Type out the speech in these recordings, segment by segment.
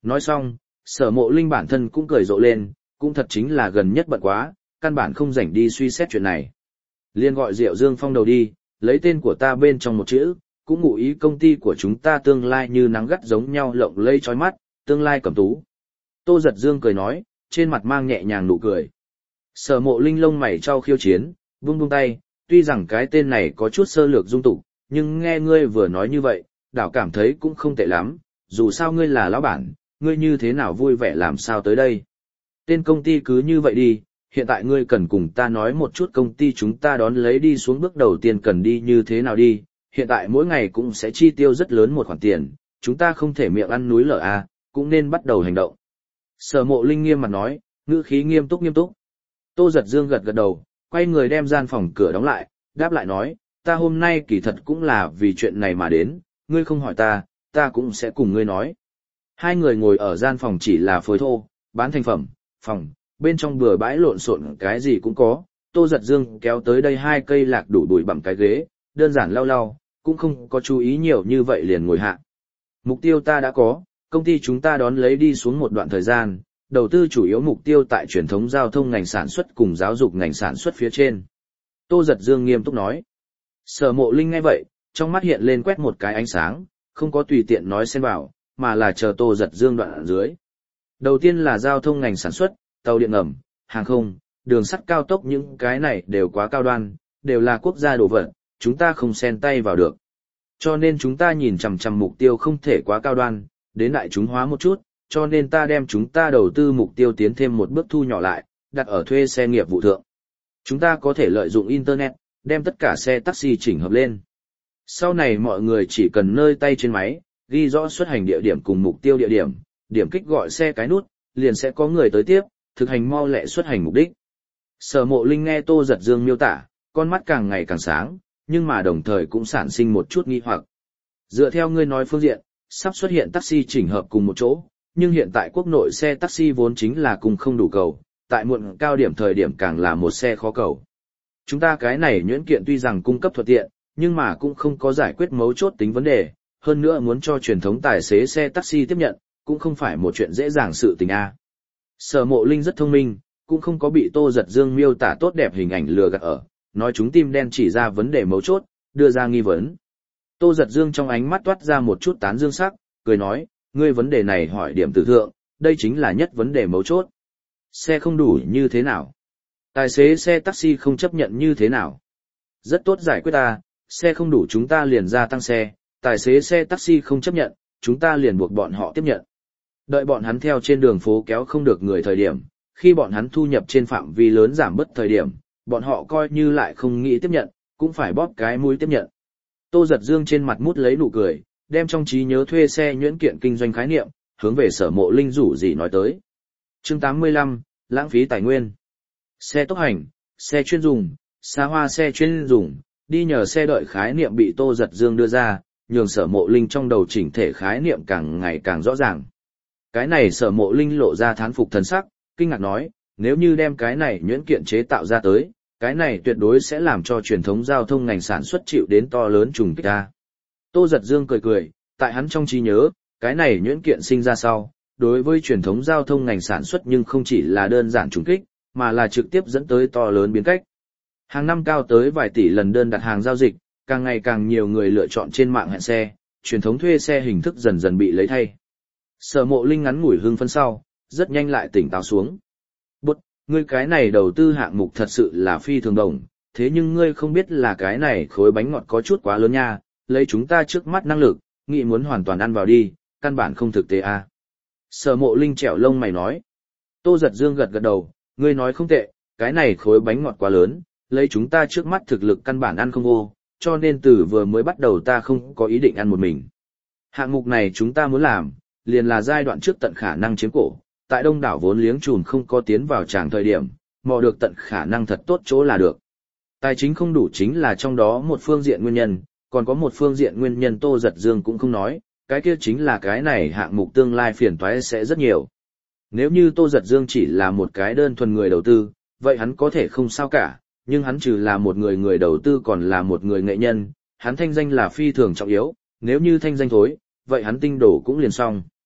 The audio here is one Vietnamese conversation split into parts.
Nói xong, Sở Mộ Linh bản thân cũng cười rộ lên, cũng thật chính là gần nhất bận quá, căn bản không rảnh đi suy xét chuyện này. Liên gọi Diệu Dương Phong đầu đi, lấy tên của ta bên trong một chữ, cũng ngụ ý công ty của chúng ta tương lai như nắng gắt giống nhau lộng lẫy chói mắt, tương lai cẩm tú. Tô Giật Dương cười nói, trên mặt mang nhẹ nhàng nụ cười. Sở Mộ Linh lông mày trao khiêu chiến, vung vung tay, tuy rằng cái tên này có chút sơ lược dung tục, nhưng nghe ngươi vừa nói như vậy, đảo cảm thấy cũng không tệ lắm, dù sao ngươi là lão bản, ngươi như thế nào vui vẻ làm sao tới đây. Tên công ty cứ như vậy đi, hiện tại ngươi cần cùng ta nói một chút công ty chúng ta đón lấy đi xuống bước đầu tiên cần đi như thế nào đi, hiện tại mỗi ngày cũng sẽ chi tiêu rất lớn một khoản tiền, chúng ta không thể miệng ăn núi lở à, cũng nên bắt đầu hành động. Sở Mộ Linh nghiêm mặt nói, ngữ khí nghiêm túc nghiêm túc. Tô Giật Dương gật gật đầu, quay người đem gian phòng cửa đóng lại, đáp lại nói, ta hôm nay kỳ thật cũng là vì chuyện này mà đến, ngươi không hỏi ta, ta cũng sẽ cùng ngươi nói. Hai người ngồi ở gian phòng chỉ là phối thô, bán thành phẩm, phòng, bên trong bừa bãi lộn xộn cái gì cũng có, Tô Giật Dương kéo tới đây hai cây lạc đủ bụi bặm cái ghế, đơn giản lau lau, cũng không có chú ý nhiều như vậy liền ngồi hạ. Mục tiêu ta đã có, công ty chúng ta đón lấy đi xuống một đoạn thời gian, đầu tư chủ yếu mục tiêu tại truyền thống giao thông ngành sản xuất cùng giáo dục ngành sản xuất phía trên. Tô Giật Dương nghiêm túc nói. Sở Mộ Linh nghe vậy, trong mắt hiện lên quét một cái ánh sáng, không có tùy tiện nói xen vào, mà là chờ Tô Giật Dương đoạn ở dưới. Đầu tiên là giao thông ngành sản xuất, tàu điện ngầm, hàng không, đường sắt cao tốc, những cái này đều quá cao đoan, đều là quốc gia đồ vật, chúng ta không xen tay vào được. Cho nên chúng ta nhìn chằm chằm mục tiêu không thể quá cao đoan, đến đại chúng hóa một chút, cho nên ta đem chúng ta đầu tư mục tiêu tiến thêm một bước thu nhỏ lại, đặt ở thuê xe nghiệp vụ thượng. Chúng ta có thể lợi dụng Internet, đem tất cả xe taxi chỉnh hợp lên. Sau này mọi người chỉ cần nơi tay trên máy, ghi rõ xuất hành địa điểm cùng mục tiêu địa điểm, điểm kích gọi xe cái nút, liền sẽ có người tới tiếp, thực hành mau lẹ xuất hành mục đích. Sở Mộ Linh nghe Tô Giật Dương miêu tả, con mắt càng ngày càng sáng, nhưng mà đồng thời cũng sản sinh một chút nghi hoặc. Dựa theo ngươi nói phương diện, sắp xuất hiện taxi chỉnh hợp cùng một chỗ, nhưng hiện tại quốc nội xe taxi vốn chính là cùng không đủ cầu, tại muộn cao điểm thời điểm càng là một xe khó cầu. Chúng ta cái này nhuyễn kiện tuy rằng cung cấp thuận tiện, nhưng mà cũng không có giải quyết mấu chốt tính vấn đề, hơn nữa muốn cho truyền thống tài xế xe taxi tiếp nhận, cũng không phải một chuyện dễ dàng sự tình a. Sở Mộ Linh rất thông minh, cũng không có bị Tô Giật Dương miêu tả tốt đẹp hình ảnh lừa gạt ở, nói chúng tim đen chỉ ra vấn đề mấu chốt, đưa ra nghi vấn. Tô Giật Dương trong ánh mắt toát ra một chút tán dương sắc, cười nói, ngươi vấn đề này hỏi điểm tử thượng, đây chính là nhất vấn đề mấu chốt. Xe không đủ như thế nào? Tài xế xe taxi không chấp nhận như thế nào? Rất tốt giải quyết ta, xe không đủ chúng ta liền gia tăng xe, tài xế xe taxi không chấp nhận, chúng ta liền buộc bọn họ tiếp nhận. Đợi bọn hắn theo trên đường phố kéo không được người thời điểm, khi bọn hắn thu nhập trên phạm vi lớn giảm bớt thời điểm, bọn họ coi như lại không nghĩ tiếp nhận, cũng phải bóp cái mũi tiếp nhận. Tô Giật Dương trên mặt mút lấy nụ cười, đem trong trí nhớ thuê xe nhuyễn kiện kinh doanh khái niệm, hướng về Sở Mộ Linh rủ gì nói tới. Chương 85, lãng phí tài nguyên. Xe tốc hành, xe chuyên dùng, xa hoa xe chuyên dùng, đi nhờ xe đợi khái niệm bị Tô Giật Dương đưa ra, nhường Sở Mộ Linh trong đầu chỉnh thể khái niệm càng ngày càng rõ ràng. Cái này Sở Mộ Linh lộ ra thán phục thần sắc, kinh ngạc nói, nếu như đem cái này nhuyễn kiện chế tạo ra tới, cái này tuyệt đối sẽ làm cho truyền thống giao thông ngành sản xuất chịu đến to lớn trùng kích ta. Tô Giật Dương cười cười, tại hắn trong trí nhớ, cái này nhuyễn kiện sinh ra sau, đối với truyền thống giao thông ngành sản xuất nhưng không chỉ là đơn giản trùng kích, mà là trực tiếp dẫn tới to lớn biến cách. Hàng năm cao tới vài tỷ lần đơn đặt hàng giao dịch, càng ngày càng nhiều người lựa chọn trên mạng hẹn xe, truyền thống thuê xe hình thức dần dần bị lấy thay. Sở Mộ Linh ngắn ngủi hưng phấn sau, rất nhanh lại tỉnh táo xuống. Bụt, ngươi cái này đầu tư hạng mục thật sự là phi thường đồng, thế nhưng ngươi không biết là cái này khối bánh ngọt có chút quá lớn nha, lấy chúng ta trước mắt năng lực, nghĩ muốn hoàn toàn ăn vào đi, căn bản không thực tế a. Sở Mộ Linh trẻo lông mày nói. Tô Giật Dương gật gật đầu, ngươi nói không tệ, cái này khối bánh ngọt quá lớn, lấy chúng ta trước mắt thực lực căn bản ăn không vô, cho nên từ vừa mới bắt đầu ta không có ý định ăn một mình. Hạng mục này chúng ta muốn làm, liền là giai đoạn trước tận khả năng chiếm cổ, tại đông đảo vốn liếng chùn không có tiến vào tràng thời điểm, mò được tận khả năng thật tốt chỗ là được. Tài chính không đủ chính là trong đó một phương diện nguyên nhân, còn có một phương diện nguyên nhân Tô Giật Dương cũng không nói, cái kia chính là cái này hạng mục tương lai phiền toái sẽ rất nhiều. Nếu như Tô Giật Dương chỉ là một cái đơn thuần người đầu tư, vậy hắn có thể không sao cả, nhưng hắn trừ là một người đầu tư còn là một người nghệ nhân, hắn thanh danh là phi thường trọng yếu, nếu như thanh danh thối, vậy hắn tinh đổ cũng liền xong.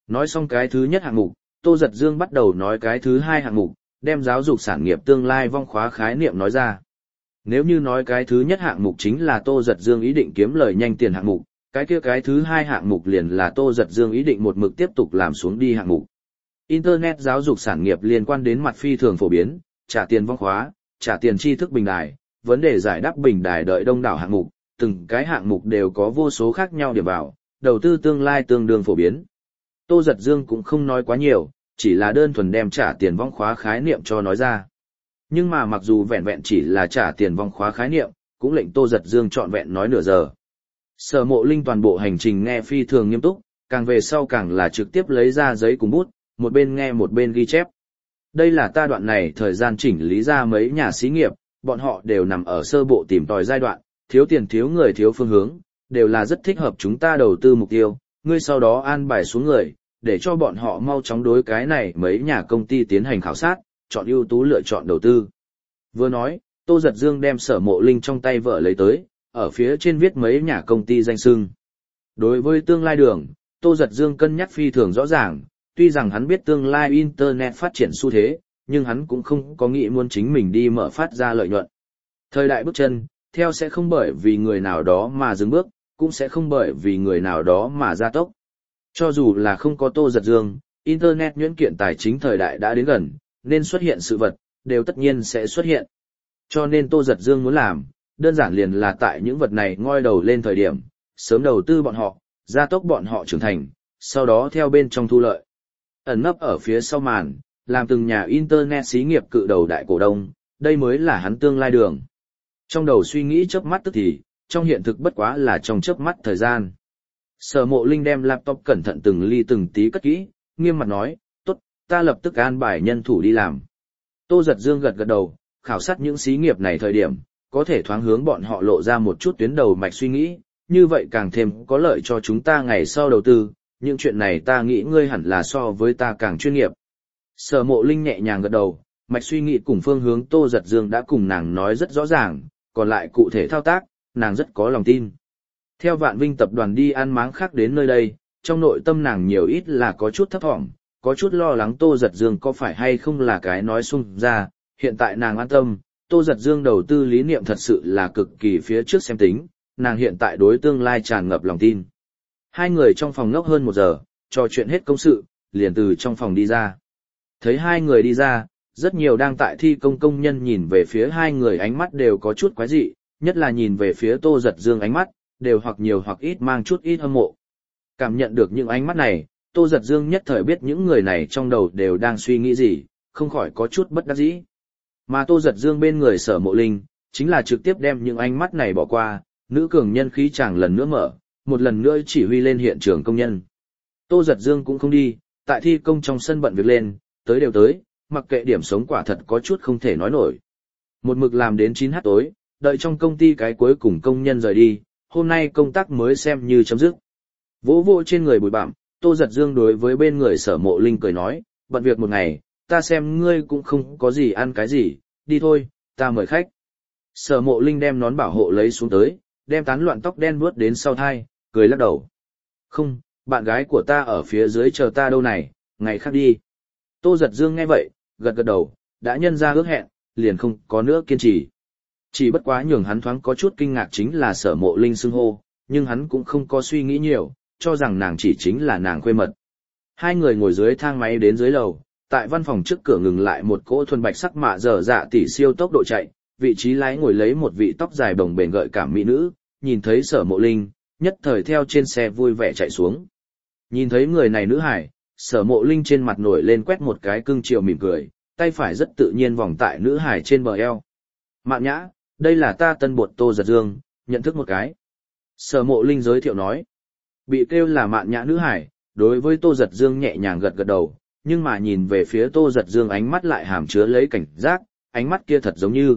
Nói xong cái thứ nhất hạng mục, Tô Giật Dương bắt đầu nói cái thứ hai hạng mục, đem giáo dục sản nghiệp tương lai vong khóa khái niệm nói ra. Nếu như nói cái thứ nhất hạng mục chính là Tô Giật Dương ý định kiếm lời nhanh tiền hạng mục, cái thứ hai hạng mục liền là Tô Giật Dương ý định một mực tiếp tục làm xuống đi hạng mục. Internet giáo dục sản nghiệp liên quan đến mặt phi thường phổ biến, trả tiền vong khóa, trả tiền tri thức bình đài, vấn đề giải đáp bình đài đợi đông đảo hạng mục, từng cái hạng mục đều có vô số khác nhau điểm vào, đầu tư tương lai tương đương phổ biến. Tô Giật Dương cũng không nói quá nhiều, chỉ là đơn thuần đem trả tiền vong khóa khái niệm cho nói ra. Nhưng mà mặc dù vẹn vẹn chỉ là trả tiền vong khóa khái niệm, cũng lệnh Tô Giật Dương trọn vẹn nói nửa giờ. Sở Mộ Linh toàn bộ hành trình nghe phi thường nghiêm túc, càng về sau càng là trực tiếp lấy ra giấy cùng bút, một bên nghe một bên ghi chép. Đây là ta đoạn này thời gian chỉnh lý ra mấy nhà xí nghiệp, bọn họ đều nằm ở sơ bộ tìm tòi giai đoạn, thiếu tiền thiếu người thiếu phương hướng, đều là rất thích hợp chúng ta đầu tư mục tiêu, ngươi sau đó an bài xuống người, để cho bọn họ mau chóng đối cái này mấy nhà công ty tiến hành khảo sát, chọn ưu tú lựa chọn đầu tư. Vừa nói, Tô Giật Dương đem Sở Mộ Linh trong tay vợ lấy tới, ở phía trên viết mấy nhà công ty danh xưng. Đối với tương lai đường, Tô Giật Dương cân nhắc phi thường rõ ràng, tuy rằng hắn biết tương lai Internet phát triển xu thế, nhưng hắn cũng không có nghĩ muốn chính mình đi mở phát ra lợi nhuận. Thời đại bước chân, theo sẽ không bởi vì người nào đó mà dừng bước, cũng sẽ không bởi vì người nào đó mà gia tốc. Cho dù là không có Tô Giật Dương, Internet nhuyễn kiện tài chính thời đại đã đến gần, nên xuất hiện sự vật, đều tất nhiên sẽ xuất hiện. Cho nên Tô Giật Dương muốn làm, đơn giản liền là tại những vật này ngoi đầu lên thời điểm, sớm đầu tư bọn họ, gia tốc bọn họ trưởng thành, sau đó theo bên trong thu lợi. Ẩn nấp ở phía sau màn, làm từng nhà Internet xí nghiệp cự đầu đại cổ đông, đây mới là hắn tương lai đường. Trong đầu suy nghĩ chớp mắt tức thì, trong hiện thực bất quá là trong chớp mắt thời gian. Sở Mộ Linh đem laptop cẩn thận từng ly từng tí cất kỹ, nghiêm mặt nói, tốt, ta lập tức an bài nhân thủ đi làm. Tô Giật Dương gật gật đầu, khảo sát những xí nghiệp này thời điểm, có thể thoáng hướng bọn họ lộ ra một chút tuyến đầu mạch suy nghĩ, như vậy càng thêm có lợi cho chúng ta ngày sau đầu tư, những chuyện này ta nghĩ ngươi hẳn là so với ta càng chuyên nghiệp. Sở Mộ Linh nhẹ nhàng gật đầu, mạch suy nghĩ cùng phương hướng Tô Giật Dương đã cùng nàng nói rất rõ ràng, còn lại cụ thể thao tác, nàng rất có lòng tin. Theo Vạn Vinh tập đoàn đi ăn máng khác đến nơi đây, trong nội tâm nàng nhiều ít là có chút thấp thỏm, có chút lo lắng Tô Giật Dương có phải hay không là cái nói xung ra, hiện tại nàng an tâm, Tô Giật Dương đầu tư lý niệm thật sự là cực kỳ phía trước xem tính, nàng hiện tại đối tương lai tràn ngập lòng tin. Hai người trong phòng ngốc hơn 1 giờ, trò chuyện hết công sự, liền từ trong phòng đi ra. Thấy hai người đi ra, rất nhiều đang tại thi công công nhân nhìn về phía hai người ánh mắt đều có chút quái dị, nhất là nhìn về phía Tô Giật Dương ánh mắt, đều hoặc nhiều hoặc ít mang chút ít hâm mộ. Cảm nhận được những ánh mắt này, Tô Giật Dương nhất thời biết những người này trong đầu đều đang suy nghĩ gì, không khỏi có chút bất đắc dĩ. Mà Tô Giật Dương bên người Sở Mộ Linh, chính là trực tiếp đem những ánh mắt này bỏ qua, nữ cường nhân khí chàng lần nữa mở, một lần nữa chỉ huy lên hiện trường công nhân. Tô Giật Dương cũng không đi, tại thi công trong sân bận việc lên, tới đều tới, mặc kệ điểm sống quả thật có chút không thể nói nổi. Một mực làm đến 9h tối, đợi trong công ty cái cuối cùng công nhân rời đi, hôm nay công tác mới xem như chấm dứt. Vỗ vỗ trên người bụi bặm, Tô Giật Dương đối với bên người Sở Mộ Linh cười nói, bận việc một ngày, ta xem ngươi cũng không có gì ăn cái gì, đi thôi, ta mời khách. Sở Mộ Linh đem nón bảo hộ lấy xuống tới, đem tán loạn tóc đen vuốt đến sau thai, cười lắc đầu. Không, bạn gái của ta ở phía dưới chờ ta đâu này, ngày khác đi. Tô Giật Dương nghe vậy, gật gật đầu, đã nhân ra ước hẹn, liền không có nữa kiên trì. Chỉ bất quá nhường hắn thoáng có chút kinh ngạc chính là Sở Mộ Linh xưng hô, nhưng hắn cũng không có suy nghĩ nhiều, cho rằng nàng chỉ chính là nàng khuê mật. Hai người ngồi dưới thang máy đến dưới lầu, tại văn phòng trước cửa ngừng lại một cỗ thuần bạch sắc mạ dở dạ tỉ siêu tốc độ chạy, vị trí lái ngồi lấy một vị tóc dài bồng bềnh gợi cảm mỹ nữ, nhìn thấy Sở Mộ Linh, nhất thời theo trên xe vui vẻ chạy xuống. Nhìn thấy người này nữ hải, Sở Mộ Linh trên mặt nổi lên quét một cái cưng chiều mỉm cười, tay phải rất tự nhiên vòng tại nữ hải trên bờ eo. Mạn Nhã, đây là ta tân bột Tô Giật Dương, nhận thức một cái. Sở Mộ Linh giới thiệu nói. Bị kêu là Mạn Nhã nữ hải, đối với Tô Giật Dương nhẹ nhàng gật gật đầu, nhưng mà nhìn về phía Tô Giật Dương ánh mắt lại hàm chứa lấy cảnh giác, ánh mắt kia thật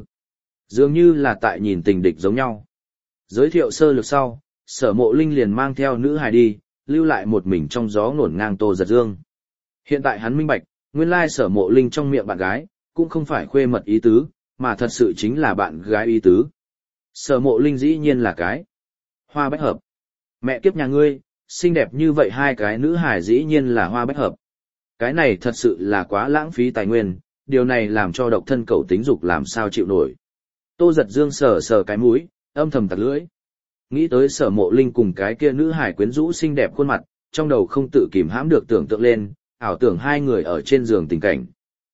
dường như là tại nhìn tình địch giống nhau. Giới thiệu sơ lược sau, Sở Mộ Linh liền mang theo nữ hài đi, lưu lại một mình trong gió ngổn ngang Tô Giật Dương. Hiện tại hắn minh bạch, nguyên lai Sở Mộ Linh trong miệng bạn gái, cũng không phải khuê mật ý tứ, mà thật sự chính là bạn gái ý tứ. Sở Mộ Linh dĩ nhiên là cái hoa bách hợp. Mẹ kiếp nhà ngươi, xinh đẹp như vậy hai cái nữ hài dĩ nhiên là hoa bách hợp. Cái này thật sự là quá lãng phí tài nguyên, điều này làm cho độc thân cậu tính dục làm sao chịu nổi. Tô Giật Dương sờ sờ cái mũi, âm thầm tặc lưỡi. Nghĩ tới Sở Mộ Linh cùng cái kia nữ hài quyến rũ xinh đẹp khuôn mặt, trong đầu không tự kìm hãm được tưởng tượng lên, ảo tưởng hai người ở trên giường tình cảnh.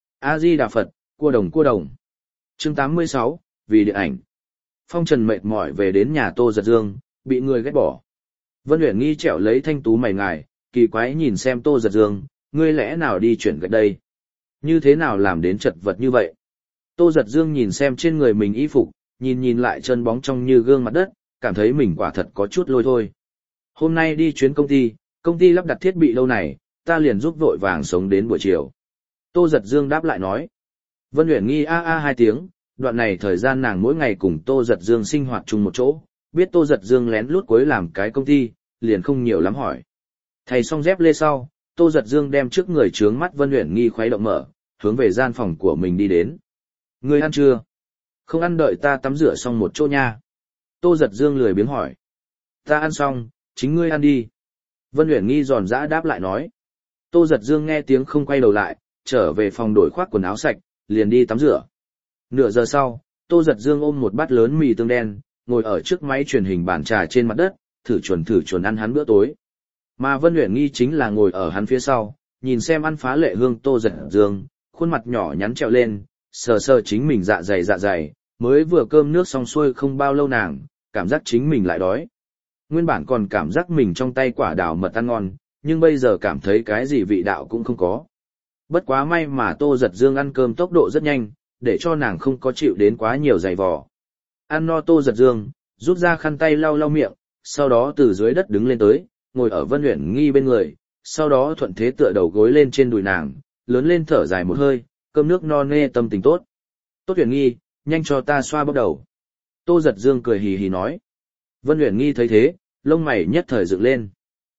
A Di Đà Phật, cua đồng. Chương 86, vì điện ảnh. Phong Trần mệt mỏi về đến nhà Tô Giật Dương, bị người ghét bỏ. Vân Uyển Nghi trẻo lấy thanh tú mày ngài, kỳ quái nhìn xem Tô Giật Dương, ngươi lẽ nào đi chuyển gạch đây? Như thế nào làm đến chật vật như vậy? Tô Giật Dương nhìn xem trên người mình y phục, nhìn lại chân bóng trong như gương mặt đất, cảm thấy mình quả thật có chút lôi thôi. Hôm nay đi chuyến công ty lắp đặt thiết bị lâu này, ta liền giúp vội vàng sống đến buổi chiều. Tô Giật Dương đáp lại nói. Vân Uyển Nghi a hai tiếng, đoạn này thời gian nàng mỗi ngày cùng Tô Giật Dương sinh hoạt chung một chỗ, biết Tô Giật Dương lén lút cuối làm cái công ty, liền không nhiều lắm hỏi. Thầy xong dép lê sau, Tô Giật Dương đem trước người trướng mắt Vân Uyển Nghi khuấy động mở, hướng về gian phòng của mình đi đến. Ngươi ăn chưa? Không ăn đợi ta tắm rửa xong một chỗ nha. Tô Giật Dương lười biếng hỏi. Ta ăn xong, chính ngươi ăn đi. Vân Uyển Nghi giòn giã đáp lại nói. Tô Giật Dương nghe tiếng không quay đầu lại, trở về phòng đổi khoác quần áo sạch, liền đi tắm rửa. Nửa giờ sau, Tô Giật Dương ôm một bát lớn mì tương đen, ngồi ở trước máy truyền hình bàn trà trên mặt đất, thử chuẩn ăn hắn bữa tối. Mà Vân Uyển Nghi chính là ngồi ở hắn phía sau, nhìn xem ăn phá lệ hương Tô Giật Dương, khuôn mặt nhỏ nhắn trẹo lên, sờ sờ chính mình dạ dày, mới vừa cơm nước xong xuôi không bao lâu nàng, cảm giác chính mình lại đói. Nguyên bản còn cảm giác mình trong tay quả đào mật ăn ngon, nhưng bây giờ cảm thấy cái gì vị đạo cũng không có. Bất quá may mà Tô Giật Dương ăn cơm tốc độ rất nhanh, để cho nàng không có chịu đến quá nhiều dày vò. Ăn no Tô Giật Dương, rút ra khăn tay lau miệng, sau đó từ dưới đất đứng lên tới, ngồi ở Vân Uyển Nghi bên người, sau đó thuận thế tựa đầu gối lên trên đùi nàng, lớn lên thở dài một hơi, cơm nước no nê tâm tình tốt. Tốt Uyển Nghi, nhanh cho ta xoa bóp đầu. Tô Giật Dương cười hì hì nói. Vân Uyển Nghi thấy thế, lông mày nhất thời dựng lên.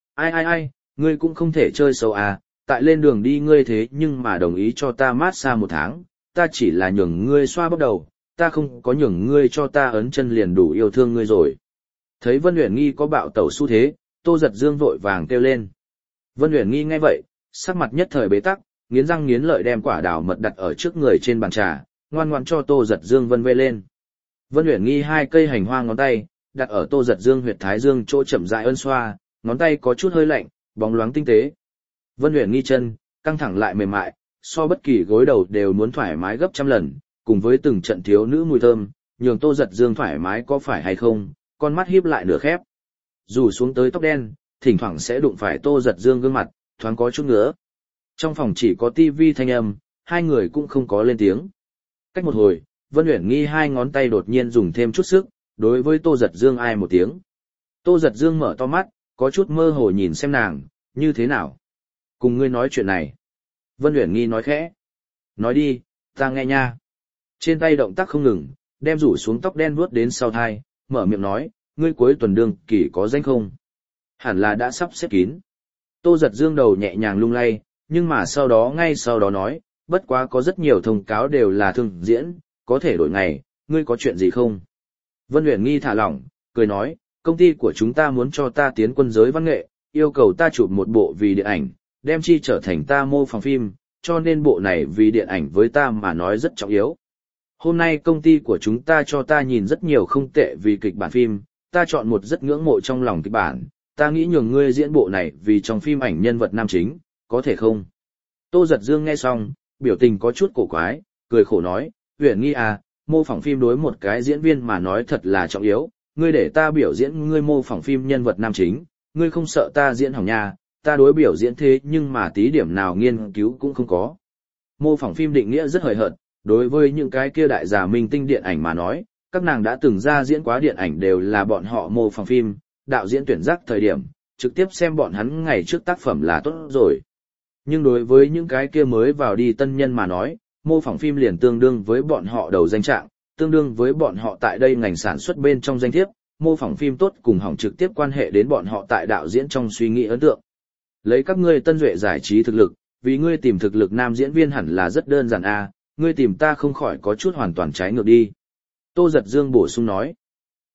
Ai, ngươi cũng không thể chơi xấu à, tại lên đường đi ngươi thế nhưng mà đồng ý cho ta mát xa 1 tháng, ta chỉ là nhường ngươi xoa bóp đầu, ta không có nhường ngươi cho ta ấn chân liền đủ yêu thương ngươi rồi. Thấy Vân Uyển Nghi có bạo tẩu xu thế, Tô Giật Dương vội vàng kêu lên. Vân Uyển Nghi nghe vậy, sắc mặt nhất thời bế tắc, nghiến răng nghiến lợi đem quả đào mật đặt ở trước người trên bàn trà, ngoan ngoãn cho Tô Giật Dương vân vê lên. Vân Uyển Nghi 2 cây hành hoa ngón tay, đặt ở Tô Giật Dương huyệt thái dương chỗ chậm rãi ân xoa, ngón tay có chút hơi lạnh, bóng loáng tinh tế. Vân Uyển Nghi chân, căng thẳng lại mềm mại, so bất kỳ gối đầu đều muốn thoải mái gấp trăm lần, cùng với từng trận thiếu nữ mùi thơm, nhường Tô Giật Dương thoải mái có phải hay không, con mắt híp lại nửa khép. Dù xuống tới tóc đen, thỉnh thoảng sẽ đụng phải Tô Giật Dương gương mặt, thoáng có chút ngứa. Trong phòng chỉ có tivi thanh âm, hai người cũng không có lên tiếng. Cách một hồi, Vân Uyển Nghi 2 ngón tay đột nhiên dùng thêm chút sức, đối với Tô Giật Dương ai một tiếng. Tô Giật Dương mở to mắt, có chút mơ hồ nhìn xem nàng, như thế nào? Cùng ngươi nói chuyện này. Vân Uyển Nghi nói khẽ. Nói đi, ta nghe nha. Trên tay động tác không ngừng, đem rủ xuống tóc đen vuốt đến sau thai, mở miệng nói, ngươi cuối tuần đương kỳ có danh không? Hẳn là đã sắp xếp kín. Tô Giật Dương đầu nhẹ nhàng lung lay, nhưng mà ngay sau đó nói, bất quá có rất nhiều thông cáo đều là thường diễn, có thể đổi ngày, ngươi có chuyện gì không? Vân Uyển Nghi thả lỏng, cười nói, công ty của chúng ta muốn cho ta tiến quân giới văn nghệ, yêu cầu ta chụp một bộ vì điện ảnh, đem chi trở thành ta mô phỏng phim, cho nên bộ này vì điện ảnh với ta mà nói rất trọng yếu. Hôm nay công ty của chúng ta cho ta nhìn rất nhiều không tệ vì kịch bản phim, ta chọn một rất ngưỡng mộ trong lòng kịch bản, ta nghĩ nhường ngươi diễn bộ này vì trong phim ảnh nhân vật nam chính, có thể không? Tô Giật Dương nghe xong, biểu tình có chút cổ quái, cười khổ nói, Uyển Nghi à, mô phỏng phim đối một cái diễn viên mà nói thật là trọng yếu, ngươi để ta biểu diễn ngươi mô phỏng phim nhân vật nam chính, ngươi không sợ ta diễn hỏng nha, ta đối biểu diễn thế nhưng mà tí điểm nào nghiên cứu cũng không có. Mô phỏng phim định nghĩa rất hời hợt, đối với những cái kia đại giả minh tinh điện ảnh mà nói, các nàng đã từng ra diễn quá điện ảnh đều là bọn họ mô phỏng phim, đạo diễn tuyển giác thời điểm, trực tiếp xem bọn hắn ngày trước tác phẩm là tốt rồi. Nhưng đối với những cái kia mới vào đi tân nhân mà nói, mô phỏng phim liền tương đương với bọn họ đầu danh trạng, tương đương với bọn họ tại đây ngành sản xuất bên trong danh thiếp, mô phỏng phim tốt cùng hỏng trực tiếp quan hệ đến bọn họ tại đạo diễn trong suy nghĩ ấn tượng. Lấy các ngươi tân duệ giải trí thực lực, vì ngươi tìm thực lực nam diễn viên hẳn là rất đơn giản a, ngươi tìm ta không khỏi có chút hoàn toàn trái ngược đi. Tô Giật Dương bổ sung nói.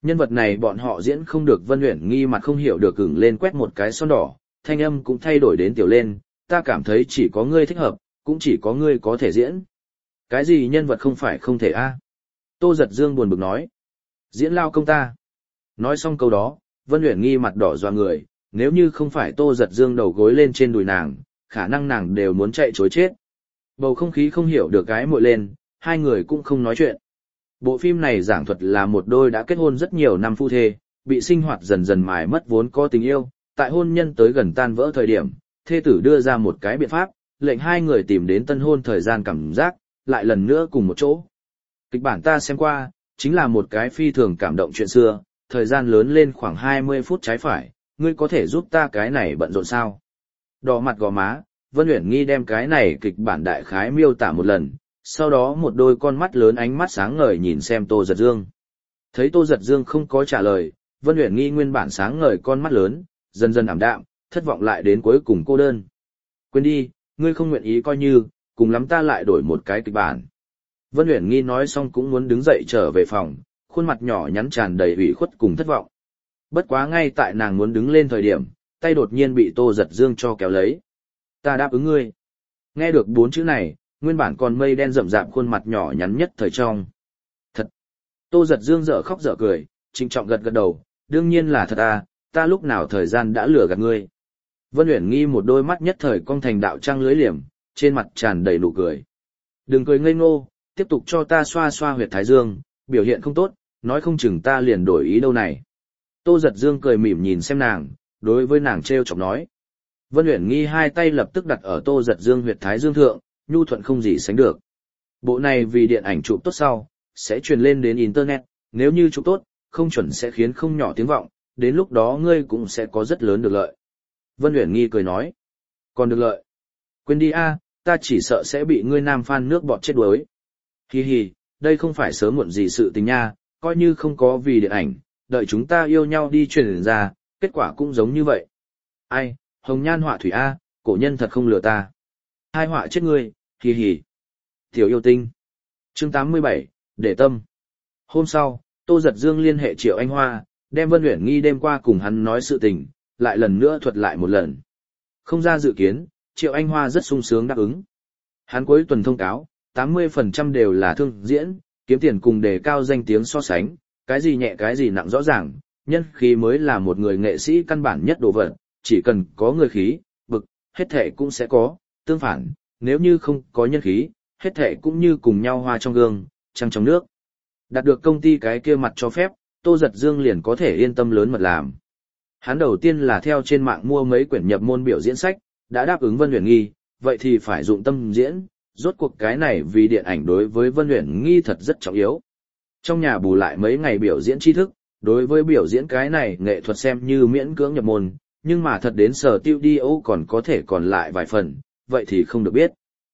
Nhân vật này bọn họ diễn không được. Vân Uyển Nghi mặt không hiểu được ửng lên quét một cái son đỏ, thanh âm cũng thay đổi đến tiểu lên, ta cảm thấy chỉ có ngươi thích hợp, cũng chỉ có ngươi có thể diễn. Cái gì nhân vật không phải không thể a? Tô Giật Dương buồn bực nói. Diễn lao công ta. Nói xong câu đó, Vân Uyển Nghi mặt đỏ doa người, nếu như không phải Tô Giật Dương đầu gối lên trên đùi nàng, khả năng nàng đều muốn chạy trối chết. Bầu không khí không hiểu được cái muội lên, hai người cũng không nói chuyện. Bộ phim này giảng thuật là một đôi đã kết hôn rất nhiều năm phu thê, bị sinh hoạt dần dần mài mất vốn có tình yêu, tại hôn nhân tới gần tan vỡ thời điểm, thê tử đưa ra một cái biện pháp, lệnh hai người tìm đến tân hôn thời gian cảm giác, lại lần nữa cùng một chỗ. Kịch bản ta xem qua, chính là một cái phi thường cảm động chuyện xưa, thời gian lớn lên khoảng 20 phút trái phải, ngươi có thể giúp ta cái này bận rộn sao? Đỏ mặt gò má, Vân Uyển Nghi đem cái này kịch bản đại khái miêu tả một lần, sau đó một đôi con mắt lớn ánh mắt sáng ngời nhìn xem Tô Giật Dương. Thấy Tô Giật Dương không có trả lời, Vân Uyển Nghi nguyên bản sáng ngời con mắt lớn, dần dần ảm đạm, thất vọng lại đến cuối cùng cô đơn. Quên đi, ngươi không nguyện ý coi như, cùng lắm ta lại đổi một cái kịch bản. Vân Uyển Nghi nói xong cũng muốn đứng dậy trở về phòng, khuôn mặt nhỏ nhắn tràn đầy ủy khuất cùng thất vọng. Bất quá ngay tại nàng muốn đứng lên thời điểm, tay đột nhiên bị Tô Giật Dương cho kéo lấy. Ta đáp ứng ngươi. Nghe được 4 chữ này, nguyên bản còn mây đen rậm rạp khuôn mặt nhỏ nhắn nhất thời trong. Thật. Tô Giật Dương dở khóc dở cười, trịnh trọng gật gật đầu, đương nhiên là thật à, ta lúc nào thời gian đã lừa gạt ngươi. Vân Uyển Nghi một đôi mắt nhất thời cong thành đạo trăng lưới liềm, trên mặt tràn đầy nụ cười. Đừng cười ngây ngô, tiếp tục cho ta xoa xoa huyệt thái dương, biểu hiện không tốt, nói không chừng ta liền đổi ý đâu này. Tô Giật Dương cười mỉm nhìn xem nàng, đối với nàng trêu chọc nói. Vân Uyển Nghi hai tay lập tức đặt ở Tô Giật Dương huyệt thái dương thượng, nhu thuận không gì sánh được. Bộ này vì điện ảnh chụp tốt sau, sẽ truyền lên đến Internet, nếu như chụp tốt, không chuẩn sẽ khiến không nhỏ tiếng vọng, đến lúc đó ngươi cũng sẽ có rất lớn được lợi. Vân Uyển Nghi cười nói. Còn được lợi? Quên đi a, ta chỉ sợ sẽ bị ngươi nam fan nước bọt chết đuối. Hi hi, đây không phải sớm muộn gì sự tình nha, coi như không có vì điện ảnh, đợi chúng ta yêu nhau đi truyền ra, kết quả cũng giống như vậy. Ai, hồng nhan họa thủy a, cổ nhân thật không lừa ta. Hai họa chết ngươi, hi hi. Tiểu yêu tinh. Chương 87, để tâm. Hôm sau, Tô Giật Dương liên hệ Triệu Anh Hoa, đem Vân Uyển Nghi đêm qua cùng hắn nói sự tình, lại lần nữa thuật lại một lần. Không ra dự kiến, Triệu Anh Hoa rất sung sướng đáp ứng. Hắn cuối tuần thông cáo, 80% đều là thương diễn, kiếm tiền cùng đề cao danh tiếng so sánh, cái gì nhẹ cái gì nặng rõ ràng, nhân khí mới là một người nghệ sĩ căn bản nhất đồ vật, chỉ cần có người khí, bực, hết thể cũng sẽ có, tương phản, nếu như không có nhân khí, hết thể cũng như cùng nhau hoa trong gương, trăng trong nước. Đạt được công ty cái kia mặt cho phép, Tô Giật Dương liền có thể yên tâm lớn mật làm. Hắn đầu tiên là theo trên mạng mua mấy quyển nhập môn biểu diễn sách, đã đáp ứng Vân Uyển Nghi, vậy thì phải dụng tâm diễn, rốt cuộc cái này vì điện ảnh đối với Vân Uyển Nghi thật rất trọng yếu. Trong nhà bù lại mấy ngày biểu diễn tri thức, đối với biểu diễn cái này nghệ thuật xem như miễn cưỡng nhập môn, nhưng mà thật đến sở tiêu đi Âu còn có thể còn lại vài phần, vậy thì không được biết.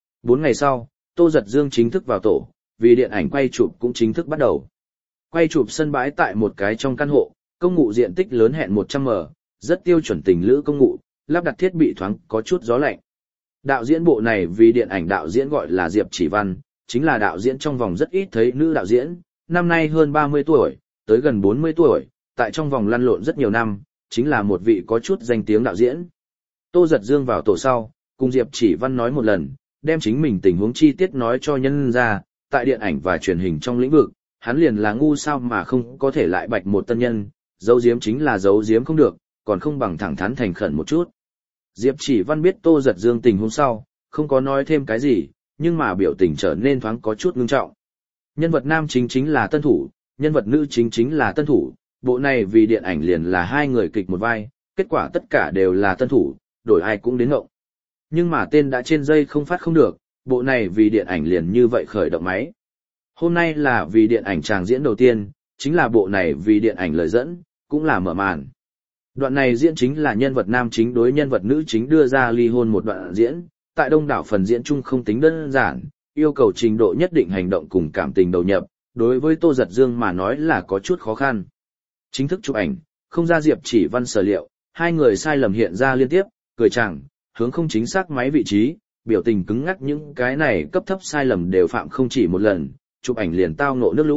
4 ngày sau, Tô Giật Dương chính thức vào tổ, vì điện ảnh quay chụp cũng chính thức bắt đầu. Quay chụp sân bãi tại một cái trong căn hộ, công ngụ diện tích lớn hẹn 100m, rất tiêu chuẩn tình lữ công ngụ, lắp đặt thiết bị thoáng có chút gió lạnh. Đạo diễn bộ này vì điện ảnh đạo diễn gọi là Diệp Chỉ Văn, chính là đạo diễn trong vòng rất ít thấy nữ đạo diễn, năm nay hơn 30 tuổi, tới gần 40 tuổi, tại trong vòng lăn lộn rất nhiều năm, chính là một vị có chút danh tiếng đạo diễn. Tô Giật Dương vào tổ sau, cùng Diệp Chỉ Văn nói một lần, đem chính mình tình huống chi tiết nói cho nhân ra, tại điện ảnh và truyền hình trong lĩnh vực, hắn liền là ngu sao mà không có thể lại bạch một tân nhân, giấu giếm chính là giấu giếm không được, còn không bằng thẳng thắn thành khẩn một chút. Diệp Chỉ Văn biết Tô Giật Dương tình huống sau, không có nói thêm cái gì, nhưng mà biểu tình trở nên thoáng có chút ngưng trọng. Nhân vật nam chính là tân thủ, nhân vật nữ chính là tân thủ, bộ này vì điện ảnh liền là hai người kịch một vai, kết quả tất cả đều là tân thủ, đổi ai cũng đến ngộng. Nhưng mà tên đã trên dây không phát không được, bộ này vì điện ảnh liền như vậy khởi động máy. Hôm nay là vì điện ảnh tràng diễn đầu tiên, chính là bộ này vì điện ảnh lời dẫn, cũng là mở màn. Đoạn này diễn chính là nhân vật nam chính đối nhân vật nữ chính đưa ra ly hôn một đoạn diễn, tại đông đảo phần diễn chung không tính đơn giản, yêu cầu trình độ nhất định hành động cùng cảm tình đầu nhập, đối với Tô Giật Dương mà nói là có chút khó khăn. Chính thức chụp ảnh, không ra Diệp Chỉ Văn sở liệu, hai người sai lầm hiện ra liên tiếp, cười chàng, hướng không chính xác máy vị trí, biểu tình cứng ngắc những cái này cấp thấp sai lầm đều phạm không chỉ một lần, chụp ảnh liền tao ngộ nước lũ,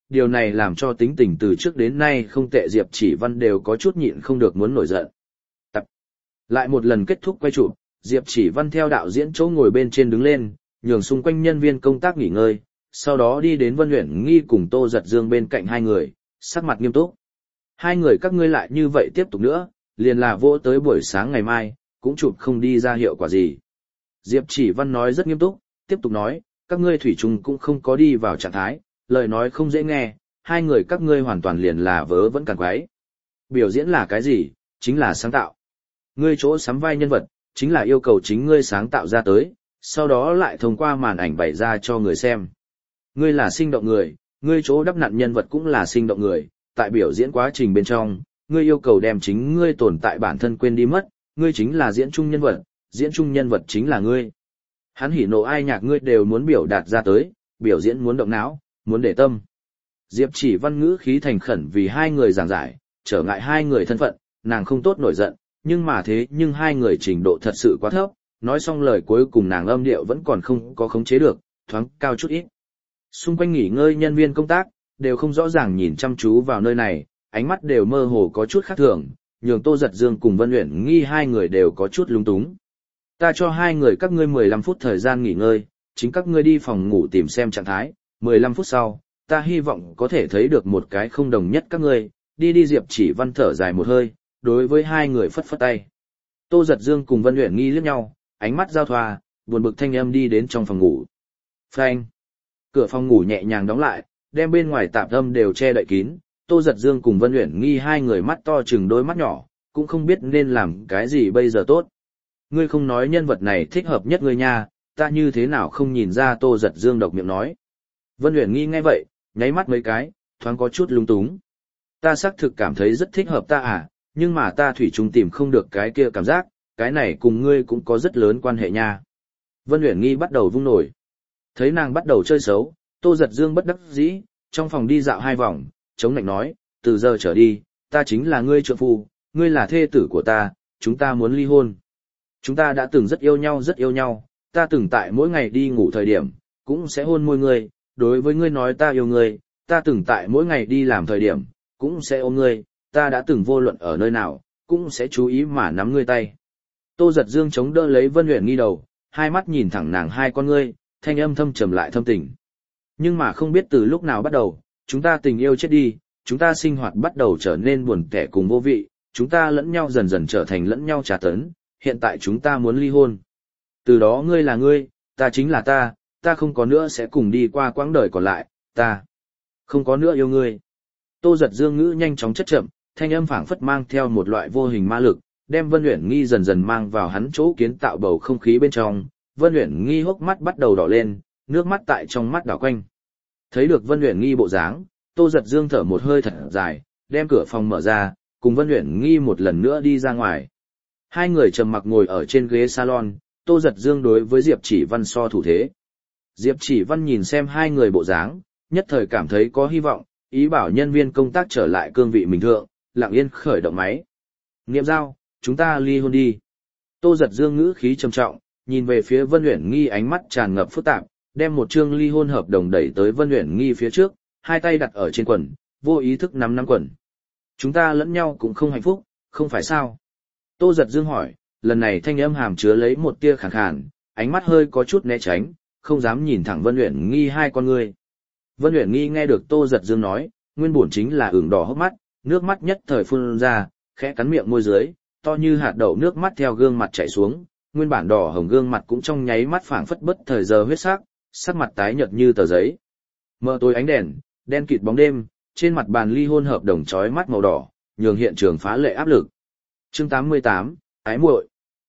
điều này làm cho tính tình từ trước đến nay không tệ Diệp Chỉ Văn đều có chút nhịn không được muốn nổi giận. Tập. Lại một lần kết thúc quay chụp, Diệp Chỉ Văn theo đạo diễn chỗ ngồi bên trên đứng lên, nhường xung quanh nhân viên công tác nghỉ ngơi, sau đó đi đến Vân Uyển Nghi cùng Tô Giật Dương bên cạnh hai người, sắc mặt nghiêm túc. Hai người các ngươi lại như vậy tiếp tục nữa, liền là vỗ tới buổi sáng ngày mai, cũng chụp không đi ra hiệu quả gì. Diệp Chỉ Văn nói rất nghiêm túc, tiếp tục nói, các ngươi thủy chung cũng không có đi vào trạng thái, lời nói không dễ nghe, hai người các ngươi hoàn toàn liền là vớ vẫn càng quái. Biểu diễn là cái gì? Chính là sáng tạo. Ngươi chỗ sắm vai nhân vật, chính là yêu cầu chính ngươi sáng tạo ra tới, sau đó lại thông qua màn ảnh bày ra cho người xem. Ngươi là sinh động người, ngươi chỗ đắp nặn nhân vật cũng là sinh động người, tại biểu diễn quá trình bên trong, ngươi yêu cầu đem chính ngươi tồn tại bản thân quên đi mất, ngươi chính là diễn chung nhân vật, diễn chung nhân vật chính là ngươi. Hắn hỉ nộ ai nhạc ngươi đều muốn biểu đạt ra tới, biểu diễn muốn động não, muốn để tâm. Diệp Chỉ Văn ngữ khí thành khẩn vì hai người giảng giải, trở ngại hai người thân phận, nàng không tốt nổi giận, nhưng hai người trình độ thật sự quá thấp, nói xong lời cuối cùng nàng âm điệu vẫn còn không có khống chế được, thoáng cao chút ít. Xung quanh nghỉ ngơi nhân viên công tác, đều không rõ ràng nhìn chăm chú vào nơi này, ánh mắt đều mơ hồ có chút khác thường, nhường Tô Giật Dương cùng Vân Uyển Nghi hai người đều có chút lung túng. Ta cho hai người các ngươi 15 phút thời gian nghỉ ngơi, chính các ngươi đi phòng ngủ tìm xem trạng thái, 15 phút sau, ta hy vọng có thể thấy được một cái không đồng nhất các ngươi, đi Diệp Chỉ Văn thở dài một hơi, đối với hai người phất phất tay. Tô Giật Dương cùng Vân Uyển Nghi liếc nhau, ánh mắt giao thoa, buồn bực thanh âm đi đến trong phòng ngủ. Phanh. Cửa phòng ngủ nhẹ nhàng đóng lại, đem bên ngoài tạp âm đều che đậy kín, Tô Giật Dương cùng Vân Uyển Nghi hai người mắt to chừng đôi mắt nhỏ, cũng không biết nên làm cái gì bây giờ tốt. Ngươi không nói nhân vật này thích hợp nhất ngươi nha, ta như thế nào không nhìn ra. Tô Giật Dương độc miệng nói. Vân Uyển Nghi nghe vậy, nháy mắt mấy cái, thoáng có chút lung túng. Ta xác thực cảm thấy rất thích hợp ta à, nhưng mà ta thủy chung tìm không được cái kia cảm giác, cái này cùng ngươi cũng có rất lớn quan hệ nha. Vân Uyển Nghi bắt đầu vung nổi. Thấy nàng bắt đầu chơi xấu, Tô Giật Dương bất đắc dĩ, trong phòng đi dạo 2 vòng, chống lạnh nói, từ giờ trở đi, ta chính là ngươi trượng phu, ngươi là thê tử của ta, chúng ta muốn ly hôn. Chúng ta đã từng rất yêu nhau, ta từng tại mỗi ngày đi ngủ thời điểm, cũng sẽ hôn môi ngươi, đối với ngươi nói ta yêu ngươi, ta từng tại mỗi ngày đi làm thời điểm, cũng sẽ ôm ngươi, ta đã từng vô luận ở nơi nào, cũng sẽ chú ý mà nắm ngươi tay. Tô Giật Dương chống đỡ lấy Vân Uyển Nghi đầu, hai mắt nhìn thẳng nàng hai con ngươi, thanh âm thâm trầm lại thâm tình. Nhưng mà không biết từ lúc nào bắt đầu, chúng ta tình yêu chết đi, chúng ta sinh hoạt bắt đầu trở nên buồn tẻ cùng vô vị, chúng ta lẫn nhau dần dần trở thành lẫn nhau tra tấn, hiện tại chúng ta muốn ly hôn. Từ đó ngươi là ngươi, ta chính là ta không có nữa sẽ cùng đi qua quãng đời còn lại, ta không có nữa yêu ngươi. Tô Giật Dương ngữ nhanh chóng chất chậm, thanh âm phảng phất mang theo một loại vô hình ma lực, đem Vân Uyển Nghi dần dần mang vào hắn chỗ kiến tạo bầu không khí bên trong. Vân Uyển Nghi hốc mắt bắt đầu đỏ lên, nước mắt tại trong mắt đảo quanh. Thấy được Vân Uyển Nghi bộ dáng, Tô Giật Dương thở một hơi thật dài, đem cửa phòng mở ra, cùng Vân Uyển Nghi một lần nữa đi ra ngoài. Hai người trầm mặc ngồi ở trên ghế salon, Tô Giật Dương đối với Diệp Chỉ Văn so thủ thế. Diệp Chỉ Văn nhìn xem hai người bộ dáng, nhất thời cảm thấy có hy vọng, ý bảo nhân viên công tác trở lại cương vị mình thượng, lặng yên khởi động máy. Niệm Giao, chúng ta ly hôn đi. Tô Giật Dương ngữ khí trầm trọng, nhìn về phía Vân Uyển Nghi ánh mắt tràn ngập phức tạp, đem một chương ly hôn hợp đồng đẩy tới Vân Uyển Nghi phía trước, hai tay đặt ở trên quần, vô ý thức nắm quần. Chúng ta lẫn nhau cũng không hạnh phúc, không phải sao? Tô Giật Dương hỏi, lần này thanh âm hàm chứa lấy một tia khàn khàn, ánh mắt hơi có chút né tránh, không dám nhìn thẳng Vân Uyển Nghi hai con ngươi. Vân Uyển Nghi nghe được Tô Giật Dương nói, nguyên bổn chính là ửng đỏ hốc mắt, nước mắt nhất thời phun ra, khẽ cắn miệng môi dưới, to như hạt đậu nước mắt theo gương mặt chảy xuống, nguyên bản đỏ hồng gương mặt cũng trong nháy mắt phảng phất bất thời giờ huyết sắc, sắc mặt tái nhợt như tờ giấy. Mờ tối ánh đèn, đen kịt bóng đêm, trên mặt bàn ly hôn hợp đồng chói mắt màu đỏ, nhường hiện trường phá lệ áp lực. Chương 88, ái muội.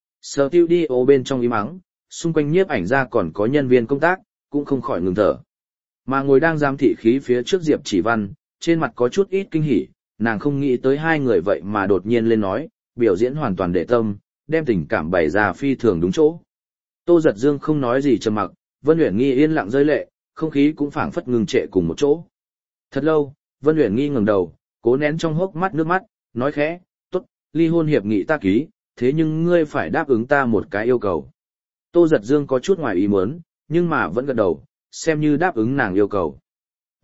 Studio bên trong im ắng, xung quanh nhiếp ảnh ra còn có nhân viên công tác, cũng không khỏi ngừng thở. Mà ngồi đang giám thị khí phía trước Diệp Chỉ Văn, trên mặt có chút ít kinh hỉ, nàng không nghĩ tới hai người vậy mà đột nhiên lên nói, biểu diễn hoàn toàn để tâm, đem tình cảm bày ra phi thường đúng chỗ. Tô Giật Dương không nói gì trầm mặc, Vân Uyển Nghi yên lặng rơi lệ, không khí cũng phảng phất ngừng trệ cùng một chỗ. Thật lâu, Vân Uyển Nghi ngẩng đầu, cố nén trong hốc mắt nước mắt, nói khẽ, "Tốt, ly hôn hiệp nghị ta ký, thế nhưng ngươi phải đáp ứng ta một cái yêu cầu." Tô Giật Dương có chút ngoài ý muốn, nhưng mà vẫn gật đầu, xem như đáp ứng nàng yêu cầu.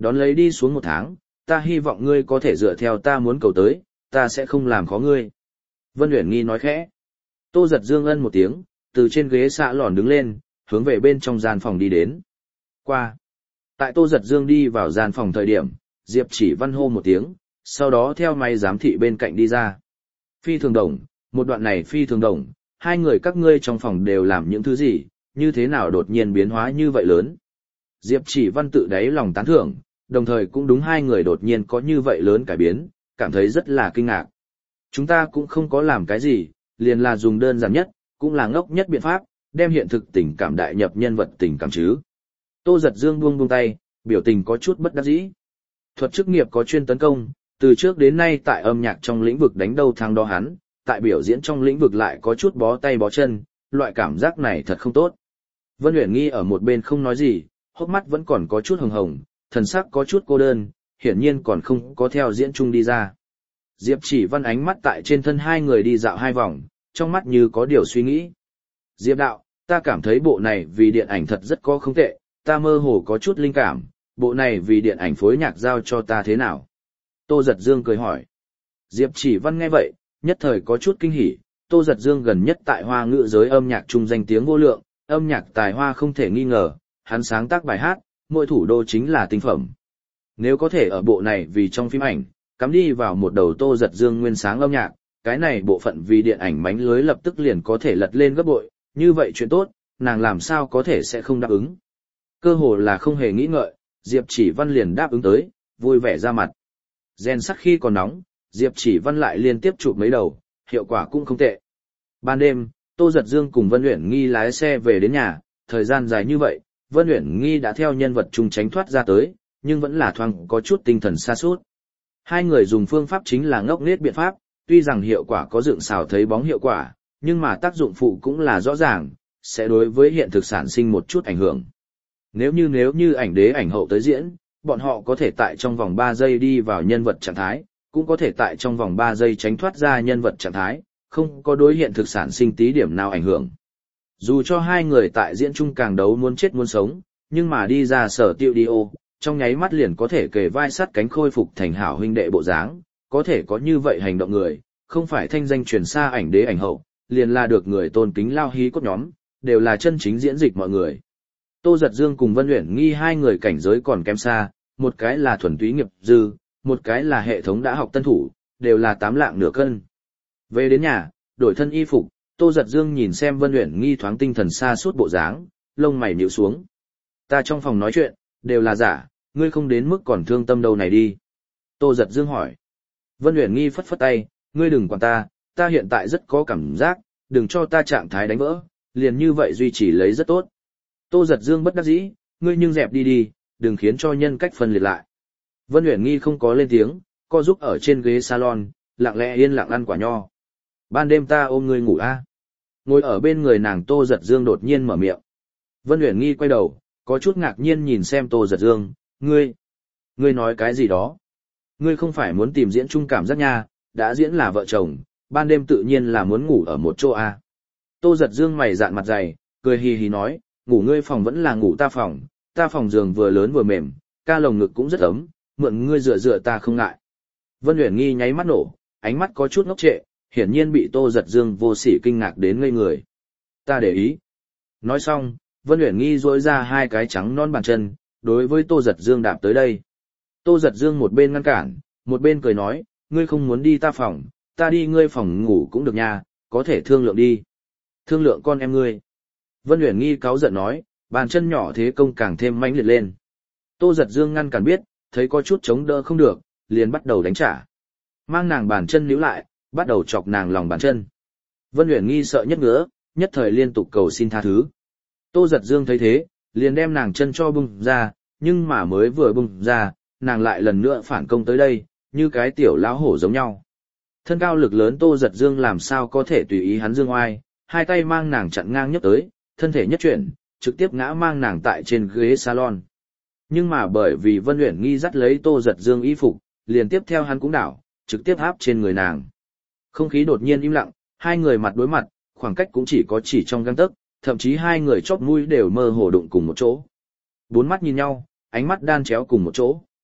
Đón lấy đi xuống 1 tháng, ta hy vọng ngươi có thể dựa theo ta muốn cầu tới, ta sẽ không làm khó ngươi. Vân Uyển Nghi nói khẽ. Tô Giật Dương ân một tiếng, từ trên ghế xạ lòn đứng lên, hướng về bên trong gian phòng đi đến. Qua. Tại Tô Giật Dương đi vào gian phòng thời điểm, Diệp Chỉ Văn hô một tiếng, sau đó theo máy giám thị bên cạnh đi ra. Phi thường đồng, một đoạn này phi thường đồng, hai người các ngươi trong phòng đều làm những thứ gì, như thế nào đột nhiên biến hóa như vậy lớn. Diệp Chỉ Văn tự đáy lòng tán thưởng, đồng thời cũng đúng hai người đột nhiên có như vậy lớn cải biến, cảm thấy rất là kinh ngạc. Chúng ta cũng không có làm cái gì, liền là dùng đơn giản nhất, cũng là ngốc nhất biện pháp, đem hiện thực tình cảm đại nhập nhân vật tình cảm chứ. Tô Giật Dương buông tay, biểu tình có chút bất đắc dĩ. Thuật chức nghiệp có chuyên tấn công, từ trước đến nay tại âm nhạc trong lĩnh vực đánh đâu thắng đó hắn, tại biểu diễn trong lĩnh vực lại có chút bó tay bó chân, loại cảm giác này thật không tốt. Vân Uyển Nghi ở một bên không nói gì, hốc mắt vẫn còn có chút hồng hồng, thần sắc có chút cô đơn, hiển nhiên còn không có theo diễn chung đi ra. Diệp Chỉ Văn ánh mắt tại trên thân hai người đi dạo 2 vòng, trong mắt như có điều suy nghĩ. Diệp đạo, ta cảm thấy bộ này vì điện ảnh thật rất có không tệ, ta mơ hồ có chút linh cảm, bộ này vì điện ảnh phối nhạc giao cho ta thế nào? Tô Giật Dương cười hỏi. Diệp Chỉ Văn nghe vậy, nhất thời có chút kinh hỉ, Tô Giật Dương gần nhất tại hoa ngữ giới âm nhạc trung danh tiếng vô lượng, âm nhạc tài hoa không thể nghi ngờ, hắn sáng tác bài hát, mỗi thủ đô chính là tinh phẩm. Nếu có thể ở bộ này vì trong phim ảnh, cắm đi vào một đầu Tô Giật Dương nguyên sáng âm nhạc, cái này bộ phận vì điện ảnh mánh lưới lập tức liền có thể lật lên gấp bội, như vậy chuyện tốt, nàng làm sao có thể sẽ không đáp ứng. Cơ hồ là không hề nghĩ ngợi, Diệp Chỉ Văn liền đáp ứng tới, vui vẻ ra mặt. Gen sắc khi còn nóng, Diệp Chỉ Văn lại liên tiếp chụp mấy đầu, hiệu quả cũng không tệ. Ban đêm, Tô Giật Dương cùng Vân Uyển Nghi lái xe về đến nhà, thời gian dài như vậy, Vân Uyển Nghi đã theo nhân vật chung tránh thoát ra tới, nhưng vẫn là thoáng có chút tinh thần sa sút. Hai người dùng phương pháp chính là ngốc nghếch biện pháp, tuy rằng hiệu quả có dựng xào thấy bóng hiệu quả, nhưng mà tác dụng phụ cũng là rõ ràng, sẽ đối với hiện thực sản sinh một chút ảnh hưởng. Nếu như ảnh đế ảnh hậu tới diễn, bọn họ có thể tại trong vòng 3 giây đi vào nhân vật trạng thái, cũng có thể tại trong vòng 3 giây tránh thoát ra nhân vật trạng thái, không có đối hiện thực sản sinh tí điểm nào ảnh hưởng. Dù cho hai người tại diễn chung càng đấu muốn chết muốn sống, nhưng mà đi ra sở tiêu đi ô, trong nháy mắt liền có thể kề vai sát cánh khôi phục thành hảo huynh đệ bộ dáng, có thể có như vậy hành động người, không phải thanh danh truyền xa ảnh đế ảnh hậu, liền là được người tôn kính lao hí cốt nhóm, đều là chân chính diễn dịch mọi người. Tô Giật Dương cùng Vân Uyển Nghi hai người cảnh giới còn kém xa, một cái là thuần túy nghiệp dư, một cái là hệ thống đã học tân thủ, đều là 8 lạng nửa cân. Về đến nhà, đổi thân y phục, Tô Giật Dương nhìn xem Vân Uyển Nghi thoáng tinh thần xa suốt bộ dáng, lông mày nhíu xuống. Ta trong phòng nói chuyện, đều là giả, ngươi không đến mức còn thương tâm đâu này đi. Tô Giật Dương hỏi. Vân Uyển Nghi phất phất tay, ngươi đừng quản ta hiện tại rất có cảm giác, đừng cho ta trạng thái đánh vỡ, liền như vậy duy trì lấy rất tốt. Tô Giật Dương bất đắc dĩ, ngươi nhưng dẹp đi, đừng khiến cho nhân cách phân liệt lại. Vân Uyển Nghi không có lên tiếng, co giúp ở trên ghế salon, lặng lẽ yên lặng ăn quả nho. Ban đêm ta ôm ngươi ngủ a. Ngồi ở bên người nàng Tô Giật Dương đột nhiên mở miệng. Vân Uyển Nghi quay đầu, có chút ngạc nhiên nhìn xem Tô Giật Dương, ngươi nói cái gì đó? Ngươi không phải muốn tìm diễn chung cảm giác nha, đã diễn là vợ chồng, ban đêm tự nhiên là muốn ngủ ở một chỗ a. Tô Giật Dương mày dạn mặt dày, cười hì hì nói, ngủ ngươi phòng vẫn là ngủ ta phòng giường vừa lớn vừa mềm, ca lồng ngực cũng rất ấm, mượn ngươi dựa ta không ngại. Vân Uyển Nghi nháy mắt nổ, ánh mắt có chút ngốc trệ, hiển nhiên bị Tô Giật Dương vô sỉ kinh ngạc đến ngây người. Ta để ý. Nói xong, Vân Uyển Nghi duỗi ra 2 cái trắng non bàn chân, đối với Tô Giật Dương đạp tới đây. Tô Giật Dương một bên ngăn cản, một bên cười nói, ngươi không muốn đi ta phòng, ta đi ngươi phòng ngủ cũng được nha, có thể thương lượng đi. Thương lượng con em ngươi. Vân Uyển Nghi cáu giận nói, bàn chân nhỏ thế công càng thêm mãnh liệt lên. Tô Giật Dương ngăn cản biết, thấy có chút chống đỡ không được, liền bắt đầu đánh trả. Mang nàng bàn chân níu lại, bắt đầu chọc nàng lòng bàn chân. Vân Uyển Nghi sợ nhất ngứa, nhất thời liên tục cầu xin tha thứ. Tô Giật Dương thấy thế, liền đem nàng chân cho bung ra, nhưng mà mới vừa bung ra, nàng lại lần nữa phản công tới đây, như cái tiểu lão hổ giống nhau. Thân cao lực lớn Tô Giật Dương làm sao có thể tùy ý hắn dương oai, 2 tay mang nàng chặn ngang nhấc tới, thân thể nhất chuyển, trực tiếp ngã mang nàng tại trên ghế salon. Nhưng mà bởi vì Vân Uyển Nghi dắt lấy Tô Giật Dương y phục, liền tiếp theo hắn cũng đảo, trực tiếp áp trên người nàng. Không khí đột nhiên im lặng, hai người mặt đối mặt, khoảng cách cũng chỉ trong gang tấc, thậm chí hai người chóp mũi đều mơ hồ đụng cùng một chỗ. 4 mắt nhìn nhau, ánh mắt đan chéo cùng một chỗ.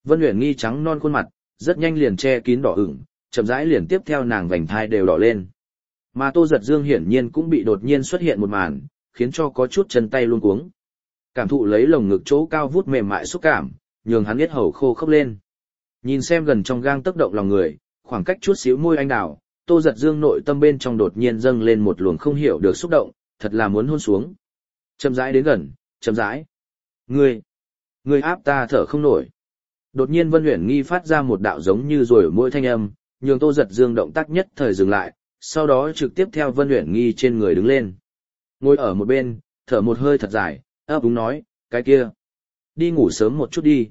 Vân Uyển Nghi trắng non khuôn mặt, rất nhanh liền che kín đỏ ửng, chậm rãi liền tiếp theo nàng vành thai đều đỏ lên. Mà Tô Giật Dương hiển nhiên cũng bị đột nhiên xuất hiện một màn, khiến cho có chút chân tay luống cuống. Cảm thụ lấy lồng ngực chỗ cao vút mềm mại xúc cảm, nhường hắn biết hầu khô khốc lên. Nhìn xem gần trong gang tấc động lòng người, khoảng cách chút xíu môi anh đào, Tô Giật Dương nội tâm bên trong đột nhiên dâng lên một luồng không hiểu được xúc động, thật là muốn hôn xuống. Chậm rãi đến gần, chậm rãi. Ngươi áp ta thở không nổi. Đột nhiên Vân Uyển Nghi phát ra một đạo giống như rồi mỗi thanh âm, nhường Tô Giật Dương động tác nhất thời dừng lại, sau đó trực tiếp theo Vân Uyển Nghi trên người đứng lên. Ngồi ở một bên, thở một hơi thật dài, ấp úng nói, cái kia. Đi ngủ sớm một chút đi,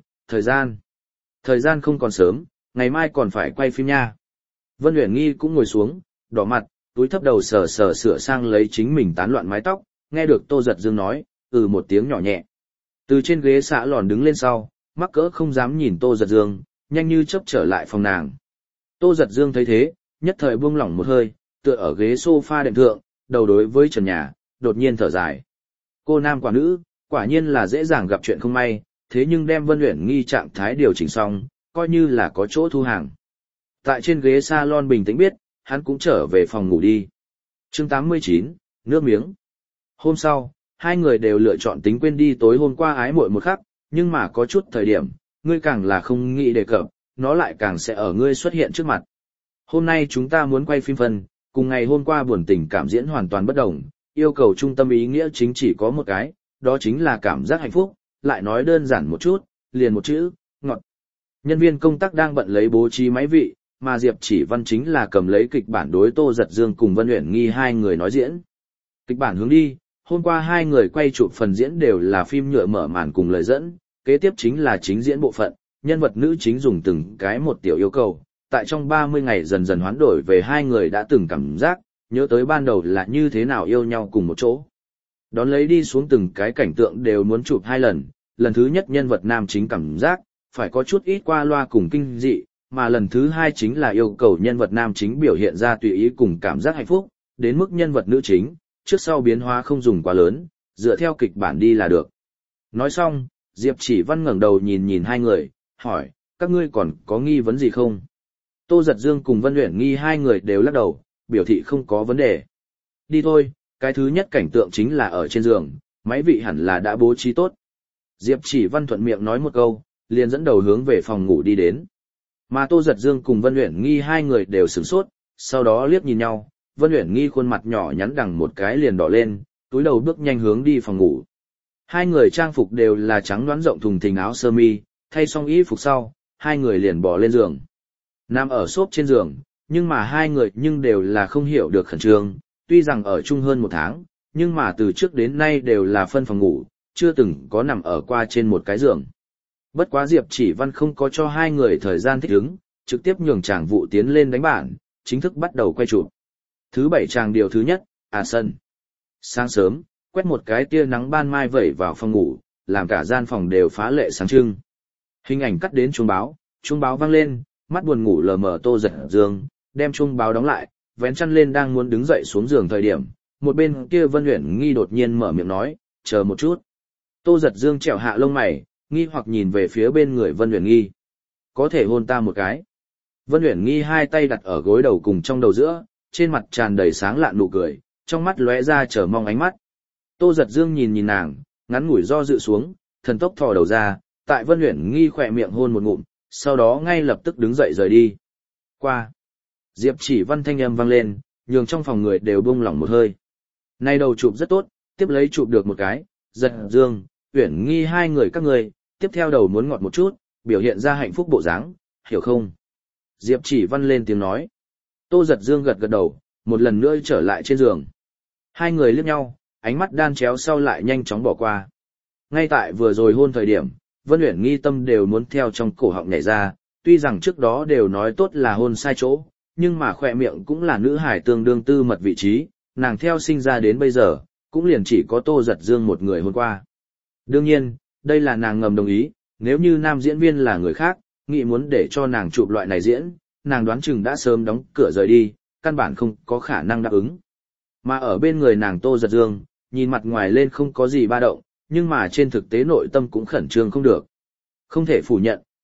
Thời gian không còn sớm, ngày mai còn phải quay phim nha. Vân Uyển Nghi cũng ngồi xuống, đỏ mặt, túi thấp đầu sờ sửa sang lấy chính mình tán loạn mái tóc, nghe được Tô Giật Dương nói, một tiếng nhỏ nhẹ. Từ trên ghế xạ lòn đứng lên sau, mắc cỡ không dám nhìn Tô Giật Dương, nhanh như chớp trở lại phòng nàng. Tô Giật Dương thấy thế, nhất thời buông lỏng một hơi, tựa ở ghế sofa đệm thượng, đầu đối với trần nhà, đột nhiên thở dài. Cô nam quả nữ, quả nhiên là dễ dàng gặp chuyện không may, thế nhưng đem Vân Uyển Nghi trạng thái điều chỉnh xong, coi như là có chỗ thu hàng. Tại trên ghế salon bình tĩnh biết, hắn cũng trở về phòng ngủ đi. Chương 89, nước miếng. Hôm sau, hai người đều lựa chọn tính quên đi tối hôm qua ái muội một khắc, nhưng mà có chút thời điểm, ngươi càng là không nghĩ đề cập, nó lại càng sẽ ở ngươi xuất hiện trước mặt. Hôm nay chúng ta muốn quay phim phần, cùng ngày hôm qua buồn tình cảm diễn hoàn toàn bất đồng, yêu cầu trung tâm ý nghĩa chính chỉ có một cái, đó chính là cảm giác hạnh phúc, lại nói đơn giản một chút, liền một chữ, ngọt. Nhân viên công tác đang bận lấy bố trí máy vị, mà Diệp Chỉ Văn chính là cầm lấy kịch bản đối Tô Giật Dương cùng Vân Uyển Nghi hai người nói diễn. Kịch bản hướng đi, hôm qua hai người quay chụp phần diễn đều là phim nhựa mở màn cùng lời dẫn, kế tiếp chính là chính diễn bộ phận, nhân vật nữ chính dùng từng cái một tiểu yêu cầu, tại trong 30 ngày dần dần hoán đổi về hai người đã từng cảm giác, nhớ tới ban đầu là như thế nào yêu nhau cùng một chỗ. Đón lấy đi xuống từng cái cảnh tượng đều muốn chụp hai lần thứ nhất nhân vật nam chính cảm giác, phải có chút ít qua loa cùng kinh dị, mà lần thứ hai chính là yêu cầu nhân vật nam chính biểu hiện ra tùy ý cùng cảm giác hạnh phúc, đến mức nhân vật nữ chính, trước sau biến hóa không dùng quá lớn, dựa theo kịch bản đi là được. Nói xong, Diệp Chỉ Văn ngẩng đầu nhìn hai người, hỏi, các ngươi còn có nghi vấn gì không? Tô Giật Dương cùng Vân Uyển Nghi hai người đều lắc đầu, biểu thị không có vấn đề. Đi thôi, cái thứ nhất cảnh tượng chính là ở trên giường, máy vị hẳn là đã bố trí tốt. Diệp Chỉ Văn thuận miệng nói một câu, liền dẫn đầu hướng về phòng ngủ đi đến. Mà Tô Giật Dương cùng Vân Uyển Nghi hai người đều sửng sốt, sau đó liếc nhìn nhau, Vân Uyển Nghi khuôn mặt nhỏ nhắn đằng một cái liền đỏ lên, túi đầu bước nhanh hướng đi phòng ngủ. Hai người trang phục đều là trắng nõn rộng thùng thình áo sơ mi, thay xong y phục sau, hai người liền bỏ lên giường. Nằm ở xốp trên giường, nhưng mà hai người nhưng đều là không hiểu được khẩn trương, tuy rằng ở chung hơn một tháng, nhưng mà từ trước đến nay đều là phân phòng ngủ, chưa từng có nằm ở qua trên một cái giường. Bất quá Diệp Chỉ Văn không có cho hai người thời gian thích ứng, trực tiếp nhường chàng vụ tiến lên đánh bản, chính thức bắt đầu quay chụp. Thứ bảy chàng điều thứ nhất, sân. Sáng sớm, quét một cái tia nắng ban mai vẩy vào phòng ngủ, làm cả gian phòng đều phá lệ sáng trưng. Hình ảnh cắt đến chuông báo vang lên, mắt buồn ngủ lờ mờ Tô Giật Dương, đem chuông báo đóng lại, vén chăn lên đang muốn đứng dậy xuống giường thời điểm, một bên kia Vân Uyển Nghi đột nhiên mở miệng nói, chờ một chút. Tô Giật Dương trèo hạ lông mày, nghi hoặc nhìn về phía bên người Vân Uyển Nghi. Có thể hôn ta một cái. Vân Uyển Nghi hai tay đặt ở gối đầu cùng trong đầu giữa, trên mặt tràn đầy sáng lạn nụ cười, trong mắt lóe ra chờ mong ánh mắt. Tô Giật Dương nhìn nàng, ngắn ngủi do dự xuống, thần tốc thò đầu ra, tại Vân Uyển Nghi khỏe miệng hôn một ngụm, sau đó ngay lập tức đứng dậy rời đi. Qua. Diệp Chỉ Văn thanh âm vang lên, nhường trong phòng người đều buông lỏng một hơi. Nay đầu chụp rất tốt, tiếp lấy chụp được một cái, Giật Dương, Uyển Nghi hai người các người, tiếp theo đầu muốn ngọt một chút, biểu hiện ra hạnh phúc bộ dáng, hiểu không? Diệp Chỉ Văn lên tiếng nói. Tô Giật Dương gật gật đầu, một lần nữa trở lại trên giường. Hai người liếc nhau, ánh mắt đan chéo sau lại nhanh chóng bỏ qua. Ngay tại vừa rồi hôn thời điểm, Vân Uyển Nghi tâm đều muốn theo trong cổ họng nhảy ra, tuy rằng trước đó đều nói tốt là hôn sai chỗ, nhưng mà khỏe miệng cũng là nữ hải tương đương tư mật vị trí, nàng theo sinh ra đến bây giờ, cũng liền chỉ có Tô Giật Dương một người hôn qua. Đương nhiên, đây là nàng ngầm đồng ý, nếu như nam diễn viên là người khác, nghĩ muốn để cho nàng chụp loại này diễn, nàng đoán chừng đã sớm đóng cửa rời đi, căn bản không có khả năng đáp ứng. Mà ở bên người nàng Tô Giật Dương, nhìn mặt ngoài lên không có gì ba động, nhưng mà trên thực tế nội tâm cũng khẩn trương không được. Không thể phủ nhận,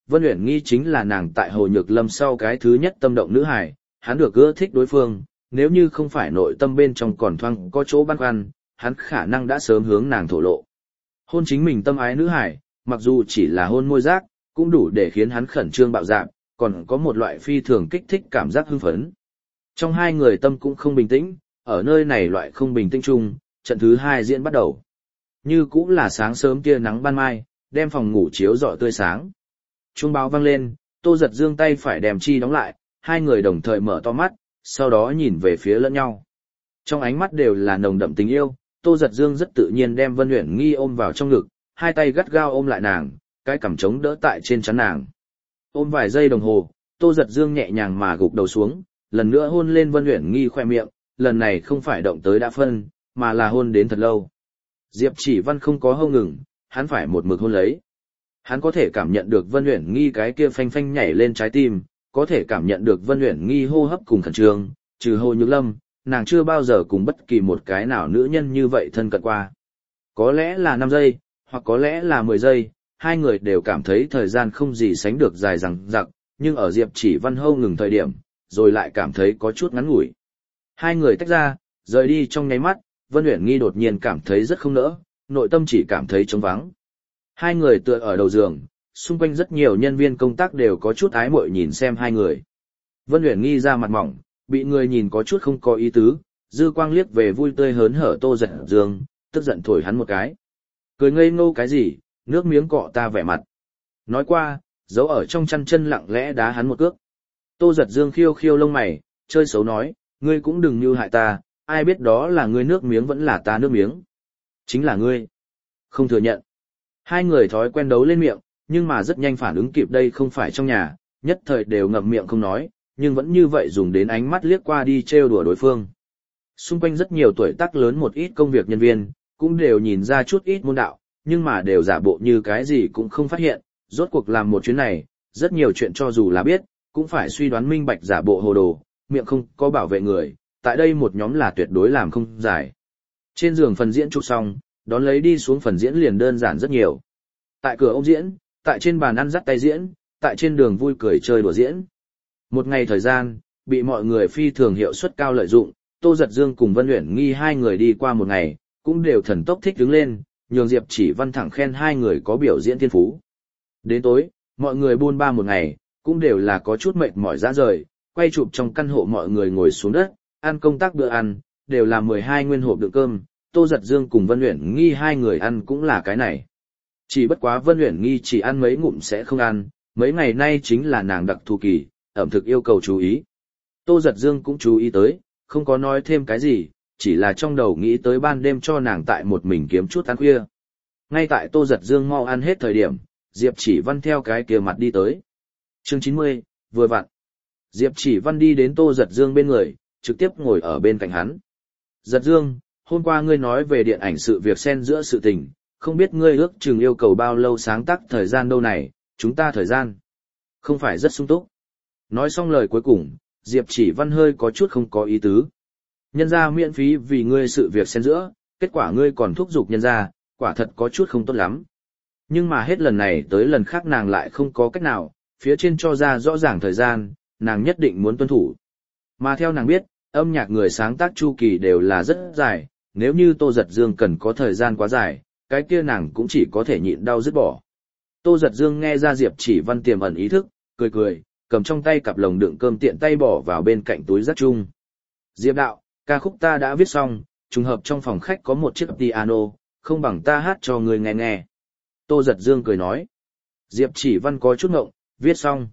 Vân Uyển Nghi chính là nàng tại Hồ Nhược Lâm sau cái thứ nhất tâm động nữ hài, hắn được ưa thích đối phương, nếu như không phải nội tâm bên trong còn thoang có chỗ băn khoăn, hắn khả năng đã sớm hướng nàng thổ lộ. Hôn chính mình tâm ái nữ hài, mặc dù chỉ là hôn môi giác, cũng đủ để khiến hắn khẩn trương bạo dạn, còn có một loại phi thường kích thích cảm giác hưng phấn. Trong hai người tâm cũng không bình tĩnh, ở nơi này loại không bình tĩnh chung, trận thứ hai diễn bắt đầu. Như cũng là sáng sớm tia nắng ban mai, đem phòng ngủ chiếu rọi tươi sáng. Chuông báo vang lên, Tô Giật Dương tay phải đem chi đóng lại, hai người đồng thời mở to mắt, sau đó nhìn về phía lẫn nhau. Trong ánh mắt đều là nồng đậm tình yêu, Tô Giật Dương rất tự nhiên đem Vân Uyển Nghi ôm vào trong ngực, hai tay gắt gao ôm lại nàng, cái cằm chống đỡ tại trên trán nàng. Ôm vài giây đồng hồ, Tô Giật Dương nhẹ nhàng mà gục đầu xuống, lần nữa hôn lên Vân Uyển Nghi khoe miệng, lần này không phải động tới đã phân, mà là hôn đến thật lâu. Diệp Chỉ Văn không có hâu ngừng, hắn phải một mực hôn lấy. Hắn có thể cảm nhận được Vân Uyển Nghi cái kia phanh phanh nhảy lên trái tim, có thể cảm nhận được Vân Uyển Nghi hô hấp cùng khẩn trương, trừ Hồ Nhược Lâm, nàng chưa bao giờ cùng bất kỳ một cái nào nữ nhân như vậy thân cận qua. Có lẽ là 5 giây, hoặc có lẽ là 10 giây, hai người đều cảm thấy thời gian không gì sánh được dài dằng dặc, nhưng ở Diệp Chỉ Văn hâu ngừng thời điểm, rồi lại cảm thấy có chút ngắn ngủi. Hai người tách ra, rời đi trong nháy mắt, Vân Uyển Nghi đột nhiên cảm thấy rất không nỡ, nội tâm chỉ cảm thấy trống vắng. Hai người tựa ở đầu giường, xung quanh rất nhiều nhân viên công tác đều có chút ái muội nhìn xem hai người. Vân Uyển Nghi ra mặt mỏng, bị người nhìn có chút không có ý tứ, dư quang liếc về vui tươi hớn hở Tô Giật Dương, tức giận thổi hắn một cái. Cười ngây ngô cái gì, nước miếng cọ ta vẻ mặt. Nói qua, giấu ở trong chăn chân lặng lẽ đá hắn một cước. Tô Giật Dương khiêu khiêu lông mày, chơi xấu nói, ngươi cũng đừng như hại ta, ai biết đó là ngươi nước miếng vẫn là ta nước miếng. Chính là ngươi. Không thừa nhận. Hai người thói quen đấu lên miệng, nhưng mà rất nhanh phản ứng kịp đây không phải trong nhà, nhất thời đều ngậm miệng không nói, nhưng vẫn như vậy dùng đến ánh mắt liếc qua đi trêu đùa đối phương. Xung quanh rất nhiều tuổi tác lớn một ít công việc nhân viên, cũng đều nhìn ra chút ít môn đạo, nhưng mà đều giả bộ như cái gì cũng không phát hiện, rốt cuộc làm một chuyến này, rất nhiều chuyện cho dù là biết, cũng phải suy đoán minh bạch giả bộ hồ đồ, miệng không có bảo vệ người, tại đây một nhóm là tuyệt đối làm không giải. Trên giường phần diễn chụp xong, đón lấy đi xuống phần diễn liền đơn giản rất nhiều. Tại cửa ông diễn, tại trên bàn ăn dắt tay diễn, tại trên đường vui cười chơi đùa diễn. Một ngày thời gian, bị mọi người phi thường hiệu suất cao lợi dụng, Tô Giật Dương cùng Vân Uyển Nghi hai người đi qua một ngày, cũng đều thần tốc thích đứng lên, nhường Diệp Chỉ Văn thẳng khen hai người có biểu diễn thiên phú. Đến tối, mọi người buôn ba một ngày, cũng đều là có chút mệt mỏi ra rời, quay chụp trong căn hộ mọi người ngồi xuống đất, ăn công tác bữa ăn, đều là 12 nguyên hộp đựng cơm, Tô Giật Dương cùng Vân Uyển Nghi hai người ăn cũng là cái này. Chỉ bất quá Vân Uyển Nghi chỉ ăn mấy ngụm sẽ không ăn, mấy ngày nay chính là nàng đặc thù kỳ, ẩm thực yêu cầu chú ý. Tô Giật Dương cũng chú ý tới, không có nói thêm cái gì, chỉ là trong đầu nghĩ tới ban đêm cho nàng tại một mình kiếm chút ăn khuya. Ngay tại Tô Giật Dương mau ăn hết thời điểm, Diệp Chỉ Văn theo cái kia mặt đi tới. Chương 90, vừa vặn. Diệp Chỉ Văn đi đến Tô Giật Dương bên người, trực tiếp ngồi ở bên cạnh hắn. Giật Dương, hôm qua ngươi nói về điện ảnh sự việc xen giữa sự tình, không biết ngươi ước chừng yêu cầu bao lâu sáng tác thời gian đâu này, chúng ta thời gian không phải rất sung túc. Nói xong lời cuối cùng, Diệp Chỉ Văn hơi có chút không có ý tứ. Nhân ra miễn phí vì ngươi sự việc xen giữa, kết quả ngươi còn thúc giục nhân ra, quả thật có chút không tốt lắm. Nhưng mà hết lần này tới lần khác nàng lại không có cách nào, phía trên cho ra rõ ràng thời gian, nàng nhất định muốn tuân thủ. Mà theo nàng biết, âm nhạc người sáng tác chu kỳ đều là rất dài, nếu như Tô Giật Dương cần có thời gian quá dài, cái kia nàng cũng chỉ có thể nhịn đau dứt bỏ. Tô Giật Dương nghe ra Diệp Chỉ Văn tiềm ẩn ý thức, cười cười, cầm trong tay cặp lồng đựng cơm tiện tay bỏ vào bên cạnh túi rác chung. Diệp đạo, ca khúc ta đã viết xong, trùng hợp trong phòng khách có một chiếc piano, không bằng ta hát cho người nghe nghe. Tô Giật Dương cười nói. Diệp Chỉ Văn có chút ngộng, viết xong.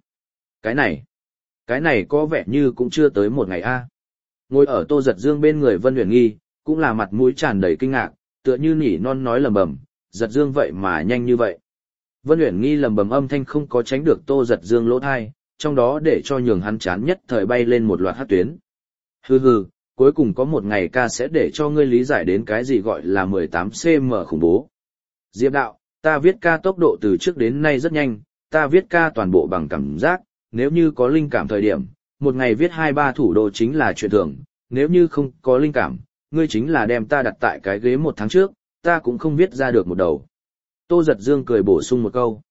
Cái này có vẻ như cũng chưa tới một ngày a. Ngồi ở Tô Giật Dương bên người Vân Uyển Nghi, cũng là mặt mũi tràn đầy kinh ngạc, tựa như nỉ non nói lầm bầm, Giật Dương vậy mà nhanh như vậy. Vân Uyển Nghi lầm bầm âm thanh không có tránh được Tô Giật Dương lỗ tai, trong đó để cho nhường hắn chán nhất thời bay lên một loạt hát tuyến. Hừ, cuối cùng có một ngày ca sẽ để cho ngươi lý giải đến cái gì gọi là 18cm khủng bố. Diệp đạo, ta viết ca tốc độ từ trước đến nay rất nhanh, ta viết ca toàn bộ bằng cảm giác, nếu như có linh cảm thời điểm, một ngày viết 2-3 thủ đô chính là chuyện thường, nếu như không có linh cảm, ngươi chính là đem ta đặt tại cái ghế 1 tháng trước, ta cũng không viết ra được một đầu. Tô Giật Dương cười bổ sung một câu.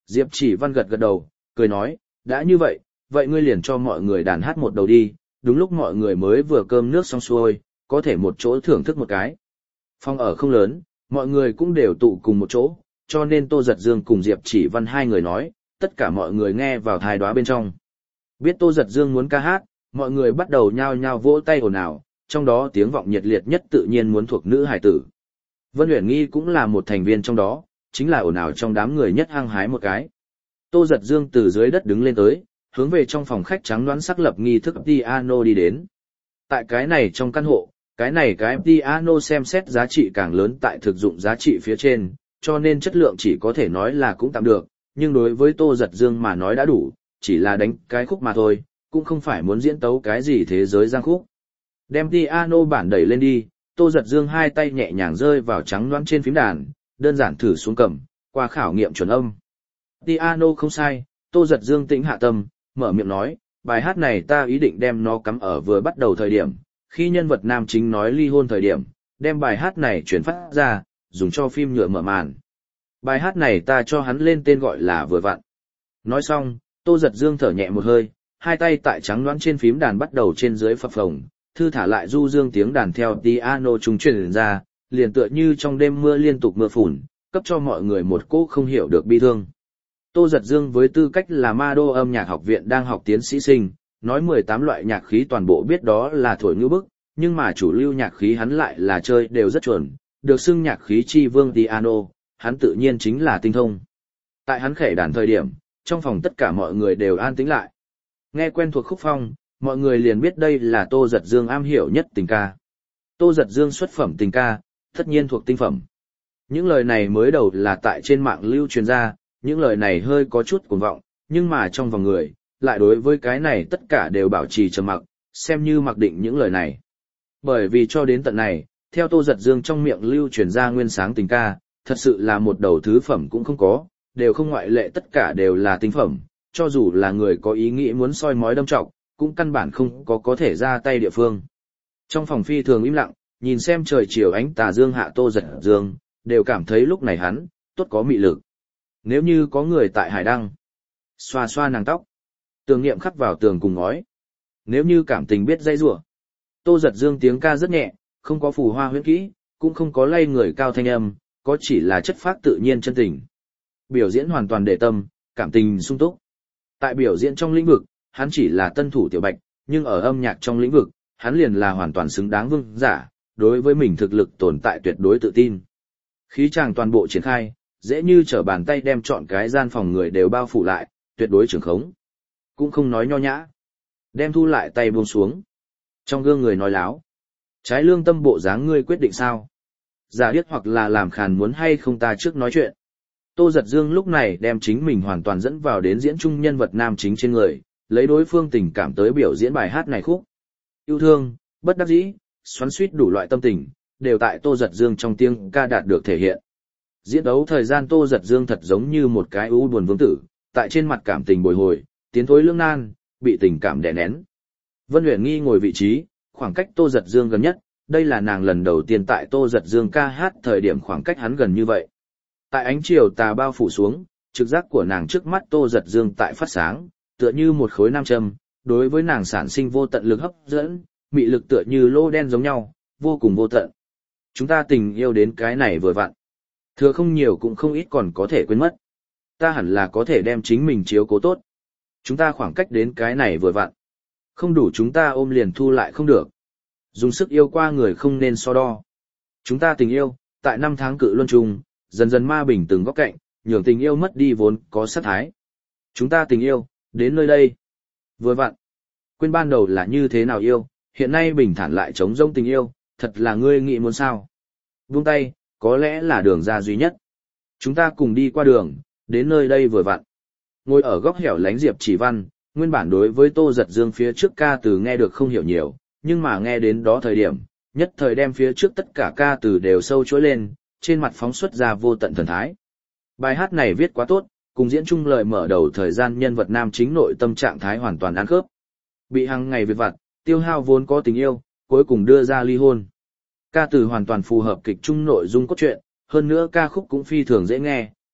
Diệp Chỉ Văn gật gật đầu, cười nói, đã như vậy, vậy ngươi liền cho mọi người đàn hát một đầu đi, đúng lúc mọi người mới vừa cơm nước xong xuôi, có thể một chỗ thưởng thức một cái. Phòng ở không lớn, mọi người cũng đều tụ cùng một chỗ, cho nên Tô Giật Dương cùng Diệp Chỉ Văn hai người nói, tất cả mọi người nghe vào thai đoá bên trong. Biết Tô Giật Dương muốn ca hát, mọi người bắt đầu nhao nhao vỗ tay ồn ào, trong đó tiếng vọng nhiệt liệt nhất tự nhiên muốn thuộc nữ hải tử. Vân Uyển Nghi cũng là một thành viên trong đó, chính là ồn ào trong đám người nhất hăng hái một cái. Tô Giật Dương từ dưới đất đứng lên tới, hướng về trong phòng khách trắng đoán sắc lập nghi thức piano đi đến. Tại cái này trong căn hộ, cái piano xem xét giá trị càng lớn tại thực dụng giá trị phía trên, cho nên chất lượng chỉ có thể nói là cũng tạm được, nhưng đối với Tô Giật Dương mà nói đã đủ, chỉ là đánh cái khúc mà thôi, cũng không phải muốn diễn tấu cái gì thế giới giang khúc. Đem piano bản đẩy lên đi, Tô Giật Dương hai tay nhẹ nhàng rơi vào trắng loãng trên phím đàn, đơn giản thử xuống cầm, qua khảo nghiệm chuẩn âm. Piano không sai, Tô Giật Dương tĩnh hạ tâm, mở miệng nói, bài hát này ta ý định đem nó cắm ở vừa bắt đầu thời điểm, khi nhân vật nam chính nói ly hôn thời điểm, đem bài hát này chuyển phát ra, dùng cho phim nhựa mở màn. Bài hát này ta cho hắn lên tên gọi là vừa vặn. Nói xong, Tô Giật Dương thở nhẹ một hơi, hai tay tại trắng loãng trên phím đàn bắt đầu trên dưới phập phồng, thư thả lại du dương tiếng đàn theo piano trùng truyền ra, liền tựa như trong đêm mưa liên tục mưa phùn, cấp cho mọi người một cỗ không hiểu được bi thương. Tô Giật Dương với tư cách là ma đô âm nhạc học viện đang học tiến sĩ sinh, nói 18 loại nhạc khí toàn bộ biết đó là thổi ngữ bức, nhưng mà chủ lưu nhạc khí hắn lại là chơi đều rất chuẩn, được xưng nhạc khí chi vương piano, hắn tự nhiên chính là tinh thông. Tại hắn khẽ đàn thời điểm, trong phòng tất cả mọi người đều an tĩnh lại. Nghe quen thuộc khúc phong, mọi người liền biết đây là Tô Giật Dương am hiểu nhất tình ca. Tô Giật Dương xuất phẩm tình ca, tất nhiên thuộc tinh phẩm. Những lời này mới đầu là tại trên mạng lưu truyền ra, những lời này hơi có chút cuồng vọng, nhưng mà trong vòng người, lại đối với cái này tất cả đều bảo trì trầm mặc, xem như mặc định những lời này. Bởi vì cho đến tận này, theo Tô Giật Dương trong miệng lưu truyền ra nguyên sáng tình ca, thật sự là một đầu thứ phẩm cũng không có, đều không ngoại lệ tất cả đều là tinh phẩm, cho dù là người có ý nghĩ muốn soi mói đâm trọng, cũng căn bản không có thể ra tay địa phương. Trong phòng phi thường im lặng, nhìn xem trời chiều ánh tà dương hạ Tô Giật Dương, đều cảm thấy lúc này hắn, tốt có mị lực. Nếu như có người tại hải đăng, xoa xoa nàng tóc, tưởng niệm khắc vào tường cùng ngói. Nếu như cảm tình biết dây rủa, Tô Giật Dương tiếng ca rất nhẹ, không có phù hoa huyễn kỹ, cũng không có lay người cao thanh âm, có chỉ là chất phác tự nhiên chân tình. Biểu diễn hoàn toàn để tâm, cảm tình sung túc. Tại biểu diễn trong lĩnh vực, hắn chỉ là tân thủ tiểu bạch, nhưng ở âm nhạc trong lĩnh vực, hắn liền là hoàn toàn xứng đáng vương giả, đối với mình thực lực tồn tại tuyệt đối tự tin. Khí chàng toàn bộ triển khai, dễ như trở bàn tay đem chọn cái gian phòng người đều bao phủ lại, tuyệt đối trường khống. Cũng không nói nho nhã. Đem thu lại tay buông xuống. Trong gương người nói láo. Trái lương tâm bộ dáng ngươi quyết định sao? Giả điếc hoặc là làm khàn muốn hay không ta trước nói chuyện. Tô Giật Dương lúc này đem chính mình hoàn toàn dẫn vào đến diễn chung nhân vật nam chính trên người, lấy đối phương tình cảm tới biểu diễn bài hát này khúc. Yêu thương, bất đắc dĩ, xoắn xuýt đủ loại tâm tình, đều tại Tô Giật Dương trong tiếng ca đạt được thể hiện. Diễn đấu thời gian Tô Giật Dương thật giống như một cái u buồn vương tử, tại trên mặt cảm tình bồi hồi, tiến thối lưỡng nan, bị tình cảm đè nén. Vân Uyển Nghi ngồi vị trí, khoảng cách Tô Giật Dương gần nhất, đây là nàng lần đầu tiên tại Tô Giật Dương ca hát thời điểm khoảng cách hắn gần như vậy. Tại ánh chiều tà bao phủ xuống, trực giác của nàng trước mắt Tô Giật Dương tại phát sáng, tựa như một khối nam châm, đối với nàng sản sinh vô tận lực hấp dẫn, mị lực tựa như lô đen giống nhau, vô cùng vô tận. Chúng ta tình yêu đến cái này vừa vặn. Thừa không nhiều cũng không ít còn có thể quên mất. Ta hẳn là có thể đem chính mình chiếu cố tốt. Chúng ta khoảng cách đến cái này vừa vặn. Không đủ chúng ta ôm liền thu lại không được. Dùng sức yêu qua người không nên so đo. Chúng ta tình yêu, tại 5 tháng cự luân trùng, dần dần ma bình từng góc cạnh, nhường tình yêu mất đi vốn có sát thái. Chúng ta tình yêu, đến nơi đây. Vừa vặn. Quên ban đầu là như thế nào yêu, hiện nay bình thản lại trống rỗng tình yêu, thật là ngươi nghĩ muốn sao. Buông tay, có lẽ là đường ra duy nhất. Chúng ta cùng đi qua đường, đến nơi đây vừa vặn. Ngồi ở góc hẻo lánh Diệp Chỉ Văn, nguyên bản đối với Tô Giật Dương phía trước ca từ nghe được không hiểu nhiều, nhưng mà nghe đến đó thời điểm, nhất thời đem phía trước tất cả ca từ đều sâu chuỗi lên, trên mặt phóng xuất ra vô tận thần thái. Bài hát này viết quá tốt, cùng diễn chung lời mở đầu thời gian nhân vật nam chính nội tâm trạng thái hoàn toàn ăn khớp. Bị hàng ngày việc vặt, tiêu hao vốn có tình yêu, cuối cùng đưa ra ly hôn. Ca từ hoàn toàn phù hợp kịch chung nội dung cốt truyện, hơn nữa ca khúc cũng phi thường dễ nghe,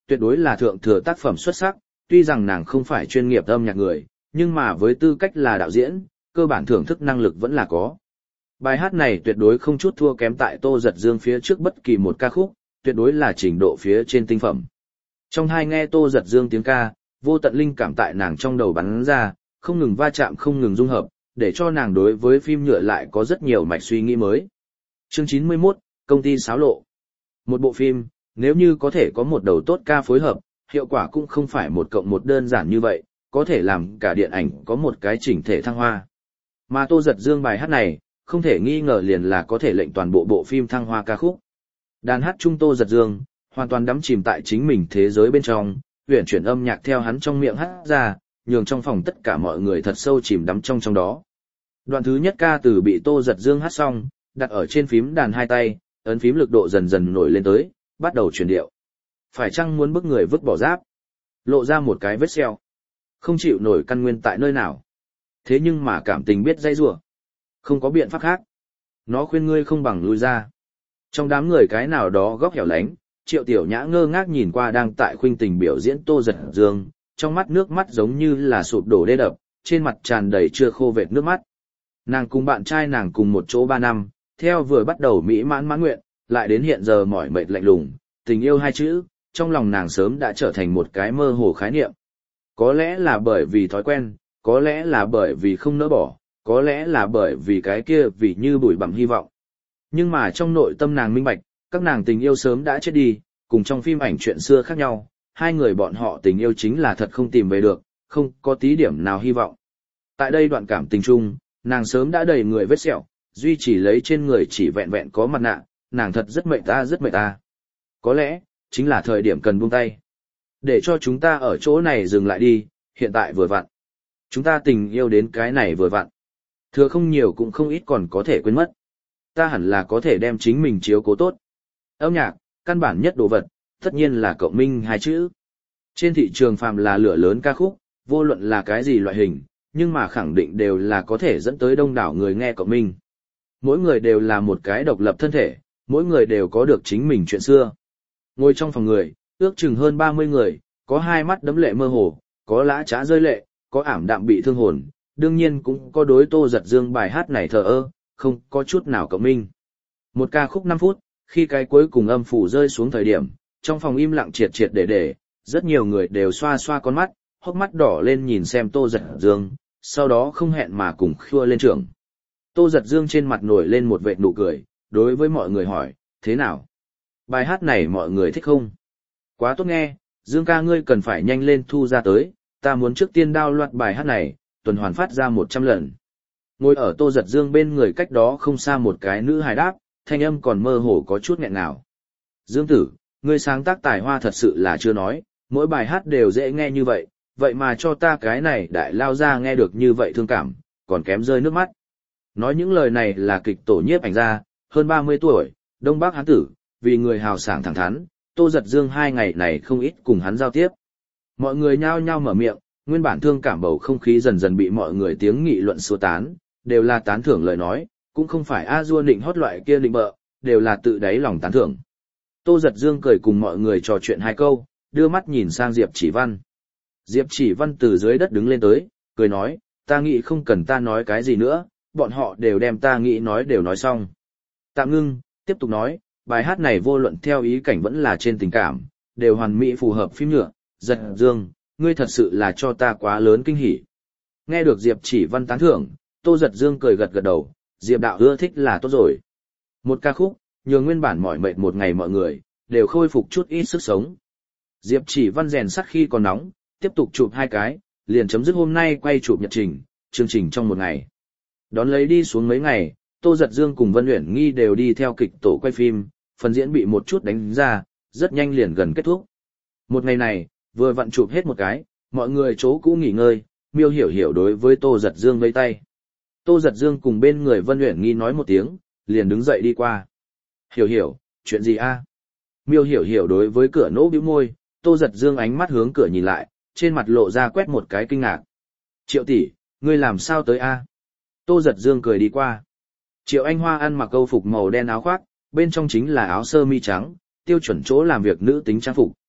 tuyệt đối là thượng thừa tác phẩm xuất sắc, tuy rằng nàng không phải chuyên nghiệp âm nhạc người, nhưng mà với tư cách là đạo diễn, cơ bản thưởng thức năng lực vẫn là có. Bài hát này tuyệt đối không chút thua kém tại Tô Giật Dương phía trước bất kỳ một ca khúc, tuyệt đối là trình độ phía trên tinh phẩm. Trong hai nghe Tô Giật Dương tiếng ca, vô tận linh cảm tại nàng trong đầu bắn ra, không ngừng va chạm không ngừng dung hợp, để cho nàng đối với phim nhựa lại có rất nhiều mạch suy nghĩ mới. Chương 91, Công ty xáo lộ. Một bộ phim, nếu như có thể có một đầu tốt ca phối hợp, hiệu quả cũng không phải một cộng một đơn giản như vậy, có thể làm cả điện ảnh có một cái chỉnh thể thăng hoa. Mà Tô Giật Dương bài hát này, không thể nghi ngờ liền là có thể lệnh toàn bộ bộ phim thăng hoa ca khúc. Đàn hát trung Tô Giật Dương, hoàn toàn đắm chìm tại chính mình thế giới bên trong, uyển chuyển âm nhạc theo hắn trong miệng hát ra, nhường trong phòng tất cả mọi người thật sâu chìm đắm trong đó. Đoạn thứ nhất ca từ bị Tô Giật Dương hát xong, đặt ở trên phím đàn hai tay, ấn phím lực độ dần dần nổi lên tới, bắt đầu chuyển điệu. Phải chăng muốn bức người vứt bỏ giáp, lộ ra một cái vết sẹo, không chịu nổi căn nguyên tại nơi nào. Thế nhưng mà cảm tình biết dây rủa, không có biện pháp khác. Nó khuyên ngươi không bằng lui ra. Trong đám người cái nào đó góc hẻo lánh, Triệu Tiểu Nhã ngơ ngác nhìn qua đang tại khuynh tình biểu diễn Tô Giật Dương, trong mắt nước mắt giống như là sụp đổ đê đập, trên mặt tràn đầy chưa khô vệt nước mắt. Nàng cùng bạn trai nàng cùng một chỗ 3 năm, theo vừa bắt đầu mỹ mãn mãn nguyện, lại đến hiện giờ mỏi mệt lạnh lùng, tình yêu hai chữ, trong lòng nàng sớm đã trở thành một cái mơ hồ khái niệm. Có lẽ là bởi vì thói quen, có lẽ là bởi vì không nỡ bỏ, có lẽ là bởi vì cái kia vì như bụi bặm hy vọng. Nhưng mà trong nội tâm nàng minh bạch, các nàng tình yêu sớm đã chết đi, cùng trong phim ảnh chuyện xưa khác nhau, hai người bọn họ tình yêu chính là thật không tìm về được, không có tí điểm nào hy vọng. Tại đây đoạn cảm tình chung, nàng sớm đã đầy người vết sẹo, duy chỉ lấy trên người chỉ vẹn vẹn có mặt nạ, nàng thật rất mệt ta rất mệt ta. Có lẽ, chính là thời điểm cần buông tay. Để cho chúng ta ở chỗ này dừng lại đi, hiện tại vừa vặn. Chúng ta tình yêu đến cái này vừa vặn. Thừa không nhiều cũng không ít còn có thể quên mất. Ta hẳn là có thể đem chính mình chiếu cố tốt. Âm nhạc, căn bản nhất đồ vật, tất nhiên là cộng minh hai chữ. Trên thị trường phàm là lửa lớn ca khúc, vô luận là cái gì loại hình, nhưng mà khẳng định đều là có thể dẫn tới đông đảo người nghe cộng minh. Mỗi người đều là một cái độc lập thân thể, mỗi người đều có được chính mình chuyện xưa. Ngồi trong phòng người, ước chừng hơn 30 người, có hai mắt đẫm lệ mơ hồ, có lã trá rơi lệ, có ảm đạm bị thương hồn, đương nhiên cũng có đối Tô Giật Dương bài hát này thờ ơ, không có chút nào cộng minh. Một ca khúc 5 phút, khi cái cuối cùng âm phủ rơi xuống thời điểm, trong phòng im lặng triệt triệt để, rất nhiều người đều xoa xoa con mắt, hốc mắt đỏ lên nhìn xem Tô Giật Dương, sau đó không hẹn mà cùng khua lên trưởng. Tô Giật Dương trên mặt nổi lên một vệt nụ cười, đối với mọi người hỏi, thế nào? Bài hát này mọi người thích không? Quá tốt nghe, Dương ca ngươi cần phải nhanh lên thu ra tới, ta muốn trước tiên download bài hát này, tuần hoàn phát ra 100 lần. Ngồi ở Tô Giật Dương bên người cách đó không xa một cái nữ hài đáp, thanh âm còn mơ hồ có chút nghẹn ngào. Dương tử, ngươi sáng tác tài hoa thật sự là chưa nói, mỗi bài hát đều dễ nghe như vậy, vậy mà cho ta cái này đại lao ra nghe được như vậy thương cảm, còn kém rơi nước mắt. Nói những lời này là kịch tổ nhiếp ảnh gia, hơn 30 tuổi, Đông Bắc hán tử, vì người hào sảng thẳng thắn, Tô Giật Dương 2 ngày này không ít cùng hắn giao tiếp. Mọi người nhao nhao mở miệng, nguyên bản thương cảm bầu không khí dần dần bị mọi người tiếng nghị luận xua tán, đều là tán thưởng lời nói, cũng không phải A-dua nịnh hót loại kia nịnh bợ, đều là tự đáy lòng tán thưởng. Tô Giật Dương cười cùng mọi người trò chuyện 2 câu, đưa mắt nhìn sang Diệp Chỉ Văn. Diệp Chỉ Văn từ dưới đất đứng lên tới, cười nói, ta nghĩ không cần ta nói cái gì nữa, bọn họ đều đem ta nghĩ nói đều nói xong. Tạm ngưng, tiếp tục nói, bài hát này vô luận theo ý cảnh vẫn là trên tình cảm, đều hoàn mỹ phù hợp phim nhựa. Giật Dương, ngươi thật sự là cho ta quá lớn kinh hỉ. Nghe được Diệp Chỉ Văn tán thưởng, Tô Giật Dương cười gật gật đầu, Diệp đạo ưa thích là tốt rồi. Một ca khúc, nhường nguyên bản mỏi mệt một ngày mọi người, đều khôi phục chút ít sức sống. Diệp Chỉ Văn rèn sắt khi còn nóng, tiếp tục chụp 2 cái, liền chấm dứt hôm nay quay chụp nhật trình, chương trình trong một ngày. Đón lấy đi xuống mấy ngày, Tô Giật Dương cùng Vân Uyển Nghi đều đi theo kịch tổ quay phim, phần diễn bị một chút đánh ra, rất nhanh liền gần kết thúc. Một ngày này, vừa vặn chụp hết một cái, mọi người chỗ cũ nghỉ ngơi, Miêu Hiểu Hiểu đối với Tô Giật Dương vẫy tay. Tô Giật Dương cùng bên người Vân Uyển Nghi nói một tiếng, liền đứng dậy đi qua. Hiểu Hiểu, chuyện gì a? Miêu Hiểu Hiểu đối với cửa nỗ bĩu môi, Tô Giật Dương ánh mắt hướng cửa nhìn lại, trên mặt lộ ra quét một cái kinh ngạc. Triệu tỷ, ngươi làm sao tới a? Tô Giật Dương cười đi qua. Triệu Anh Hoa ăn mặc câu phục màu đen áo khoác, bên trong chính là áo sơ mi trắng, tiêu chuẩn chỗ làm việc nữ tính trang phục,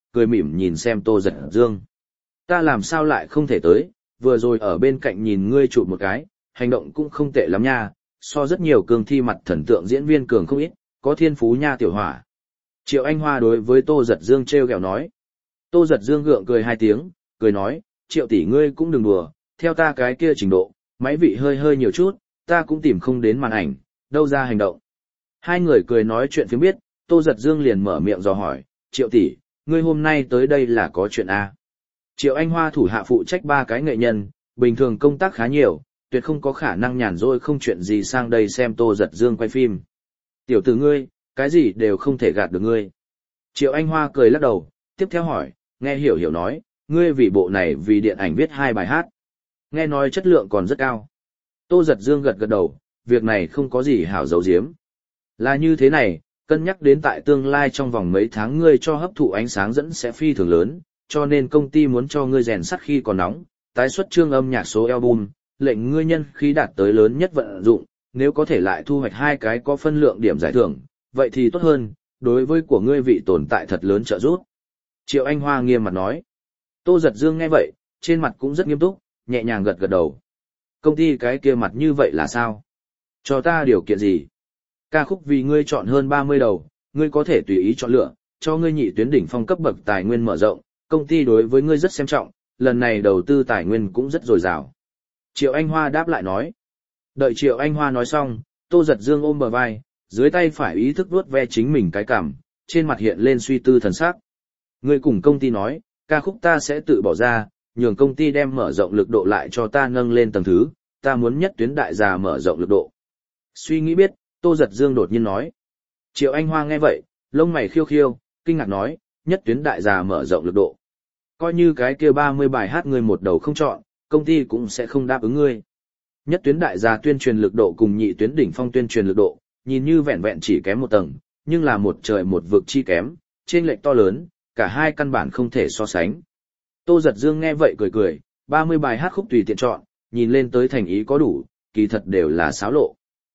cười mỉm nhìn xem Tô Giật Dương. Ta làm sao lại không thể tới, vừa rồi ở bên cạnh nhìn ngươi chụp một cái, hành động cũng không tệ lắm nha, so rất nhiều cương thi mặt thần tượng diễn viên cường không ít, có thiên phú nha tiểu hỏa. Triệu Anh Hoa đối với Tô Giật Dương trêu ghẹo nói. Tô Giật Dương gượng cười hai tiếng, cười nói, Triệu tỷ ngươi cũng đừng đùa, theo ta cái kia trình độ, máy vị hơi hơi nhiều chút, ta cũng tìm không đến màn ảnh, đâu ra hành động. Hai người cười nói chuyện phiếm biết, Tô Giật Dương liền mở miệng dò hỏi, Triệu tỷ, ngươi hôm nay tới đây là có chuyện A. Triệu Anh Hoa thủ hạ phụ trách 3 cái nghệ nhân, bình thường công tác khá nhiều, tuyệt không có khả năng nhàn rỗi không chuyện gì sang đây xem Tô Giật Dương quay phim. Tiểu tử ngươi, cái gì đều không thể gạt được ngươi. Triệu Anh Hoa cười lắc đầu, tiếp theo hỏi, nghe hiểu nói, ngươi vì bộ này vì điện ảnh viết 2 bài hát. Nghe nói chất lượng còn rất cao. Tô Giật Dương gật đầu, việc này không có gì hảo giấu giếm. Là như thế này, cân nhắc đến tại tương lai trong vòng mấy tháng ngươi cho hấp thụ ánh sáng dẫn sẽ phi thường lớn, cho nên công ty muốn cho ngươi rèn sắt khi còn nóng, tái xuất chương âm nhạc số album, lệnh ngươi nhân khí đạt tới lớn nhất vận dụng, nếu có thể lại thu hoạch 2 cái có phân lượng điểm giải thưởng, vậy thì tốt hơn, đối với của ngươi vị tồn tại thật lớn trợ giúp. Triệu Anh Hoa nghiêm mặt nói. Tô Giật Dương nghe vậy, trên mặt cũng rất nghiêm túc, nhẹ nhàng gật đầu. Công ty cái kia mặt như vậy là sao? Cho ta điều kiện gì? Ca khúc vì ngươi chọn hơn 30 đầu, ngươi có thể tùy ý chọn lựa, cho ngươi nhị tuyến đỉnh phong cấp bậc tài nguyên mở rộng, công ty đối với ngươi rất xem trọng, lần này đầu tư tài nguyên cũng rất dồi dào. Triệu Anh Hoa đáp lại nói. Đợi Triệu Anh Hoa nói xong, Tô Giật Dương ôm bờ vai, dưới tay phải ý thức vuốt ve chính mình cái cằm, trên mặt hiện lên suy tư thần sắc. Ngươi cùng công ty nói, ca khúc ta sẽ tự bỏ ra, nhường công ty đem mở rộng lực độ lại cho ta nâng lên tầng thứ, ta muốn nhất tuyến đại già mở rộng lực độ. Suy nghĩ biết, Tô Giật Dương đột nhiên nói. Triệu Anh Hoa nghe vậy, lông mày khiêu khiêu, kinh ngạc nói, nhất tuyến đại già mở rộng lực độ. Coi như cái kia 30 bài hát ngươi một đầu không chọn, công ty cũng sẽ không đáp ứng ngươi. Nhất tuyến đại già tuyên truyền lực độ cùng nhị tuyến đỉnh phong tuyên truyền lực độ, nhìn như vẹn vẹn chỉ kém một tầng, nhưng là một trời một vực chi kém, chênh lệch to lớn, cả hai căn bản không thể so sánh. Tô Giật Dương nghe vậy cười, 30 bài hát khúc tùy tiện chọn, nhìn lên tới thành ý có đủ, kỳ thật đều là xáo lộ.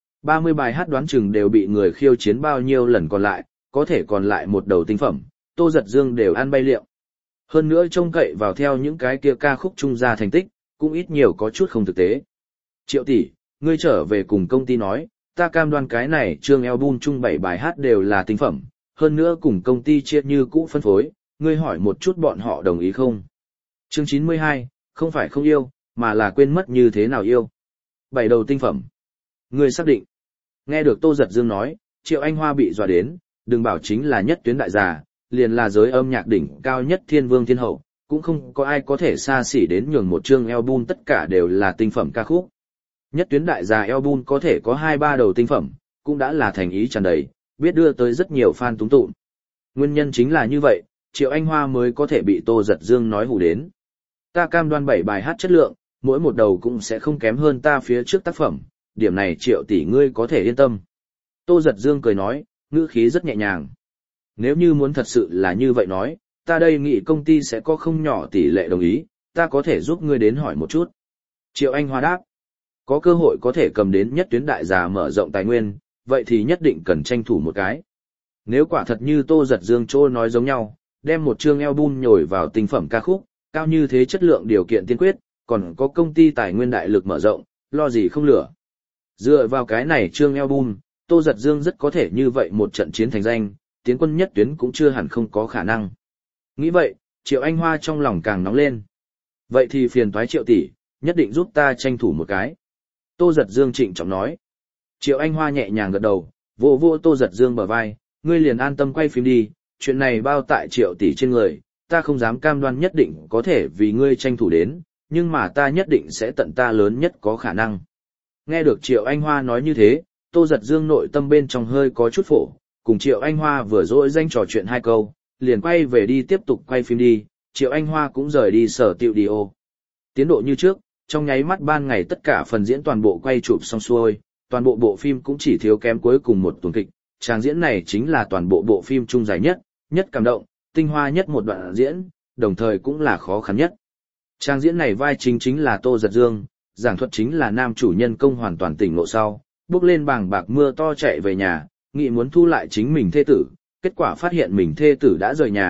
30 bài hát đoán chừng đều bị người khiêu chiến bao nhiêu lần còn lại, có thể còn lại một đầu tinh phẩm, Tô Giật Dương đều ăn bay liệu. Hơn nữa trông cậy vào theo những cái kia ca khúc trung gia thành tích, cũng ít nhiều có chút không thực tế. Triệu tỷ, ngươi trở về cùng công ty nói, ta cam đoan cái này chương album chung 7 bài hát đều là tinh phẩm, hơn nữa cùng công ty chia như cũ phân phối, ngươi hỏi một chút bọn họ đồng ý không? Chương 92, không phải không yêu, mà là quên mất như thế nào yêu. 7 đầu tinh phẩm. Ngươi xác định. Nghe được Tô Giật Dương nói, Triệu Anh Hoa bị dọa đến, đừng bảo chính là nhất tuyến đại già, liền là giới âm nhạc đỉnh cao nhất thiên vương thiên hậu, cũng không có ai có thể xa xỉ đến nhường một chương album tất cả đều là tinh phẩm ca khúc. Nhất tuyến đại già album có thể có 2-3 đầu tinh phẩm, cũng đã là thành ý tràn đầy, biết đưa tới rất nhiều fan túng tụm. Nguyên nhân chính là như vậy, Triệu Anh Hoa mới có thể bị Tô Giật Dương nói hù đến. Ta cam đoan 7 bài hát chất lượng, mỗi một đầu cũng sẽ không kém hơn ta phía trước tác phẩm, điểm này Triệu tỷ ngươi có thể yên tâm. Tô Giật Dương cười nói, ngữ khí rất nhẹ nhàng. Nếu như muốn thật sự là như vậy nói, ta đây nghĩ công ty sẽ có không nhỏ tỷ lệ đồng ý, ta có thể giúp ngươi đến hỏi một chút. Triệu Anh Hoa đáp, có cơ hội có thể cầm đến nhất tuyến đại già mở rộng tài nguyên, vậy thì nhất định cần tranh thủ một cái. Nếu quả thật như Tô Giật Dương trô nói giống nhau, đem một chương album nhồi vào tinh phẩm ca khúc, cao như thế chất lượng điều kiện tiên quyết, còn có công ty tài nguyên đại lực mở rộng, lo gì không lửa. Dựa vào cái này chương album, Tô Giật Dương rất có thể như vậy một trận chiến thành danh, tiến quân nhất tuyến cũng chưa hẳn không có khả năng. Nghĩ vậy, Triệu Anh Hoa trong lòng càng nóng lên. Vậy thì phiền toái Triệu tỷ, nhất định giúp ta tranh thủ một cái. Tô Giật Dương trịnh trọng nói. Triệu Anh Hoa nhẹ nhàng gật đầu, vô vô Tô Giật Dương bờ vai, ngươi liền an tâm quay phim đi, chuyện này bao tại Triệu tỷ trên người, ta không dám cam đoan nhất định có thể vì ngươi tranh thủ đến, nhưng mà ta nhất định sẽ tận ta lớn nhất có khả năng. Nghe được Triệu Anh Hoa nói như thế, Tô Giật Dương nội tâm bên trong hơi có chút phổ, cùng Triệu Anh Hoa vừa dỗi danh trò chuyện 2 câu, liền quay về đi tiếp tục quay phim đi, Triệu Anh Hoa cũng rời đi sở tiệu đi ô. Tiến độ như trước, trong nháy mắt ban ngày tất cả phần diễn toàn bộ quay chụp xong xuôi, toàn bộ bộ phim cũng chỉ thiếu kém cuối cùng một tuần kịch, tràng diễn này chính là toàn bộ bộ phim chung dài nhất, nhất cảm động, tinh hoa nhất một đoạn diễn, đồng thời cũng là khó khăn nhất. Tràng diễn này vai chính là Tô Giật Dương, giảng thuật chính là nam chủ nhân công hoàn toàn tỉnh ngộ sau, bước lên bàng bạc mưa to chạy về nhà, nghĩ muốn thu lại chính mình thê tử, kết quả phát hiện mình thê tử đã rời nhà,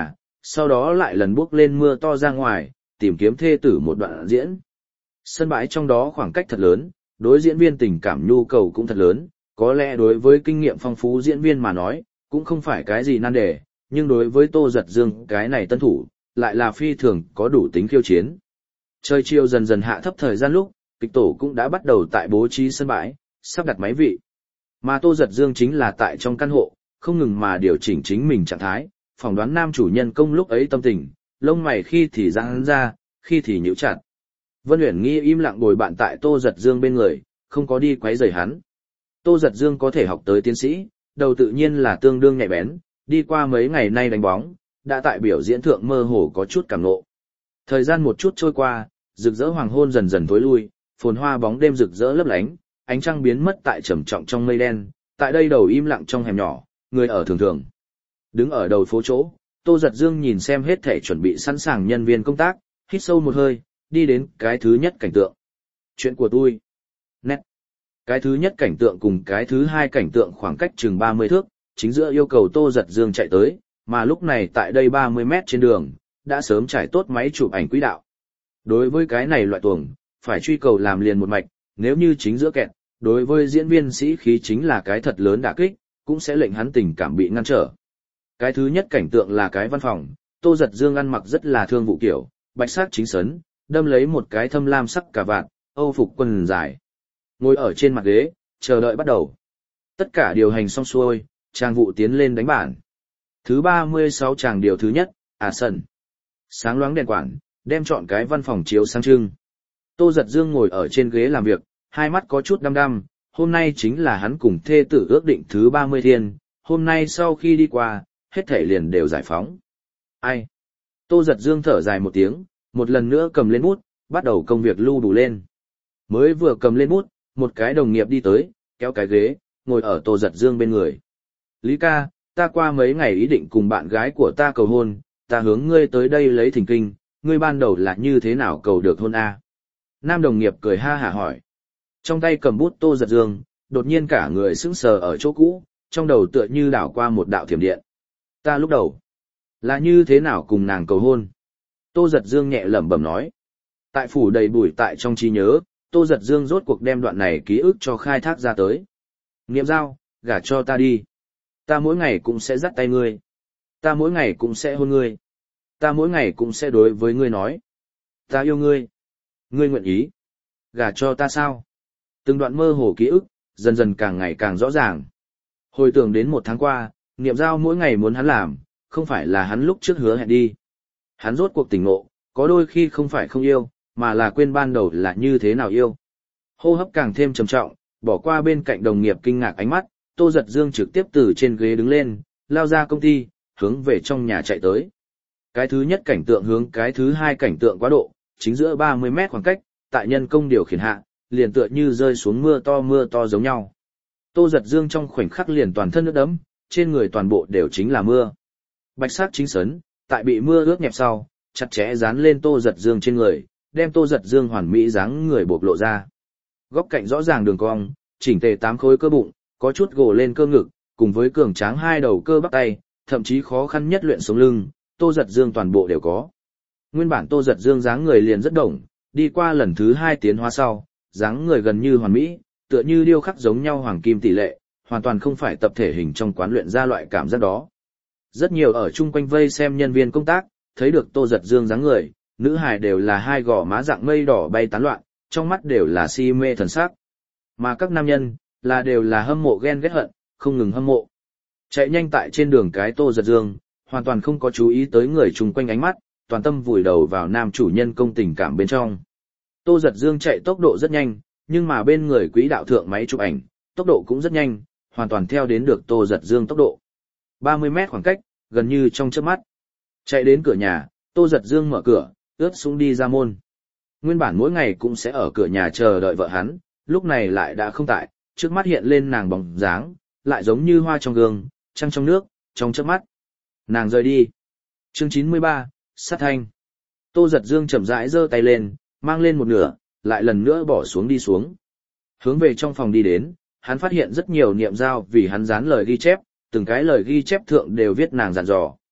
sau đó lại lần bước lên mưa to ra ngoài, tìm kiếm thê tử một đoạn diễn. Sân bãi trong đó khoảng cách thật lớn, đối diễn viên tình cảm nhu cầu cũng thật lớn, có lẽ đối với kinh nghiệm phong phú diễn viên mà nói, cũng không phải cái gì nan đề, nhưng đối với Tô Giật Dương cái này tân thủ, lại là phi thường có đủ tính khiêu chiến. Trời chiều dần dần hạ thấp thời gian lúc, kịch tổ cũng đã bắt đầu tại bố trí sân bãi, sắp đặt máy vị. Mà Tô Giật Dương chính là tại trong căn hộ, không ngừng mà điều chỉnh chính mình trạng thái, phỏng đoán nam chủ nhân công lúc ấy tâm tình, lông mày khi thì giãn ra, khi thì nhíu chặt. Vân Uyển Nghi im lặng bồi bạn tại Tô Giật Dương bên người, không có đi quấy rầy hắn. Tô Giật Dương có thể học tới tiến sĩ, đầu tự nhiên là tương đương nhạy bén, đi qua mấy ngày nay đánh bóng, đã tại biểu diễn thượng mơ hồ có chút cảm ngộ. Thời gian một chút trôi qua, rực rỡ hoàng hôn dần dần tối lui, phồn hoa bóng đêm rực rỡ lấp lánh, ánh trăng biến mất tại trầm trọng trong mây đen, tại đây đầu im lặng trong hẻm nhỏ, người ở thường thường. Đứng ở đầu phố chỗ, Tô Giật Dương nhìn xem hết thể chuẩn bị sẵn sàng nhân viên công tác, hít sâu một hơi, đi đến cái thứ nhất cảnh tượng. Chuyện của tôi. Nét. Cái thứ nhất cảnh tượng cùng cái thứ hai cảnh tượng khoảng cách chừng 30 thước, chính giữa yêu cầu Tô Giật Dương chạy tới, mà lúc này tại đây 30 mét trên đường, đã sớm trải tốt máy chụp ảnh quỹ đạo. Đối với cái này loại tuồng, phải truy cầu làm liền một mạch, nếu như chính giữa kẹt, đối với diễn viên sĩ khí chính là cái thật lớn đả kích, cũng sẽ lệnh hắn tình cảm bị ngăn trở. Cái thứ nhất cảnh tượng là cái văn phòng, Tô Giật Dương ăn mặc rất là thương vụ kiểu, bạch sắc chính sấn, đâm lấy một cái thâm lam sắc cà vạt, âu phục quần dài. Ngồi ở trên mặt ghế, chờ đợi bắt đầu. Tất cả điều hành xong xuôi, trang vụ tiến lên đánh bản. Thứ 36 tràng điều thứ nhất, sân. Sáng loáng đèn quản, đem chọn cái văn phòng chiếu sáng trưng. Tô Giật Dương ngồi ở trên ghế làm việc, hai mắt có chút đăm đăm, hôm nay chính là hắn cùng thê tử ước định thứ 30 thiên, hôm nay sau khi đi qua, hết thảy liền đều giải phóng. Ai? Tô Giật Dương thở dài một tiếng, một lần nữa cầm lên bút, bắt đầu công việc lưu đủ lên. Mới vừa cầm lên bút, một cái đồng nghiệp đi tới, kéo cái ghế, ngồi ở Tô Giật Dương bên người. Lý ca, ta qua mấy ngày ý định cùng bạn gái của ta cầu hôn, ta hướng ngươi tới đây lấy thỉnh kinh, ngươi ban đầu là như thế nào cầu được hôn a? Nam đồng nghiệp cười ha hả hỏi. Trong tay cầm bút Tô Giật Dương, đột nhiên cả người sững sờ ở chỗ cũ, trong đầu tựa như đảo qua một đạo thiểm điện. Ta lúc đầu là như thế nào cùng nàng cầu hôn? Tô Giật Dương nhẹ lẩm bẩm nói. Tại phủ đầy bụi tại trong trí nhớ, Tô Giật Dương rốt cuộc đem đoạn này ký ức cho khai thác ra tới. Niệm Giao, gả cho ta đi. Ta mỗi ngày cũng sẽ dắt tay ngươi. Ta mỗi ngày cũng sẽ hôn ngươi. Ta mỗi ngày cũng sẽ đối với ngươi nói. Ta yêu ngươi. Ngươi nguyện ý. Gả cho ta sao? Từng đoạn mơ hồ ký ức, dần dần càng ngày càng rõ ràng. Hồi tưởng đến một tháng qua, Niệm Giao mỗi ngày muốn hắn làm, không phải là hắn lúc trước hứa hẹn đi. Hắn rốt cuộc tỉnh ngộ, có đôi khi không phải không yêu, mà là quên ban đầu là như thế nào yêu. Hô hấp càng thêm trầm trọng, bỏ qua bên cạnh đồng nghiệp kinh ngạc ánh mắt, Tô Giật Dương trực tiếp từ trên ghế đứng lên, lao ra công ty, hướng về trong nhà chạy tới. Cái thứ nhất cảnh tượng hướng cái thứ hai cảnh tượng quá độ, chính giữa 30 mét khoảng cách, tại nhân công điều khiển hạ, liền tựa như rơi xuống mưa to giống nhau. Tô Giật Dương trong khoảnh khắc liền toàn thân nước đẫm, trên người toàn bộ đều chính là mưa. Bạch sắc chính sấn, tại bị mưa ướt nhẹp sau, chặt chẽ dán lên Tô Giật Dương trên người, đem Tô Giật Dương hoàn mỹ dáng người bộc lộ ra. Góc cạnh rõ ràng đường cong, chỉnh tề 8 khối cơ bụng, có chút gồ lên cơ ngực, cùng với cường tráng hai đầu cơ bắp tay, thậm chí khó khăn nhất luyện sống lưng, Tô Giật Dương toàn bộ đều có. Nguyên bản Tô Giật Dương dáng người liền rất đồng, đi qua lần thứ 2 tiến hóa sau, dáng người gần như hoàn mỹ, tựa như điêu khắc giống nhau hoàng kim tỷ lệ, hoàn toàn không phải tập thể hình trong quán luyện ra loại cảm giác đó. Rất nhiều ở chung quanh vây xem nhân viên công tác, thấy được Tô Giật Dương dáng người, nữ hài đều là hai gò má dạng mây đỏ bay tán loạn, trong mắt đều là si mê thần sắc. Mà các nam nhân, đều là hâm mộ ghen ghét hận, không ngừng hâm mộ. Chạy nhanh tại trên đường cái Tô Giật Dương, hoàn toàn không có chú ý tới người chung quanh ánh mắt, toàn tâm vùi đầu vào nam chủ nhân công tình cảm bên trong. Tô Giật Dương chạy tốc độ rất nhanh, nhưng mà bên người quỹ đạo thượng máy chụp ảnh, tốc độ cũng rất nhanh, hoàn toàn theo đến được Tô Giật Dương tốc độ. 30 mét khoảng cách, gần như trong chớp mắt. Chạy đến cửa nhà, Tô Giật Dương mở cửa, ướt sũng đi ra môn. Nguyên bản mỗi ngày cũng sẽ ở cửa nhà chờ đợi vợ hắn, lúc này lại đã không tại, trước mắt hiện lên nàng bóng dáng, lại giống như hoa trong gương, trăng trong nước, trong chớp mắt. Nàng rời đi. Chương 93, sát thanh. Tô Giật Dương chậm rãi giơ tay lên, mang lên một nửa, lại lần nữa bỏ xuống đi xuống. Hướng về trong phòng đi đến, hắn phát hiện rất nhiều Niệm Giao vì hắn dán lời ghi chép, từng cái lời ghi chép thượng đều viết nàng dặn dò.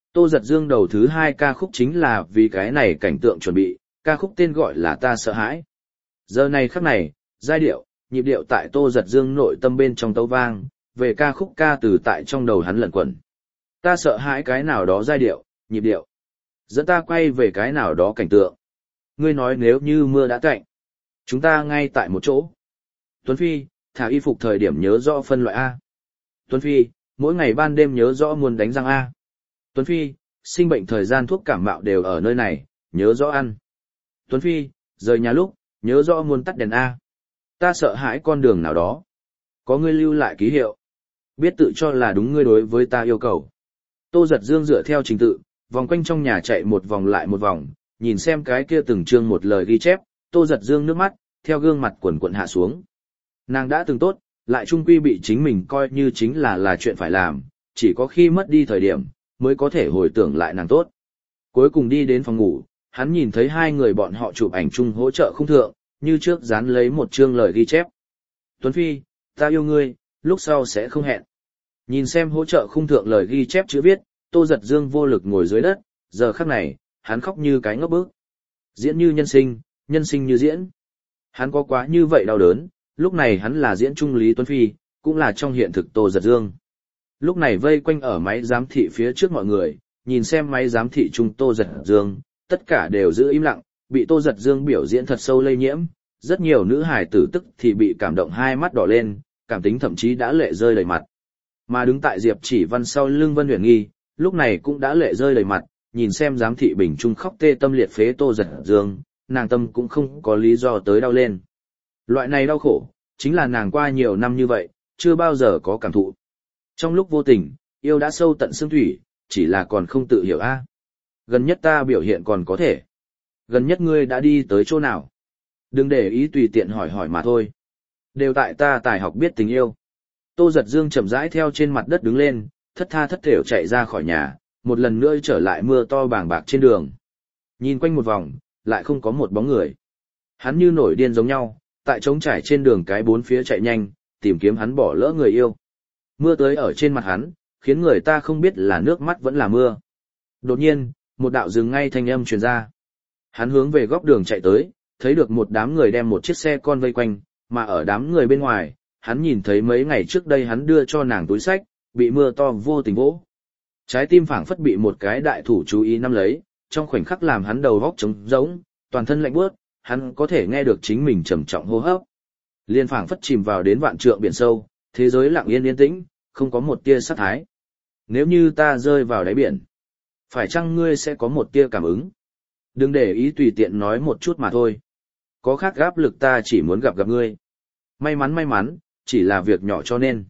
Tô Giật Dương đầu thứ 2 ca khúc chính là vì cái này cảnh tượng chuẩn bị, ca khúc tên gọi là Ta Sợ Hãi. Giờ này khắc này, giai điệu, nhịp điệu tại Tô Giật Dương nội tâm bên trong tấu vang, về ca khúc ca từ tại trong đầu hắn lẩn quẩn. Ta sợ hãi cái nào đó giai điệu, nhịp điệu. Dẫn ta quay về cái nào đó cảnh tượng. Ngươi nói nếu như mưa đã tạnh, chúng ta ngay tại một chỗ. Tuấn Phi, thả y phục thời điểm nhớ rõ phân loại A. Tuấn Phi, mỗi ngày ban đêm nhớ rõ muốn đánh răng A. Tuấn Phi, sinh bệnh thời gian thuốc cảm mạo đều ở nơi này, nhớ rõ ăn. Tuấn Phi, rời nhà lúc, nhớ rõ muốn tắt đèn A. Ta sợ hãi con đường nào đó. Có ngươi lưu lại ký hiệu. Biết tự cho là đúng ngươi đối với ta yêu cầu. Tô Giật Dương dựa theo trình tự, vòng quanh trong nhà chạy một vòng lại một vòng, nhìn xem cái kia từng chương một lời ghi chép, Tô Giật Dương nước mắt, theo gương mặt quần quần hạ xuống. Nàng đã từng tốt, lại chung quy bị chính mình coi như chính là chuyện phải làm, chỉ có khi mất đi thời điểm, mới có thể hồi tưởng lại nàng tốt. Cuối cùng đi đến phòng ngủ, hắn nhìn thấy hai người bọn họ chụp ảnh chung hỗ trợ khung thượng, như trước dán lấy một chương lời ghi chép. Tuấn Phi, ta yêu ngươi, lúc sau sẽ không hẹn. Nhìn xem hỗ trợ khung thượng lời ghi chép chữ viết, Tô Giật Dương vô lực ngồi dưới đất, giờ khắc này, hắn khóc như cái ngốc bức. Diễn như nhân sinh như diễn. Hắn có quá như vậy đau đớn, lúc này hắn là diễn trung Lý Tuấn Phi, cũng là trong hiện thực Tô Giật Dương. Lúc này vây quanh ở máy giám thị phía trước mọi người, nhìn xem máy giám thị trung Tô Giật Dương, tất cả đều giữ im lặng, bị Tô Giật Dương biểu diễn thật sâu lây nhiễm, rất nhiều nữ hài tử tức thì bị cảm động hai mắt đỏ lên, cảm tính thậm chí đã lệ rơi đầy mặt. Mà đứng tại Diệp Chỉ Văn sau lưng Vân Uyển Nghi, lúc này cũng đã lệ rơi đầy mặt, nhìn xem giám thị bình trung khóc tê tâm liệt phế Tô Giật Dương, nàng tâm cũng không có lý do tới đau lên. Loại này đau khổ, chính là nàng qua nhiều năm như vậy, chưa bao giờ có cảm thụ. Trong lúc vô tình, yêu đã sâu tận xương thủy, chỉ là còn không tự hiểu a. Gần nhất ta biểu hiện còn có thể. Gần nhất ngươi đã đi tới chỗ nào? Đừng để ý tùy tiện hỏi hỏi mà thôi. Đều tại ta tài học biết tình yêu. Tô Giật Dương chậm rãi theo trên mặt đất đứng lên, thất tha thất thểu chạy ra khỏi nhà, một lần nữa trở lại mưa to bàng bạc trên đường. Nhìn quanh một vòng, lại không có một bóng người. Hắn như nổi điên giống nhau, tại trống trải trên đường cái bốn phía chạy nhanh, tìm kiếm hắn bỏ lỡ người yêu. Mưa tới ở trên mặt hắn, khiến người ta không biết là nước mắt vẫn là mưa. Đột nhiên, một đạo dừng ngay thanh âm truyền ra. Hắn hướng về góc đường chạy tới, thấy được một đám người đem một chiếc xe con vây quanh, mà ở đám người bên ngoài, hắn nhìn thấy mấy ngày trước đây hắn đưa cho nàng túi sách, bị mưa to vô tình vỗ. Trái tim phảng phất bị một cái đại thủ chú ý nắm lấy, trong khoảnh khắc làm hắn đầu góc trống rỗng, toàn thân lạnh buốt, hắn có thể nghe được chính mình trầm trọng hô hấp. Liên phảng phất chìm vào đến vạn trượng biển sâu, thế giới lặng yên yên tĩnh, không có một tia sát thái. Nếu như ta rơi vào đáy biển, phải chăng ngươi sẽ có một tia cảm ứng? Đừng để ý tùy tiện nói một chút mà thôi. Có khác áp lực ta chỉ muốn gặp ngươi. May mắn, chỉ là việc nhỏ cho nên.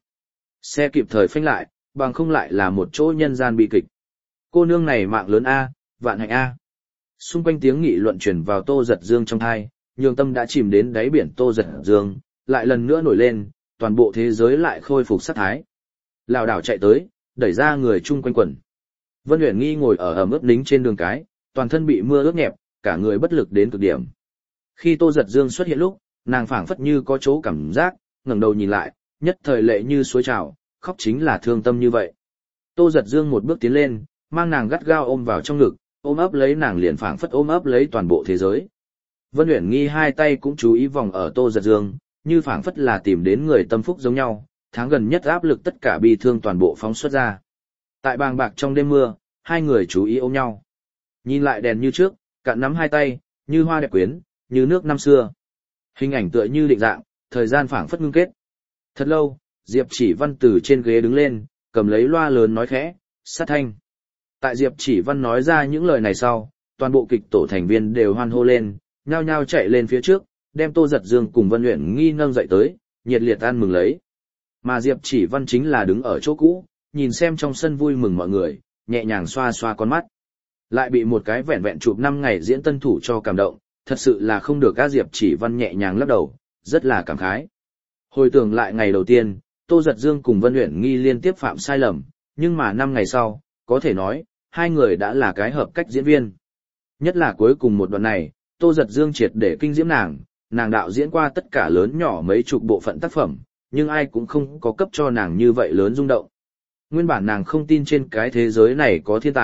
Xe kịp thời phanh lại, bằng không lại là một chỗ nhân gian bi kịch. Cô nương này mạng lớn A, vạn hạnh A. Xung quanh tiếng nghị luận truyền vào Tô Giật Dương trong thai, nhường tâm đã chìm đến đáy biển Tô Giật Dương, lại lần nữa nổi lên, toàn bộ thế giới lại khôi phục sát thái. Lảo đảo chạy tới, đẩy ra người chung quanh quần. Vân Uyển Nghi ngồi ở ẩm ướt nính trên đường cái, toàn thân bị mưa ướt nhẹp, cả người bất lực đến cực điểm. Khi Tô Giật Dương xuất hiện lúc, nàng phảng phất như có chỗ cảm giác, ngẩng đầu nhìn lại, nhất thời lệ như suối trào, khóc chính là thương tâm như vậy. Tô Giật Dương một bước tiến lên, mang nàng gắt gao ôm vào trong ngực, ôm ấp lấy nàng liền phảng phất ôm ấp lấy toàn bộ thế giới. Vân Uyển Nghi hai tay cũng chú ý vòng ở Tô Giật Dương, như phảng phất là tìm đến người tâm phúc giống nhau, tháng gần nhất áp lực tất cả bi thương toàn bộ phóng xuất ra. Tại bàng bạc trong đêm mưa, hai người chú ý ôm nhau. Nhìn lại đèn như trước, cạn nắm hai tay, như hoa đẹp quyến, như nước năm xưa. Hình ảnh tựa như định dạng, thời gian phảng phất ngưng kết. Thật lâu, Diệp Chỉ Văn từ trên ghế đứng lên, cầm lấy loa lớn nói khẽ, sát thanh. Tại Diệp Chỉ Văn nói ra những lời này sau, toàn bộ kịch tổ thành viên đều hoan hô lên, nhao nhao chạy lên phía trước, đem Tô Giật Dương cùng Vân Uyển Nghi nâng dậy tới, nhiệt liệt ăn mừng lấy. Mà Diệp Chỉ Văn chính là đứng ở chỗ cũ, nhìn xem trong sân vui mừng mọi người, nhẹ nhàng xoa xoa con mắt. Lại bị một cái vẹn vẹn chụp 5 ngày diễn tân thủ cho cảm động, thật sự là không được. Các Diệp Chỉ Văn nhẹ nhàng lắc đầu, rất là cảm khái. Hồi tưởng lại ngày đầu tiên, Tô Giật Dương cùng Vân Uyển Nghi liên tiếp phạm sai lầm, nhưng mà 5 ngày sau, có thể nói, hai người đã là cái hợp cách diễn viên. Nhất là cuối cùng một đoạn này, Tô Giật Dương triệt để kinh diễm nàng đạo diễn qua tất cả lớn nhỏ mấy chục bộ phận tác phẩm, nhưng ai cũng không có cấp cho nàng như vậy lớn rung động. Nguyên bản nàng không tin trên cái thế giới này có thiên tài,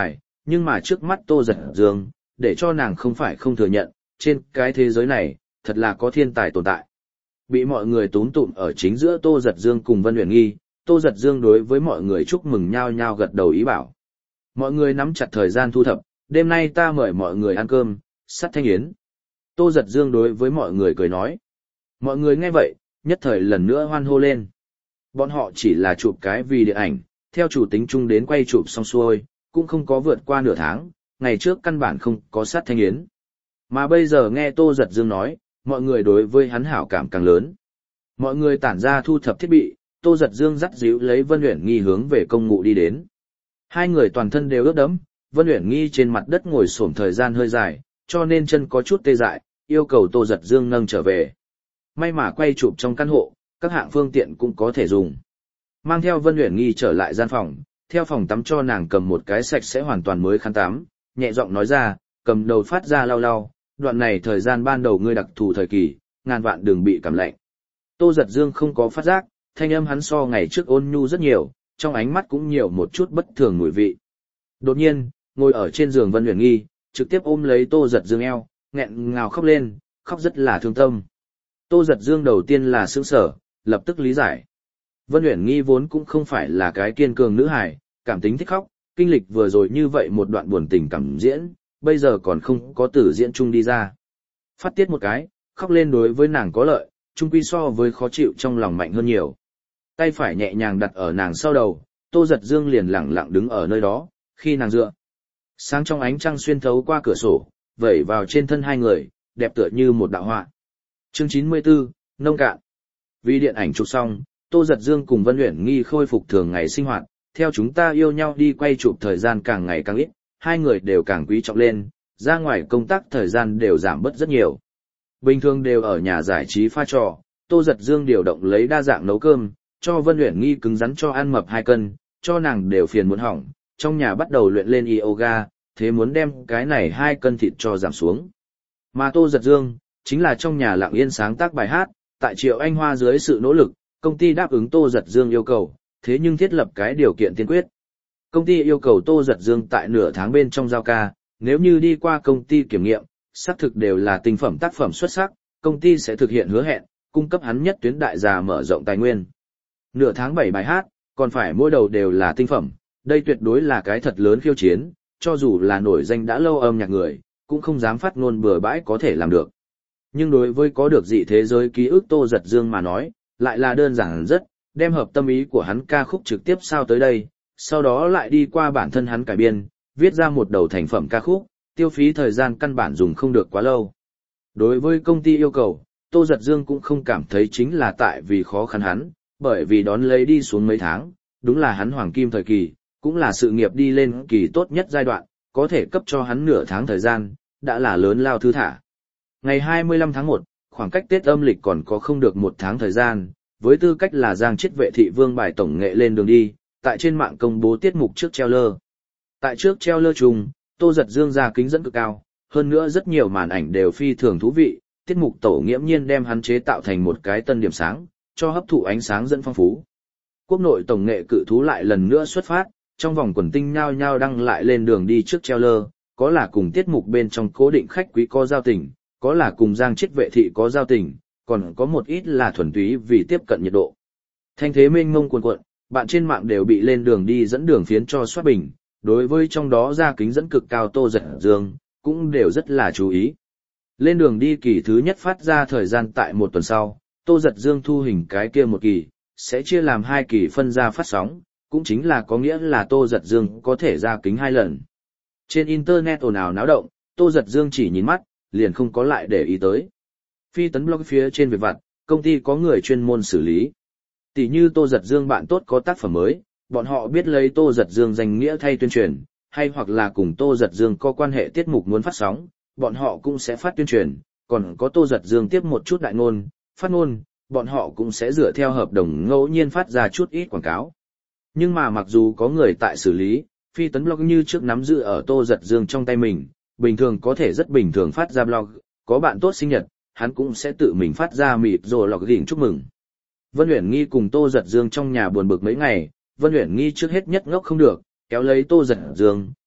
nhưng mà trước mắt Tô Giật Dương, để cho nàng không phải không thừa nhận, trên cái thế giới này, thật là có thiên tài tồn tại. Bị mọi người túm tụm ở chính giữa Tô Giật Dương cùng Vân Uyển Nghi, Tô Giật Dương đối với mọi người chúc mừng nhao nhao gật đầu ý bảo. Mọi người nắm chặt thời gian thu thập, đêm nay ta mời mọi người ăn cơm, sắt thanh yến. Tô Giật Dương đối với mọi người cười nói. Mọi người nghe vậy, nhất thời lần nữa hoan hô lên. Bọn họ chỉ là chụp cái vì điện ảnh, theo chủ tính chung đến quay chụp xong xuôi, cũng không có vượt qua nửa tháng, ngày trước căn bản không có sát thanh yến. Mà bây giờ nghe Tô Giật Dương nói, mọi người đối với hắn hảo cảm càng lớn. Mọi người tản ra thu thập thiết bị, Tô Giật Dương dắt díu lấy Vân Uyển Nghi hướng về công ngụ đi đến. Hai người toàn thân đều ướt đẫm, Vân Uyển Nghi trên mặt đất ngồi xổm thời gian hơi dài, cho nên chân có chút tê dại, yêu cầu Tô Giật Dương nâng trở về. May mà quay chụp trong căn hộ, các hạng phương tiện cũng có thể dùng. Mang theo Vân Uyển Nghi trở lại gian phòng, theo phòng tắm cho nàng cầm một cái sạch sẽ hoàn toàn mới khăn tắm, nhẹ giọng nói ra, cầm đầu phát ra lau lau, đoạn này thời gian ban đầu ngươi đặc thù thời kỳ, ngàn vạn đừng bị cảm lạnh. Tô Giật Dương không có phát giác, thanh âm hắn so ngày trước ôn nhu rất nhiều, trong ánh mắt cũng nhiều một chút bất thường mùi vị. Đột nhiên, ngồi ở trên giường Vân Uyển Nghi, trực tiếp ôm lấy Tô Giật Dương eo, nghẹn ngào khóc lên, khóc rất là thương tâm. Tô Giật Dương đầu tiên là sững sờ, lập tức lý giải. Vân Uyển Nghi vốn cũng không phải là cái kiên cường nữ hài, cảm tính thích khóc, kinh lịch vừa rồi như vậy một đoạn buồn tình cảm diễn, bây giờ còn không có tử diễn chung đi ra. Phát tiết một cái, khóc lên đối với nàng có lợi, chung quy so với khó chịu trong lòng mạnh hơn nhiều. Tay phải nhẹ nhàng đặt ở nàng sau đầu, Tô Giật Dương liền lặng lặng đứng ở nơi đó, khi nàng dựa. Sáng trong ánh trăng xuyên thấu qua cửa sổ, vẩy vào trên thân hai người, đẹp tựa như một đạo họa. Chương 94, nông cạn. Vì điện ảnh chụp xong, Tô Giật Dương cùng Vân Uyển Nghi khôi phục thường ngày sinh hoạt, theo chúng ta yêu nhau đi quay chụp thời gian càng ngày càng ít, hai người đều càng quý trọng lên, ra ngoài công tác thời gian đều giảm bớt rất nhiều. Bình thường đều ở nhà giải trí pha trò, Tô Giật Dương điều động lấy đa dạng nấu cơm, cho Vân Uyển Nghi cứng rắn cho ăn mập 2 cân, cho nàng đều phiền muốn hỏng, trong nhà bắt đầu luyện lên yoga, thế muốn đem cái này 2 cân thịt cho giảm xuống. Mà Tô Giật Dương, chính là trong nhà lặng yên sáng tác bài hát, tại Triệu Anh Hoa dưới sự nỗ lực, công ty đáp ứng Tô Giật Dương yêu cầu, thế nhưng thiết lập cái điều kiện tiên quyết. Công ty yêu cầu Tô Giật Dương tại nửa tháng bên trong giao ca, nếu như đi qua công ty kiểm nghiệm, xác thực đều là tinh phẩm tác phẩm xuất sắc, công ty sẽ thực hiện hứa hẹn, cung cấp hắn nhất tuyến đại già mở rộng tài nguyên. Nửa tháng 7 bài hát, còn phải mỗi đầu đều là tinh phẩm, đây tuyệt đối là cái thật lớn khiêu chiến, cho dù là nổi danh đã lâu âm nhạc người, cũng không dám phát ngôn bừa bãi có thể làm được. Nhưng đối với có được dị thế giới ký ức Tô Giật Dương mà nói, lại là đơn giản rất, đem hợp tâm ý của hắn ca khúc trực tiếp sao tới đây, sau đó lại đi qua bản thân hắn cải biên, viết ra một đầu thành phẩm ca khúc, tiêu phí thời gian căn bản dùng không được quá lâu. Đối với công ty yêu cầu, Tô Giật Dương cũng không cảm thấy chính là tại vì khó khăn hắn, bởi vì đón lấy đi xuống mấy tháng, đúng là hắn hoàng kim thời kỳ, cũng là sự nghiệp đi lên kỳ tốt nhất giai đoạn, có thể cấp cho hắn nửa tháng thời gian, đã là lớn lao thư thả. Ngày 25 tháng 1, khoảng cách Tết âm lịch còn có không được 1 tháng thời gian, với tư cách là Giang Chiết Vệ thị vương bài tổng nghệ lên đường đi, tại trên mạng công bố tiết mục trước treo lơ. Tại trước treo lơ chung, Tô Giật Dương ra kính dẫn cực cao, hơn nữa rất nhiều màn ảnh đều phi thường thú vị, tiết mục tổ nghiễm nhiên đem hắn chế tạo thành một cái tân điểm sáng, cho hấp thụ ánh sáng dẫn phong phú. Quốc nội tổng nghệ cự thú lại lần nữa xuất phát, trong vòng quần tinh nhao nhao đăng lại lên đường đi trước treo lơ, có là cùng tiết mục bên trong cố định khách quý có giao tình, có là cùng Giang Chiết Vệ thị có giao tình, còn có một ít là thuần túy vì tiếp cận nhiệt độ. Thanh thế mênh mông cuồn cuộn, bạn trên mạng đều bị lên đường đi dẫn đường phiến cho soát bình, đối với trong đó ra kính dẫn cực cao Tô Giật Dương, cũng đều rất là chú ý. Lên đường đi kỳ thứ nhất phát ra thời gian tại 1 tuần sau, Tô Giật Dương thu hình cái kia một kỳ, sẽ chia làm 2 kỳ phân ra phát sóng, cũng chính là có nghĩa là Tô Giật Dương có thể ra kính 2 lần. Trên Internet ồn ào náo động, Tô Giật Dương chỉ nhìn mắt, liền không có lại để ý tới. Phi tấn blog phía trên việc vặt, công ty có người chuyên môn xử lý. Tỷ như Tô Giật Dương bạn tốt có tác phẩm mới, bọn họ biết lấy Tô Giật Dương danh nghĩa thay tuyên truyền, hay hoặc là cùng Tô Giật Dương có quan hệ tiết mục muốn phát sóng, bọn họ cũng sẽ phát tuyên truyền, còn có Tô Giật Dương tiếp một chút đại ngôn, phát ngôn, bọn họ cũng sẽ dựa theo hợp đồng ngẫu nhiên phát ra chút ít quảng cáo. Nhưng mà mặc dù có người tại xử lý, phi tấn blog như trước nắm giữ ở Tô Giật Dương trong tay mình, bình thường có thể rất bình thường phát ra blog, có bạn tốt sinh nhật, hắn cũng sẽ tự mình phát ra mịt rồi lọc gỉnh chúc mừng. Vân Uyển Nghi cùng Tô Giật Dương trong nhà buồn bực mấy ngày, Vân Uyển Nghi trước hết nhất ngốc không được, kéo lấy Tô Giật Dương,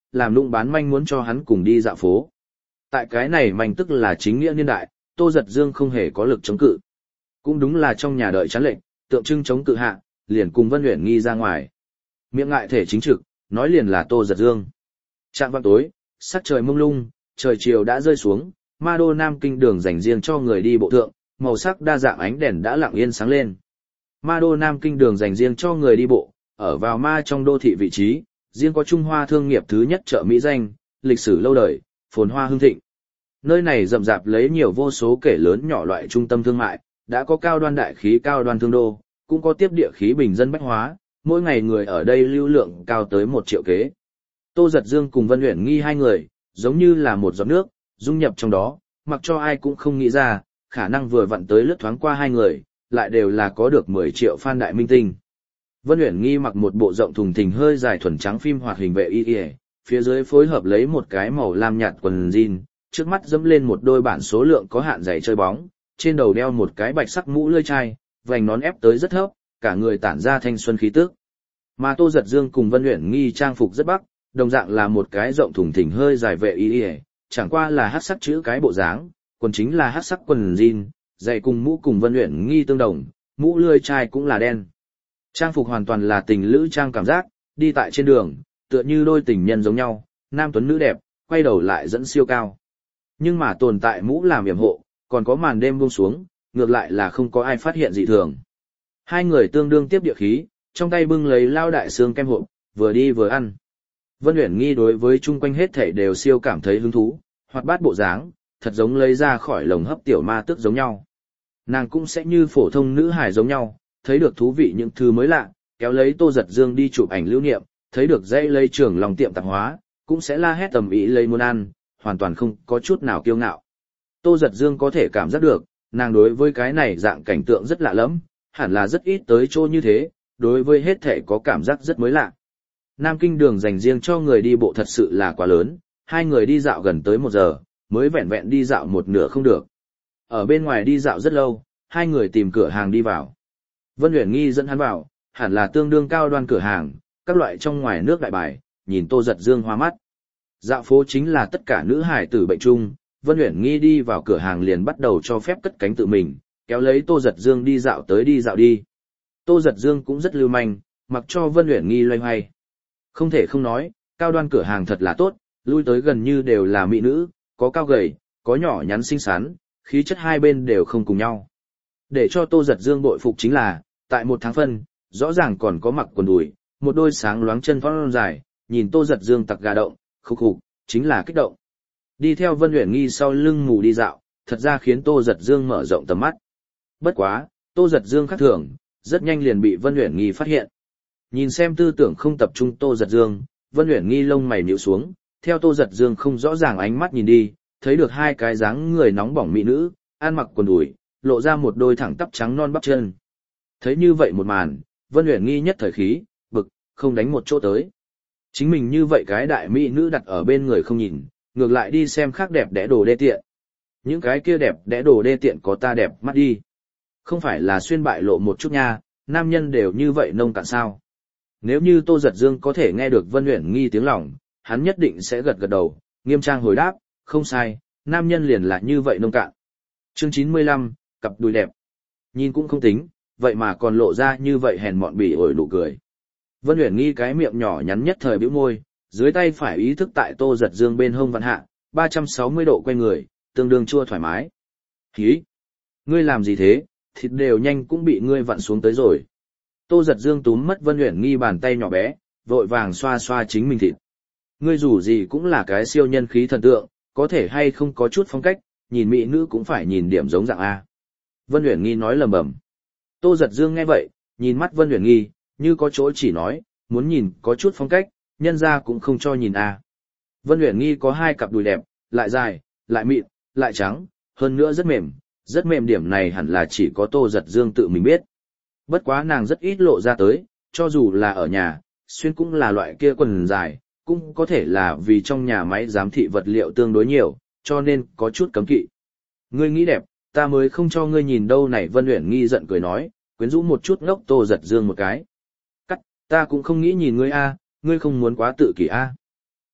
làm lũng bán manh muốn cho hắn cùng đi dạo phố. Tại cái này manh tức là chính nghĩa niên đại, Tô Giật Dương không hề có lực chống cự. Cũng đúng là trong nhà đợi chán lệnh, tượng trưng chống cự hạ, liền cùng Vân Uyển Nghi ra ngoài. Miệng ngại thể chính trực, nói liền là Tô Giật Dương. Trạm vào tối, sắc trời mông lung, trời chiều đã rơi xuống, Ma Đô Nam Kinh đường dành riêng cho người đi bộ thượng, màu sắc đa dạng ánh đèn đã lặng yên sáng lên. Ma Đô Nam Kinh đường dành riêng cho người đi bộ, ở vào ma trong đô thị vị trí, riêng có Trung Hoa thương nghiệp thứ nhất chợ Mỹ danh, lịch sử lâu đời, phồn hoa hưng thịnh. Nơi này rậm rạp lấy nhiều vô số kể lớn nhỏ loại trung tâm thương mại, đã có cao đoan đại khí cao đoan thương đô, cũng có tiếp địa khí bình dân bách hóa, mỗi ngày người ở đây lưu lượng cao tới 1 triệu kế. Tô Giật Dương cùng Vân Uyển Nghi hai người, giống như là một giọt nước, dung nhập trong đó, mặc cho ai cũng không nghĩ ra, khả năng vừa vặn tới lướt thoáng qua hai người, lại đều là có được 10 triệu fan đại minh tinh. Vân Uyển Nghi mặc một bộ rộng thùng thình hơi dài thuần trắng phim hoạt hình vệ y, phía dưới phối hợp lấy một cái màu lam nhạt quần jean, trước mắt dẫm lên một đôi bản số lượng có hạn giày chơi bóng, trên đầu đeo một cái bạch sắc mũ lưỡi chai, vành nón ép tới rất thấp, cả người tản ra thanh xuân khí tức. Mà Tô Giật Dương cùng Vân Uyển Nghi trang phục rất bắc, đồng dạng là một cái rộng thùng thình hơi dài vệ y, chẳng qua là hắc sắc chữ cái bộ dáng, quần chính là hắc sắc quần jean, giày cùng mũ cùng Vân Uyển Nghi tương đồng, mũ lưỡi chai cũng là đen. Trang phục hoàn toàn là tình lữ trang cảm giác, đi tại trên đường, tựa như đôi tình nhân giống nhau, nam tuấn nữ đẹp, quay đầu lại dẫn siêu cao. Nhưng mà tồn tại mũ làm yểm hộ, còn có màn đêm buông xuống, ngược lại là không có ai phát hiện dị thường. Hai người tương đương tiếp địa khí, trong tay bưng lấy lao đại xương kem hộp, vừa đi vừa ăn. Vân Uyển Nghi đối với chung quanh hết thảy đều siêu cảm thấy hứng thú, hoạt bát bộ dáng, thật giống lấy ra khỏi lồng hấp tiểu ma tức giống nhau. Nàng cũng sẽ như phổ thông nữ hài giống nhau, thấy được thú vị những thứ mới lạ, kéo lấy Tô Giật Dương đi chụp ảnh lưu niệm, thấy được dãy lây trưởng lòng tiệm tạp hóa, cũng sẽ la hét tầm ý lấy muốn ăn, hoàn toàn không có chút nào kiêu ngạo. Tô Giật Dương có thể cảm giác được, nàng đối với cái này dạng cảnh tượng rất lạ lẫm, hẳn là rất ít tới chỗ như thế, đối với hết thể có cảm giác rất mới lạ. Nam Kinh đường dành riêng cho người đi bộ thật sự là quá lớn, hai người đi dạo gần tới 1 giờ, mới vẹn vẹn đi dạo một nửa không được. Ở bên ngoài đi dạo rất lâu, hai người tìm cửa hàng đi vào. Vân Uyển Nghi dẫn hắn vào, hẳn là tương đương cao đoan cửa hàng, các loại trong ngoài nước đại bài, nhìn Tô Giật Dương hoa mắt. Dạo phố chính là tất cả nữ hài tử bệnh chung, Vân Uyển Nghi đi vào cửa hàng liền bắt đầu cho phép cất cánh tự mình, kéo lấy Tô Giật Dương đi dạo tới đi dạo đi. Tô Giật Dương cũng rất lưu manh, mặc cho Vân Uyển Nghi loay hoay. Không thể không nói, cao đoan cửa hàng thật là tốt, lui tới gần như đều là mỹ nữ, có cao gầy, có nhỏ nhắn xinh xắn, khí chất hai bên đều không cùng nhau. Để cho Tô Giật Dương bội phục chính là, tại 1 tháng phân, rõ ràng còn có mặc quần đùi, một đôi sáng loáng chân thon dài, nhìn Tô Giật Dương tặc gà động, khục khục, chính là kích động. Đi theo Vân Uyển Nghi sau lưng mù đi dạo, thật ra khiến Tô Giật Dương mở rộng tầm mắt. Bất quá, Tô Giật Dương khác thường, rất nhanh liền bị Vân Uyển Nghi phát hiện. Nhìn xem tư tưởng không tập trung Tô Giật Dương, Vân Uyển Nghi lông mày nhíu xuống, theo Tô Giật Dương không rõ ràng ánh mắt nhìn đi, thấy được hai cái dáng người nóng bỏng mỹ nữ, ăn mặc quần đùi, lộ ra một đôi thẳng tắp trắng non bắp chân. Thấy như vậy một màn, Vân Uyển Nghi nhất thời khí, bực, không đánh một chỗ tới. Chính mình như vậy cái đại mỹ nữ đặt ở bên người không nhìn, ngược lại đi xem khác đẹp đẽ đồ đê tiện. Những cái kia đẹp đẽ đồ đê tiện có ta đẹp mắt đi. Không phải là xuyên bại lộ một chút nha, nam nhân đều như vậy nông cạn sao. Nếu như Tô Giật Dương có thể nghe được Vân Uyển Nghi tiếng lòng, hắn nhất định sẽ gật gật đầu, nghiêm trang hồi đáp, không sai, nam nhân liền là như vậy nông cạn. Chương 95, cặp đùi đẹp. Nhìn cũng không tính, vậy mà còn lộ ra như vậy hèn mọn bỉ ổi nụ cười. Vân Uyển Nghi cái miệng nhỏ nhắn nhất thời bĩu môi, dưới tay phải ý thức tại Tô Giật Dương bên hông vặn hạ, 360 độ quay người, tương đương chua thoải mái. Hí! Ngươi làm gì thế, thịt đều nhanh cũng bị ngươi vặn xuống tới rồi. Tô Giật Dương túm mất Vân Uyển Nghi bàn tay nhỏ bé, vội vàng xoa xoa chính mình thịt. Ngươi dù gì cũng là cái siêu nhân khí thần tượng, có thể hay không có chút phong cách, nhìn mỹ nữ cũng phải nhìn điểm giống dạng A. Vân Uyển Nghi nói lầm bầm. Tô Giật Dương nghe vậy, nhìn mắt Vân Uyển Nghi, như có chỗ chỉ nói, muốn nhìn có chút phong cách, nhân ra cũng không cho nhìn A. Vân Uyển Nghi có 2 cặp đùi đẹp, lại dài, lại mịn, lại trắng, hơn nữa rất mềm điểm này hẳn là chỉ có Tô Giật Dương tự mình biết. Bất quá nàng rất ít lộ ra tới, cho dù là ở nhà, xuyên cũng là loại kia quần dài, cũng có thể là vì trong nhà máy giám thị vật liệu tương đối nhiều, cho nên có chút cấm kỵ. Ngươi nghĩ đẹp, ta mới không cho ngươi nhìn đâu này. Vân Uyển Nghi giận cười nói, quyến rũ một chút ngốc Tô Giật Dương một cái. Cắt, ta cũng không nghĩ nhìn ngươi a, ngươi không muốn quá tự kỷ a.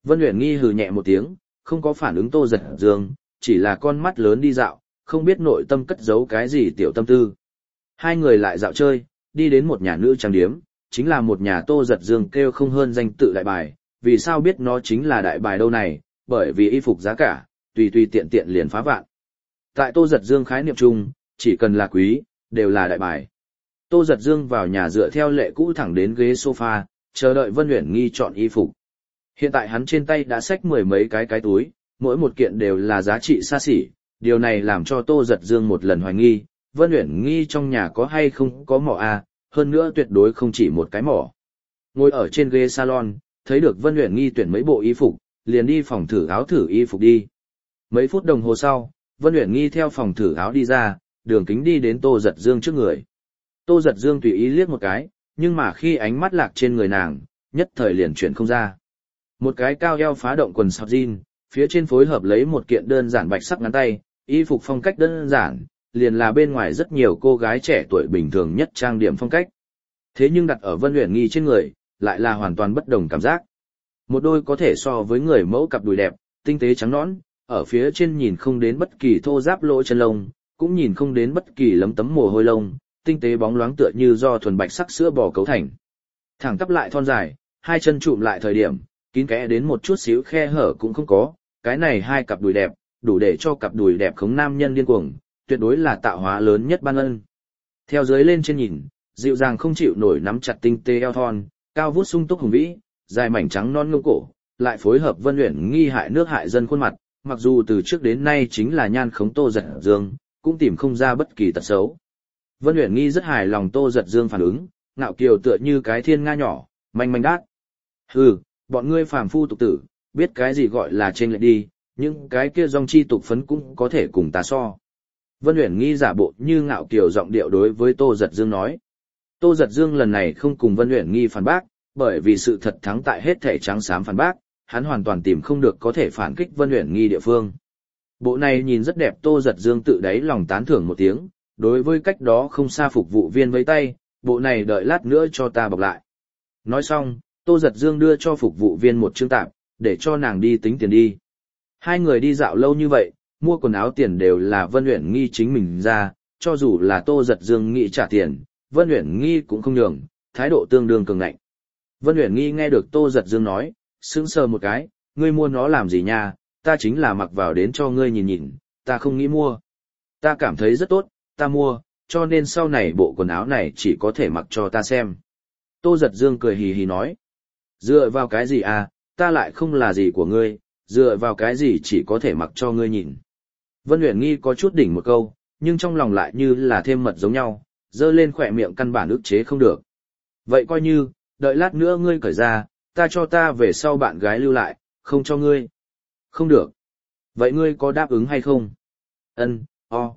Vân Uyển Nghi hừ nhẹ một tiếng, không có phản ứng Tô Giật Dương, chỉ là con mắt lớn đi dạo, không biết nội tâm cất giấu cái gì tiểu tâm tư. Hai người lại dạo chơi, đi đến một nhà nữ trang điếm, chính là một nhà Tô Giật Dương kêu không hơn danh tự đại bài, vì sao biết nó chính là đại bài đâu này, bởi vì y phục giá cả, tùy tùy tiện tiện liền phá vạn. Tại Tô Giật Dương khái niệm chung, chỉ cần là quý, đều là đại bài. Tô Giật Dương vào nhà dựa theo lệ cũ thẳng đến ghế sofa, chờ đợi Vân Uyển Nghi chọn y phục. Hiện tại hắn trên tay đã xách mười mấy cái túi, mỗi một kiện đều là giá trị xa xỉ, điều này làm cho Tô Giật Dương một lần hoài nghi, Vân Uyển Nghi trong nhà có hay không có mỏ à, hơn nữa tuyệt đối không chỉ một cái mỏ. Ngồi ở trên ghế salon, thấy được Vân Uyển Nghi tuyển mấy bộ y phục, liền đi phòng thử áo thử y phục đi. Mấy phút đồng hồ sau, Vân Uyển Nghi theo phòng thử áo đi ra, đường kính đi đến Tô Giật Dương trước người. Tô Giật Dương tùy ý liếc một cái, nhưng mà khi ánh mắt lạc trên người nàng, nhất thời liền chuyển không ra. Một cái cao eo phá động quần sọc jean, phía trên phối hợp lấy một kiện đơn giản bạch sắc ngắn tay, y phục phong cách đơn giản, liền là bên ngoài rất nhiều cô gái trẻ tuổi bình thường nhất trang điểm phong cách. Thế nhưng đặt ở Vân Uyển Nghi trên người, lại là hoàn toàn bất đồng cảm giác. Một đôi có thể so với người mẫu cặp đùi đẹp, tinh tế trắng nõn, ở phía trên nhìn không đến bất kỳ thô ráp lỗ chân lông, cũng nhìn không đến bất kỳ lấm tấm mồ hôi lông, tinh tế bóng loáng tựa như do thuần bạch sắc sữa bò cấu thành. Thẳng tắp lại thon dài, hai chân trụm lại thời điểm, kín kẽ đến một chút xíu khe hở cũng không có, cái này hai cặp đùi đẹp, đủ để cho cặp đùi đẹp khống nam nhân điên cuồng, tuyệt đối là tạo hóa lớn nhất ban ân. Theo dưới lên trên nhìn, dịu dàng không chịu nổi nắm chặt tinh tế eo thon, cao vút sung túc hùng vĩ, dài mảnh trắng non ngông cổ, lại phối hợp Vân Uyển Nghi hại nước hại dân khuôn mặt, mặc dù từ trước đến nay chính là nhan khống Tô Giật Dương, cũng tìm không ra bất kỳ tật xấu. Vân Uyển Nghi rất hài lòng Tô Giật Dương phản ứng, ngạo kiều tựa như cái thiên nga nhỏ, manh manh đát. Hừ, bọn ngươi phàm phu tục tử, biết cái gì gọi là trên lệch đi, những cái kia dòng chi tục phấn cũng có thể cùng ta so. Vân Uyển Nghi giả bộ như ngạo kiều giọng điệu đối với Tô Giật Dương nói. Tô Giật Dương lần này không cùng Vân Uyển Nghi phản bác, bởi vì sự thật thắng tại hết thể trắng xám phản bác, hắn hoàn toàn tìm không được có thể phản kích Vân Uyển Nghi địa phương. Bộ này nhìn rất đẹp, Tô Giật Dương tự đáy lòng tán thưởng một tiếng, đối với cách đó không xa phục vụ viên với tay, bộ này đợi lát nữa cho ta bọc lại. Nói xong, Tô Giật Dương đưa cho phục vụ viên một chương tạp, để cho nàng đi tính tiền đi. Hai người đi dạo lâu như vậy, mua quần áo tiền đều là Vân Uyển Nghi chính mình ra, cho dù là Tô Giật Dương nghĩ trả tiền, Vân Uyển Nghi cũng không nhường, thái độ tương đương cường ngạnh. Vân Uyển Nghi nghe được Tô Giật Dương nói, sững sờ một cái, ngươi mua nó làm gì nha, ta chính là mặc vào đến cho ngươi nhìn nhìn, ta không nghĩ mua. Ta cảm thấy rất tốt, ta mua, cho nên sau này bộ quần áo này chỉ có thể mặc cho ta xem. Tô Giật Dương cười hì hì nói, dựa vào cái gì à, ta lại không là gì của ngươi, dựa vào cái gì chỉ có thể mặc cho ngươi nhìn. Vân Uyển Nghi có chút đỉnh một câu, nhưng trong lòng lại như là thêm mật giống nhau, dơ lên khỏe miệng căn bản ức chế không được. Vậy coi như, đợi lát nữa ngươi cởi ra, ta cho ta về sau bạn gái lưu lại, không cho ngươi. Không được. Vậy ngươi có đáp ứng hay không? Ân,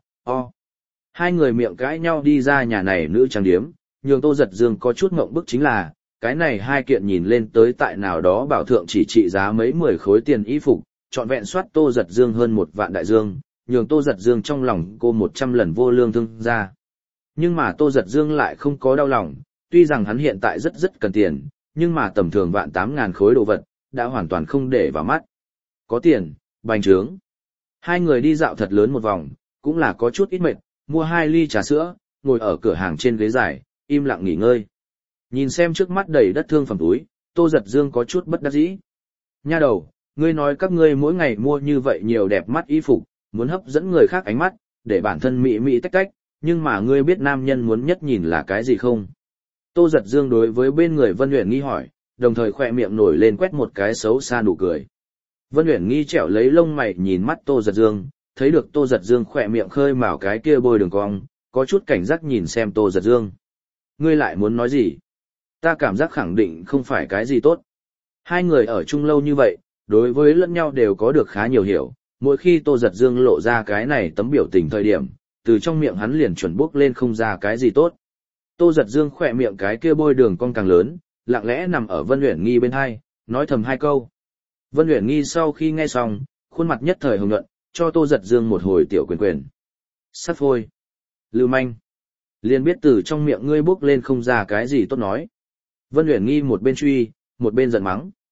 o. Hai người miệng cãi nhau đi ra nhà này nữ trang điếm, nhường Tô Giật Dương có chút ngộng bức chính là, cái này hai kiện nhìn lên tới tại nào đó bảo thượng chỉ trị giá mấy 10 khối tiền y phục, trọn vẹn soát Tô Giật Dương hơn 1 vạn đại dương, nhường Tô Giật Dương trong lòng cô 100 lần vô lương thương ra. Nhưng mà Tô Giật Dương lại không có đau lòng, tuy rằng hắn hiện tại rất cần tiền, nhưng mà tầm thường 1.800.000 khối đồ vật, đã hoàn toàn không để vào mắt. Có tiền, bành trướng. Hai người đi dạo thật lớn một vòng, cũng là có chút ít mệt, mua 2 ly trà sữa, ngồi ở cửa hàng trên ghế dài, im lặng nghỉ ngơi. Nhìn xem trước mắt đầy đất thương phẩm túi, Tô Giật Dương có chút bất đắc dĩ. Nha đầu, ngươi nói các ngươi mỗi ngày mua như vậy nhiều đẹp mắt y phục, muốn hấp dẫn người khác ánh mắt, để bản thân mỹ tách tách, nhưng mà ngươi biết nam nhân muốn nhất nhìn là cái gì không? Tô Giật Dương đối với bên người Vân Uyển Nghi hỏi, đồng thời khỏe miệng nổi lên quét một cái xấu xa nụ cười. Vân Uyển Nghi trẻo lấy lông mày nhìn mắt Tô Giật Dương, thấy được Tô Giật Dương khỏe miệng khơi mào cái kia bôi đường cong, có chút cảnh giác nhìn xem Tô Giật Dương. Ngươi lại muốn nói gì? Ta cảm giác khẳng định không phải cái gì tốt. Hai người ở chung lâu như vậy, đối với lẫn nhau đều có được khá nhiều hiểu, mỗi khi Tô Giật Dương lộ ra cái này tấm biểu tình thời điểm, từ trong miệng hắn liền chuẩn bốc lên không ra cái gì tốt. Tô Giật Dương khỏe miệng cái kia bôi đường cong càng lớn, lặng lẽ nằm ở Vân Uyển Nghi bên hai, nói thầm 2 câu. Vân Uyển Nghi sau khi nghe xong, khuôn mặt nhất thời hồng nhuận, cho Tô Giật Dương một hồi tiểu quyền. Sắt phôi. Lưu manh. Liền biết từ trong miệng ngươi bốc lên không ra cái gì tốt nói. Vân Uyển Nghi một bên truy, một bên giận mắng.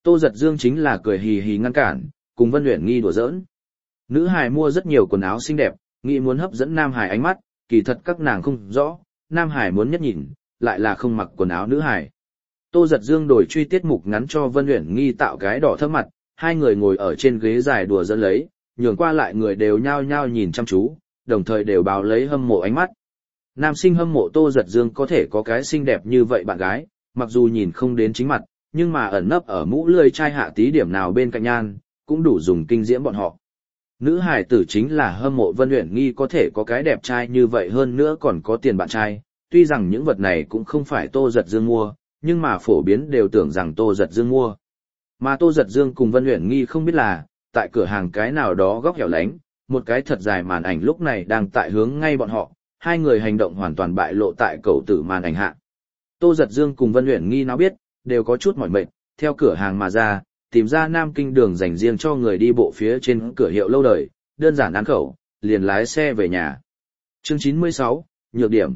Tô Giật Dương chính là cười hì hì ngăn cản, cùng Vân Uyển Nghi đùa giỡn. Nữ hài mua rất nhiều quần áo xinh đẹp, nghĩ muốn hấp dẫn nam hài ánh mắt, kỳ thật các nàng không rõ, nam hài muốn nhất nhìn, lại là không mặc quần áo nữ hài. Tô Giật Dương đổi truy tiết mục ngắn cho Vân Uyển Nghi tạo cái đỏ thấp mặt, hai người ngồi ở trên ghế dài đùa giỡn lấy, nhường qua lại người đều nhao nhao nhìn chăm chú, đồng thời đều báo lấy hâm mộ ánh mắt. Nam sinh hâm mộ Tô Giật Dương có thể có cái xinh đẹp như vậy bạn gái, mặc dù nhìn không đến chính mặt, nhưng mà ẩn nấp ở mũ lưỡi chai hạ tí điểm nào bên cạnh nhan, cũng đủ dùng kinh diễm bọn họ. Nữ hài tử chính là hâm mộ Vân Uyển Nghi có thể có cái đẹp trai như vậy hơn nữa còn có tiền bạn trai, tuy rằng những vật này cũng không phải Tô Giật Dương mua, nhưng mà phổ biến đều tưởng rằng Tô Giật Dương mua. Mà Tô Giật Dương cùng Vân Uyển Nghi không biết là, tại cửa hàng cái nào đó góc hẻo lánh, một cái thật dài màn ảnh lúc này đang tại hướng ngay bọn họ, hai người hành động hoàn toàn bại lộ tại cầu tử màn ảnh hạ. Tô Giật Dương cùng Vân Uyển Nghi nó biết, đều có chút mỏi mệt, theo cửa hàng mà ra, tìm ra Nam Kinh đường dành riêng cho người đi bộ phía trên cửa hiệu lâu đời, đơn giản án khẩu, liền lái xe về nhà. Chương 96, nhược điểm.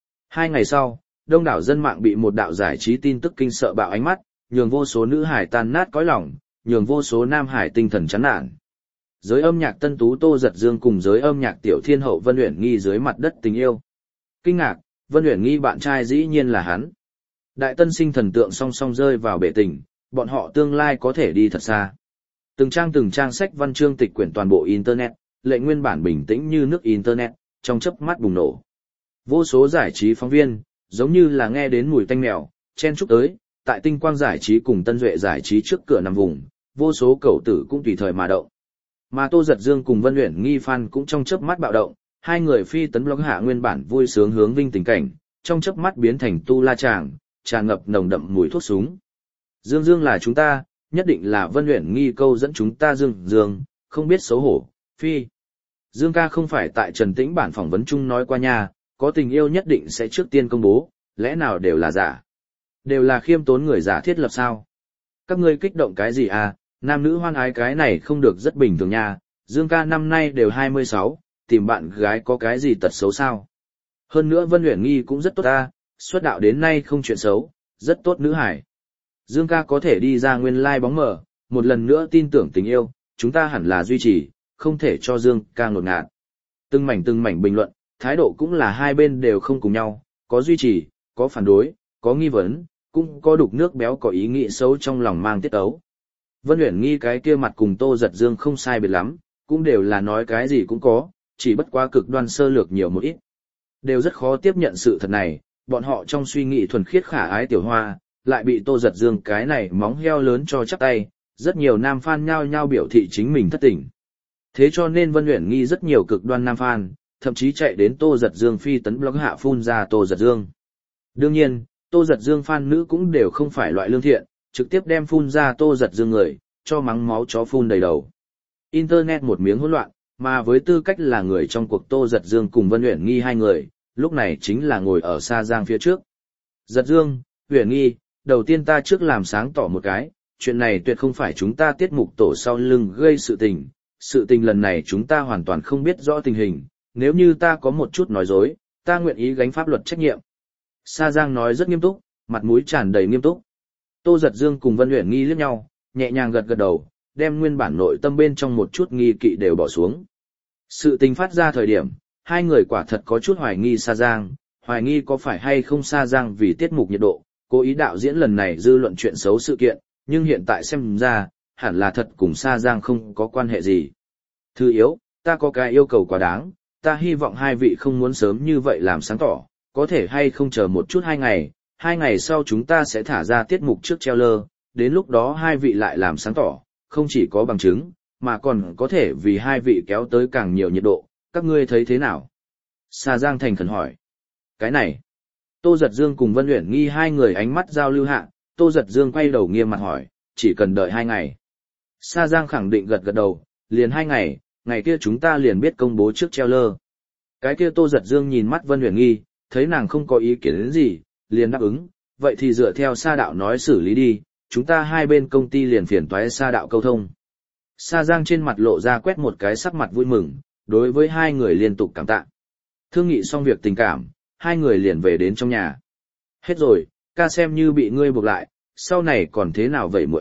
2 ngày sau, đông đảo dân mạng bị một đạo giải trí tin tức kinh sợ bạo ánh mắt, nhường vô số nữ hải tan nát cõi lòng, nhường vô số nam hải tinh thần chán nản. Giới âm nhạc tân tú Tô Giật Dương cùng giới âm nhạc tiểu thiên hậu Vân Uyển Nghi dưới mặt đất tình yêu. Kinh ngạc, Vân Uyển Nghi bạn trai dĩ nhiên là hắn. Đại tân sinh thần tượng song song rơi vào bể tình, bọn họ tương lai có thể đi thật xa. Từng trang sách văn chương tịch quyển toàn bộ Internet, lệnh nguyên bản bình tĩnh như nước Internet, trong chớp mắt bùng nổ. Vô số giải trí phóng viên, giống như là nghe đến mùi tanh mèo, chen chúc tới, tại tinh quang giải trí cùng Tân Duệ giải trí trước cửa nằm vùng, vô số cẩu tử cũng tùy thời mà động. Mà Tô Giật Dương cùng Vân Uyển Nghi fan cũng trong chớp mắt bạo động, hai người phi tấn blog hạ nguyên bản vui sướng hướng vinh tình cảnh, trong chớp mắt biến thành tu la chàng, tràn ngập nồng đậm mùi thuốc súng. Dương Dương là chúng ta, nhất định là Vân Uyển Nghi câu dẫn chúng ta Dương Dương, không biết xấu hổ, phi. Dương ca không phải tại Trần Tĩnh bản phỏng vấn chung nói qua nha, có tình yêu nhất định sẽ trước tiên công bố, lẽ nào đều là giả? Đều là khiêm tốn người giả thiết lập sao? Các ngươi kích động cái gì à, nam nữ hoan ái cái này không được rất bình thường nha, Dương ca năm nay đều 26, tìm bạn gái có cái gì tật xấu sao? Hơn nữa Vân Uyển Nghi cũng rất tốt ta, xuất đạo đến nay không chuyện xấu, rất tốt nữ hải. Dương ca có thể đi ra nguyên lai bóng mờ, một lần nữa tin tưởng tình yêu, chúng ta hẳn là duy trì, không thể cho Dương ca ngột ngạt. Từng mảnh bình luận, thái độ cũng là hai bên đều không cùng nhau, có duy trì, có phản đối, có nghi vấn, cũng có đục nước béo có ý nghĩ xấu trong lòng mang tiết ấu. Vân Uyển Nghi cái kia mặt cùng Tô Giật Dương không sai biệt lắm, cũng đều là nói cái gì cũng có, chỉ bất quá cực đoan sơ lược nhiều một ít. Đều rất khó tiếp nhận sự thật này, bọn họ trong suy nghĩ thuần khiết khả ái tiểu hoa, lại bị Tô Giật Dương cái này móng heo lớn cho chắc tay, rất nhiều nam fan nhao nhao biểu thị chính mình thất tình. Thế cho nên Vân Uyển Nghi rất nhiều cực đoan nam fan, thậm chí chạy đến Tô Giật Dương phi tấn blog hạ phun ra Tô Giật Dương. Đương nhiên, Tô Giật Dương fan nữ cũng đều không phải loại lương thiện, trực tiếp đem phun ra Tô Giật Dương người, cho mắng máu chó phun đầy đầu. Internet một miếng hỗn loạn, mà với tư cách là người trong cuộc Tô Giật Dương cùng Vân Uyển Nghi hai người, lúc này chính là ngồi ở xa giang phía trước. Giật Dương, Uyển Nghi, đầu tiên ta trước làm sáng tỏ một cái, chuyện này tuyệt không phải chúng ta tiết mục tổ sau lưng gây sự tình lần này chúng ta hoàn toàn không biết rõ tình hình, nếu như ta có một chút nói dối, ta nguyện ý gánh pháp luật trách nhiệm. Sa Giang nói rất nghiêm túc, mặt mũi tràn đầy nghiêm túc. Tô Giật Dương cùng Vân Uyển Nghi liếc nhau, nhẹ nhàng gật gật đầu, đem nguyên bản nội tâm bên trong một chút nghi kỵ đều bỏ xuống. Sự tình phát ra thời điểm, hai người quả thật có chút hoài nghi Sa Giang, hoài nghi có phải hay không Sa Giang vì tiết mục nhiệt độ, cố ý đạo diễn lần này dư luận chuyện xấu sự kiện, nhưng hiện tại xem ra, hẳn là thật cùng Sa Giang không có quan hệ gì. Thứ yếu, ta có cái yêu cầu quá đáng, ta hy vọng hai vị không muốn sớm như vậy làm sáng tỏ, có thể hay không chờ một chút 2 ngày sau chúng ta sẽ thả ra tiết mục trước trailer, đến lúc đó hai vị lại làm sáng tỏ, không chỉ có bằng chứng, mà còn có thể vì hai vị kéo tới càng nhiều nhiệt độ, các ngươi thấy thế nào? Sa Giang thành khẩn hỏi. Cái này, Tô Giật Dương cùng Vân Uyển Nghi hai người ánh mắt giao lưu hạ, Tô Giật Dương quay đầu nghiêm mặt hỏi, chỉ cần đợi 2 ngày. Sa Giang khẳng định gật gật đầu, liền 2 ngày, ngày kia chúng ta liền biết công bố trước trailer. Cái kia Tô Giật Dương nhìn mắt Vân Uyển Nghi, thấy nàng không có ý kiến đến gì, liền đáp ứng, vậy thì dựa theo Sa đạo nói xử lý đi, chúng ta hai bên công ty liền phiền toái Sa đạo câu thông. Sa Giang trên mặt lộ ra quét một cái sắc mặt vui mừng, đối với hai người liên tục cảm tạ. Thương nghị xong việc tình cảm, hai người liền về đến trong nhà. Hết rồi, ca xem như bị ngươi buộc lại, sau này còn thế nào vậy muội a,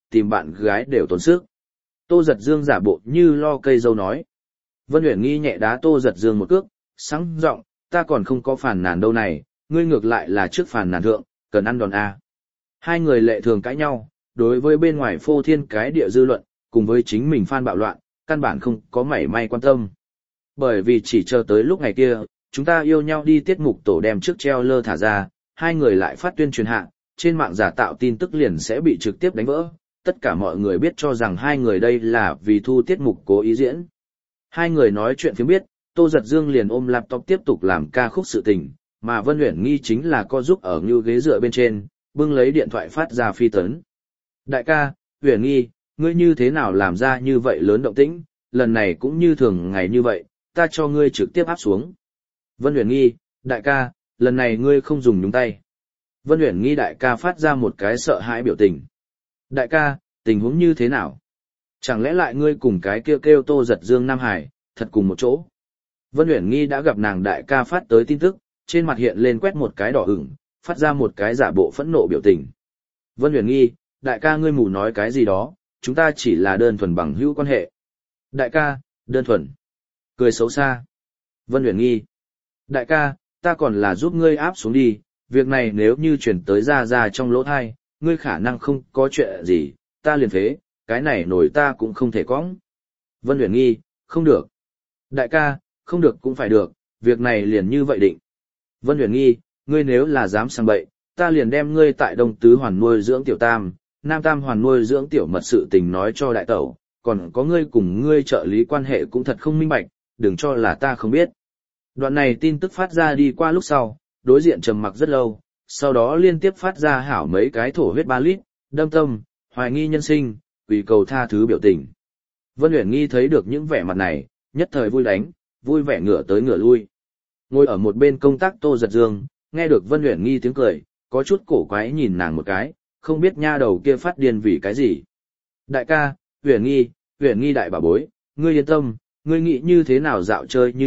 tìm bạn gái đều tốn sức. Tô Giật Dương giả bộ như lo cây dâu nói. Vân Uyển Nghi nhẹ đá Tô Giật Dương một cước, sáng giọng, ta còn không có phản nàn đâu này, ngươi ngược lại là trước phản nàn thượng, cần ăn đòn A. Hai người lệ thường cãi nhau, đối với bên ngoài phô thiên cái địa dư luận, cùng với chính mình fan bạo loạn, căn bản không có mảy may quan tâm. Bởi vì chỉ chờ tới lúc ngày kia, chúng ta yêu nhau đi tiết mục tổ đem trước treo lơ thả ra, hai người lại phát tuyên truyền hạ, trên mạng giả tạo tin tức liền sẽ bị trực tiếp đánh vỡ, tất cả mọi người biết cho rằng hai người đây là vì thu tiết mục cố ý diễn. Hai người nói chuyện phiếm biết, Tô Giật Dương liền ôm laptop tiếp tục làm ca khúc sự tình, mà Vân Uyển Nghi chính là co giúp ở như ghế dựa bên trên, bưng lấy điện thoại phát ra phi tấn. Đại ca, Uyển Nghi, ngươi như thế nào làm ra như vậy lớn động tĩnh, lần này cũng như thường ngày như vậy, ta cho ngươi trực tiếp áp xuống. Vân Uyển Nghi, đại ca, lần này ngươi không dùng nhúng tay. Vân Uyển Nghi đại ca phát ra một cái sợ hãi biểu tình. Đại ca, tình huống như thế nào? Chẳng lẽ lại ngươi cùng cái kêu Tô Giật Dương Nam Hải, thật cùng một chỗ? Vân Uyển Nghi đã gặp nàng đại ca phát tới tin tức, trên mặt hiện lên quét một cái đỏ ửng, phát ra một cái giả bộ phẫn nộ biểu tình. Vân Uyển Nghi, đại ca ngươi mù nói cái gì đó, chúng ta chỉ là đơn thuần bằng hữu quan hệ. Đại ca, đơn thuần. Cười xấu xa. Vân Uyển Nghi. Đại ca, ta còn là giúp ngươi áp xuống đi, việc này nếu như chuyển tới ra trong lỗ thai, ngươi khả năng không có chuyện gì, ta liền phế, cái này nổi ta cũng không thể cõng. Vân Uyển Nghi, không được. Đại ca, không được cũng phải được, việc này liền như vậy định. Vân Uyển Nghi, ngươi nếu là dám sang bậy, ta liền đem ngươi tại Đông Tứ Hoàn nuôi dưỡng tiểu tam, Nam Tam Hoàn nuôi dưỡng tiểu mật sự tình nói cho đại tẩu, còn có ngươi cùng ngươi trợ lý quan hệ cũng thật không minh bạch, đừng cho là ta không biết. Đoạn này tin tức phát ra đi qua lúc sau, đối diện trầm mặc rất lâu, sau đó liên tiếp phát ra hảo mấy cái thổ huyết 3 lít, đâm tâm, hoài nghi nhân sinh, quỳ cầu tha thứ biểu tình. Vân Uyển Nghi thấy được những vẻ mặt này, nhất thời vui đánh, vui vẻ ngửa tới ngửa lui. Ngồi ở một bên công tác Tô Giật Dương, nghe được Vân Uyển Nghi tiếng cười, có chút cổ quái nhìn nàng một cái, không biết nha đầu kia phát điên vì cái gì. Đại ca, Uyển Nghi đại bà bối, ngươi yên tâm, ngươi nghĩ như thế nào dạo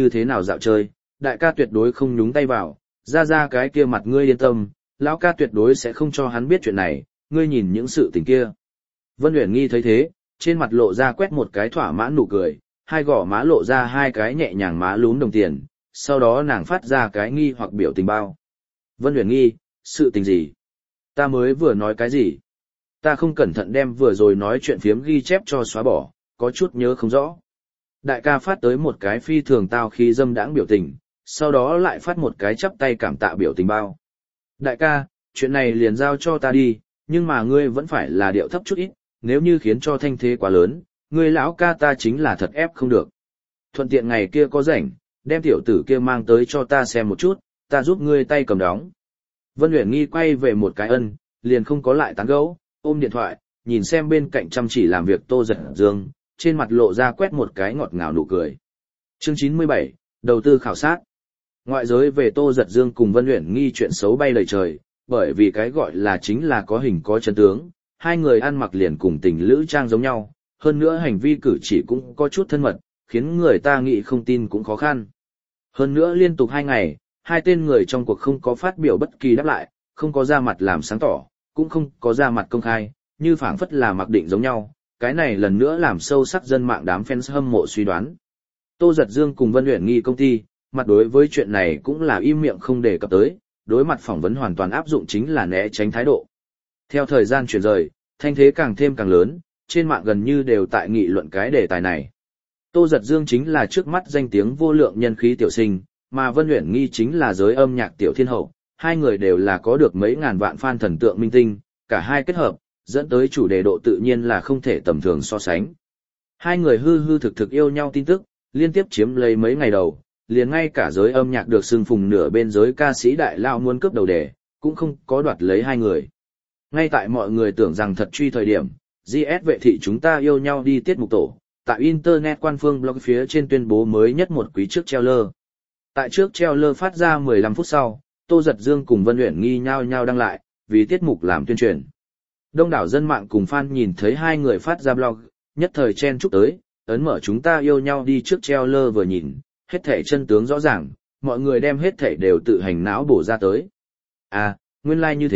chơi, đại ca tuyệt đối không nhúng tay vào, ra cái kia mặt ngươi yên tâm, lão ca tuyệt đối sẽ không cho hắn biết chuyện này, ngươi nhìn những sự tình kia. Vân Uyển Nghi thấy thế, trên mặt lộ ra quét một cái thỏa mãn nụ cười, hai gò má lộ ra hai cái nhẹ nhàng má lúm đồng tiền, sau đó nàng phát ra cái nghi hoặc biểu tình bao. Vân Uyển Nghi, sự tình gì? Ta mới vừa nói cái gì? Ta không cẩn thận đem vừa rồi nói chuyện phiếm ghi chép cho xóa bỏ, có chút nhớ không rõ. Đại ca phát tới một cái phi thường tao khi dâm đãng biểu tình, sau đó lại phát một cái chắp tay cảm tạ biểu tình bao. Đại ca, chuyện này liền giao cho ta đi, nhưng mà ngươi vẫn phải là điệu thấp chút ít, nếu như khiến cho thanh thế quá lớn, ngươi lão ca ta chính là thật ép không được. Thuận tiện ngày kia có rảnh, đem tiểu tử kia mang tới cho ta xem một chút, ta giúp ngươi tay cầm đóng. Vân Uyển Nghi quay về một cái ân, liền không có lại tán gẫu, ôm điện thoại, nhìn xem bên cạnh chăm chỉ làm việc Tô Giật Dương, trên mặt lộ ra quét một cái ngọt ngào nụ cười. Chương 97, đầu tư khảo sát. Ngoại giới về Tô Giật Dương cùng Vân Uyển Nghi chuyện xấu bay lời trời, bởi vì cái gọi là chính là có hình có chân tướng, hai người ăn mặc liền cùng tình lữ trang giống nhau, hơn nữa hành vi cử chỉ cũng có chút thân mật, khiến người ta nghĩ không tin cũng khó khăn. Hơn nữa liên tục 2 ngày, hai tên người trong cuộc không có phát biểu bất kỳ đáp lại, không có ra mặt làm sáng tỏ, cũng không có ra mặt công khai, như phảng phất là mặc định giống nhau, cái này lần nữa làm sâu sắc dân mạng đám fans hâm mộ suy đoán. Tô Giật Dương cùng Vân Uyển Nghi công ty, mặt đối với chuyện này cũng là im miệng không đề cập tới, đối mặt phỏng vấn hoàn toàn áp dụng chính là né tránh thái độ. Theo thời gian chuyển rời, thanh thế càng thêm càng lớn, trên mạng gần như đều tại nghị luận cái đề tài này. Tô Giật Dương chính là trước mắt danh tiếng vô lượng nhân khí tiểu sinh, mà Vân Uyển Nghi chính là giới âm nhạc tiểu thiên hậu, hai người đều là có được mấy ngàn vạn fan thần tượng minh tinh, cả hai kết hợp, dẫn tới chủ đề độ tự nhiên là không thể tầm thường so sánh. Hai người hư hư thực thực yêu nhau tin tức, liên tiếp chiếm lấy mấy ngày đầu, liền ngay cả giới âm nhạc được xưng phùng nửa bên giới ca sĩ đại lao muốn cướp đầu đề, cũng không có đoạt lấy hai người. Ngay tại mọi người tưởng rằng thật truy thời điểm, GS vệ thị chúng ta yêu nhau đi tiết mục tổ, tại Internet quan phương blog phía trên tuyên bố mới nhất một quý trước trailer. Tại trước trailer phát ra 15 phút sau, Tô Giật Dương cùng Vân Uyển Nghi nhau nhau đăng lại, vì tiết mục làm tuyên truyền. Đông đảo dân mạng cùng fan nhìn thấy hai người phát ra blog, nhất thời chen chúc tới, ấn mở chúng ta yêu nhau đi trước trailer vừa nhìn, hết thảy chân tướng rõ ràng, mọi người đem hết thảy đều tự hành não bổ ra tới. À, nguyên lai like như thế,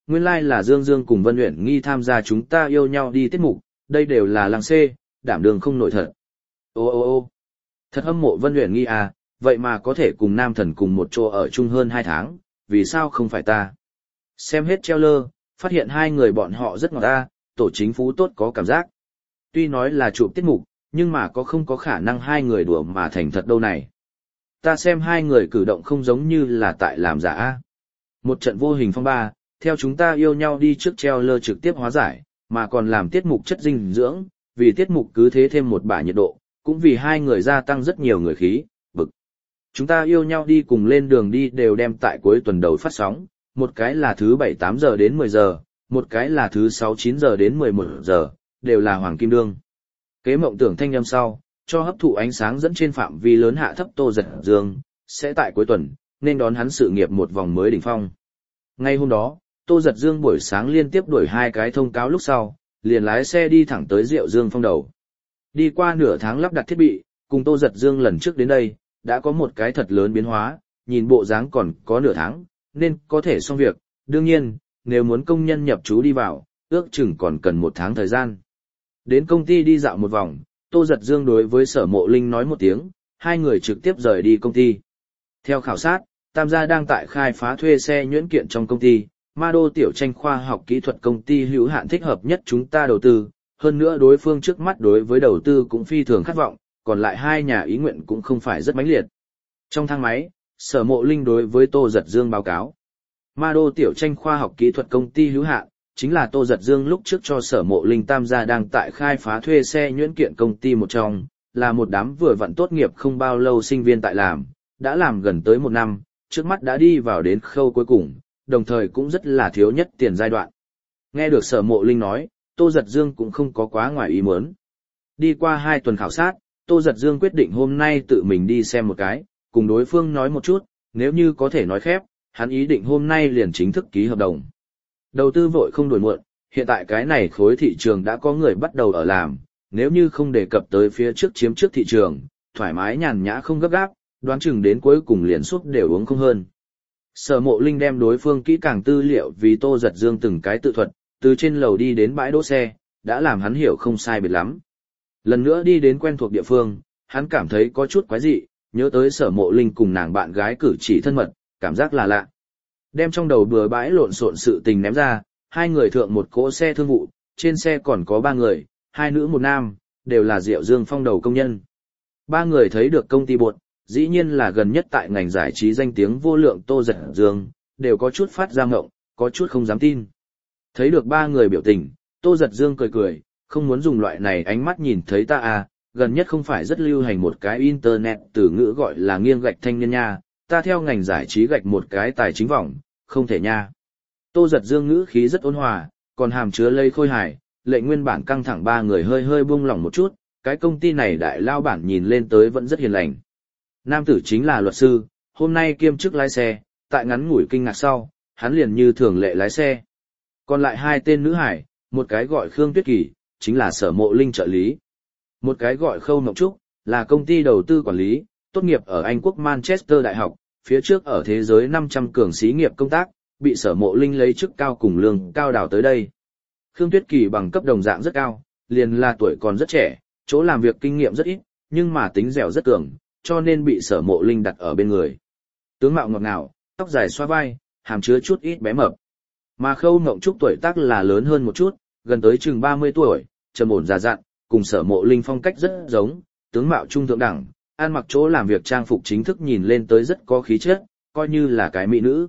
nguyên lai là Dương Dương cùng Vân Uyển Nghi tham gia chúng ta yêu nhau đi tiết mục, đây đều là làng xê, đảm đường không nổi thật. Ô ô ô thật hâm mộ Vân Uyển Nghi à, vậy mà có thể cùng nam thần cùng một chỗ ở chung hơn 2 tháng, vì sao không phải ta? Xem hết trailer, phát hiện hai người bọn họ rất ngọt ta, tổ chính phú tốt có cảm giác. Tuy nói là chụp tiết mục, nhưng mà không có khả năng hai người đùa mà thành thật đâu này. Ta xem hai người cử động không giống như là tại làm giả. Một trận vô hình phong ba, theo chúng ta yêu nhau đi trước trailer trực tiếp hóa giải, mà còn làm tiết mục chất dinh dưỡng, vì tiết mục cứ thế thêm một bả nhiệt độ, cũng vì hai người gia tăng rất nhiều người khí, bực. Chúng ta yêu nhau đi cùng lên đường đi đều đem tại cuối tuần đầu phát sóng, một cái là thứ 7-8 giờ đến 10 giờ, một cái là thứ 6-9 giờ đến 11 giờ, đều là hoàng kim đương. Kế mộng tưởng thanh âm sau, cho hấp thụ ánh sáng dẫn trên phạm vi lớn hạ thấp Tô Giật Dương, sẽ tại cuối tuần, nên đón hắn sự nghiệp một vòng mới đỉnh phong. Ngay hôm đó, Tô Giật Dương buổi sáng liên tiếp đuổi 2 cái thông cáo lúc sau, liền lái xe đi thẳng tới Diệu Dương Phong đầu. Đi qua nửa tháng lắp đặt thiết bị, cùng Tô Giật Dương lần trước đến đây, đã có một cái thật lớn biến hóa, nhìn bộ dáng còn có nửa tháng, nên có thể xong việc. Đương nhiên, nếu muốn công nhân nhập trú đi vào, ước chừng còn cần 1 tháng thời gian. Đến công ty đi dạo một vòng, Tô Giật Dương đối với Sở Mộ Linh nói một tiếng, hai người trực tiếp rời đi công ty. Theo khảo sát, Tam gia đang tại khai phá thuê xe nhuyễn kiện trong công ty, Ma Đô Tiểu Tranh khoa học kỹ thuật công ty hữu hạn thích hợp nhất chúng ta đầu tư, hơn nữa đối phương trước mắt đối với đầu tư cũng phi thường khát vọng, còn lại hai nhà ý nguyện cũng không phải rất mãnh liệt. Trong thang máy, Sở Mộ Linh đối với Tô Giật Dương báo cáo. Ma Đô Tiểu Tranh khoa học kỹ thuật công ty hữu hạn, chính là Tô Giật Dương lúc trước cho Sở Mộ Linh Tam gia đang tại khai phá thuê xe nhuyễn kiện công ty một trong, là một đám vừa vặn tốt nghiệp không bao lâu sinh viên tại làm, đã làm gần tới 1 năm, trước mắt đã đi vào đến khâu cuối cùng, đồng thời cũng rất là thiếu nhất tiền giai đoạn. Nghe được Sở Mộ Linh nói, Tô Giật Dương cũng không có quá ngoài ý muốn. Đi qua 2 tuần khảo sát, Tô Giật Dương quyết định hôm nay tự mình đi xem một cái, cùng đối phương nói một chút, nếu như có thể nói khép, hắn ý định hôm nay liền chính thức ký hợp đồng. Đầu tư vội không đổi muộn, hiện tại cái này khối thị trường đã có người bắt đầu ở làm, nếu như không đề cập tới phía trước chiếm trước thị trường, thoải mái nhàn nhã không gấp gáp, đoán chừng đến cuối cùng liền suốt đều uống không hơn. Sở Mộ Linh đem đối phương kỹ càng tư liệu vì Tô Giật Dương từng cái tự thuật, từ trên lầu đi đến bãi đỗ xe, đã làm hắn hiểu không sai biệt lắm. Lần nữa đi đến quen thuộc địa phương, hắn cảm thấy có chút quái dị, nhớ tới Sở Mộ Linh cùng nàng bạn gái cử chỉ thân mật, cảm giác là lạ. Đem trong đầu bừa bãi lộn xộn sự tình ném ra, hai người thượng một cỗ xe thương vụ, trên xe còn có 3 người, 2 nữ 1 nam, đều là Diệu Dương Phong đầu công nhân. 3 người thấy được công ty bột, dĩ nhiên là gần nhất tại ngành giải trí danh tiếng vô lượng Tô Giật Dương, đều có chút phát ra ngộng, có chút không dám tin. Thấy được 3 người biểu tình, Tô Giật Dương cười cười, không muốn dùng loại này ánh mắt nhìn thấy ta à, gần nhất không phải rất lưu hành một cái internet từ ngữ gọi là nghiêng gạch thanh niên nha, ta theo ngành giải trí gạch một cái tài chính vòng, không thể nha. Tô Giật Dương ngữ khí rất ôn hòa, còn hàm chứa lây khôi hài, lệnh nguyên bản căng thẳng 3 người hơi hơi buông lỏng một chút, cái công ty này đại lao bản nhìn lên tới vẫn rất hiền lành. Nam tử chính là luật sư, hôm nay kiêm chức lái xe, tại ngắn ngủi kinh ngạc sau, hắn liền như thường lệ lái xe. Còn lại 2 tên nữ hải, một cái gọi Khương Tuyết Kỳ, chính là Sở Mộ Linh trợ lý. Một cái gọi Khâu Mộng Trúc, là công ty đầu tư quản lý, tốt nghiệp ở Anh quốc Manchester Đại học, phía trước ở thế giới 500 cường xí nghiệp công tác, bị Sở Mộ Linh lấy chức cao cùng lương cao đào tới đây. Khương Tuyết Kỳ bằng cấp đồng dạng rất cao, liền là tuổi còn rất trẻ, chỗ làm việc kinh nghiệm rất ít, nhưng mà tính dẻo rất cường, cho nên bị Sở Mộ Linh đặt ở bên người. Tướng mạo ngọt ngào, tóc dài xoa vai, hàm chứa chút ít bé mập. Mà Khâu Mộng Trúc tuổi tác là lớn hơn một chút, gần tới chừng 30 tuổi, trầm ổn già dặn, cùng Sở Mộ Linh phong cách rất giống, tướng mạo trung thượng đẳng, ăn mặc chỗ làm việc trang phục chính thức nhìn lên tới rất có khí chất, coi như là cái mỹ nữ.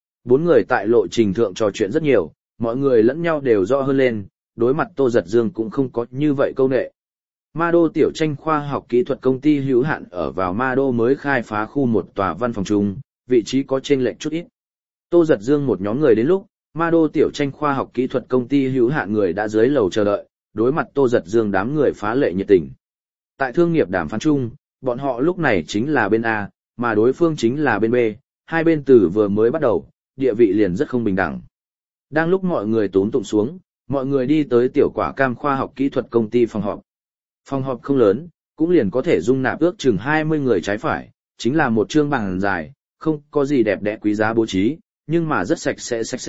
4 người tại lộ trình thượng trò chuyện rất nhiều, mọi người lẫn nhau đều rõ hơn lên, đối mặt Tô Giật Dương cũng không có như vậy câu nệ. Ma Đô Tiểu Tranh khoa học kỹ thuật công ty hữu hạn ở vào Ma Đô mới khai phá khu một tòa văn phòng chung, vị trí có chênh lệch chút ít. Tô Giật Dương một nhóm người đến lúc, Ma Đô Tiểu Tranh khoa học kỹ thuật công ty hữu hạn người đã dưới lầu chờ đợi, đối mặt Tô Giật Dương đám người phá lệ nhiệt tình. Tại thương nghiệp đàm phán chung, bọn họ lúc này chính là bên A, mà đối phương chính là bên B, hai bên từ vừa mới bắt đầu, địa vị liền rất không bình đẳng. Đang lúc mọi người tốn tụng xuống, mọi người đi tới tiểu quả cam khoa học kỹ thuật công ty phòng họp. Phòng họp không lớn, cũng liền có thể dung nạp ước chừng 20 người trái phải, chính là một chương bàn dài, không có gì đẹp đẽ quý giá bố trí, nhưng mà rất sạch sẽ,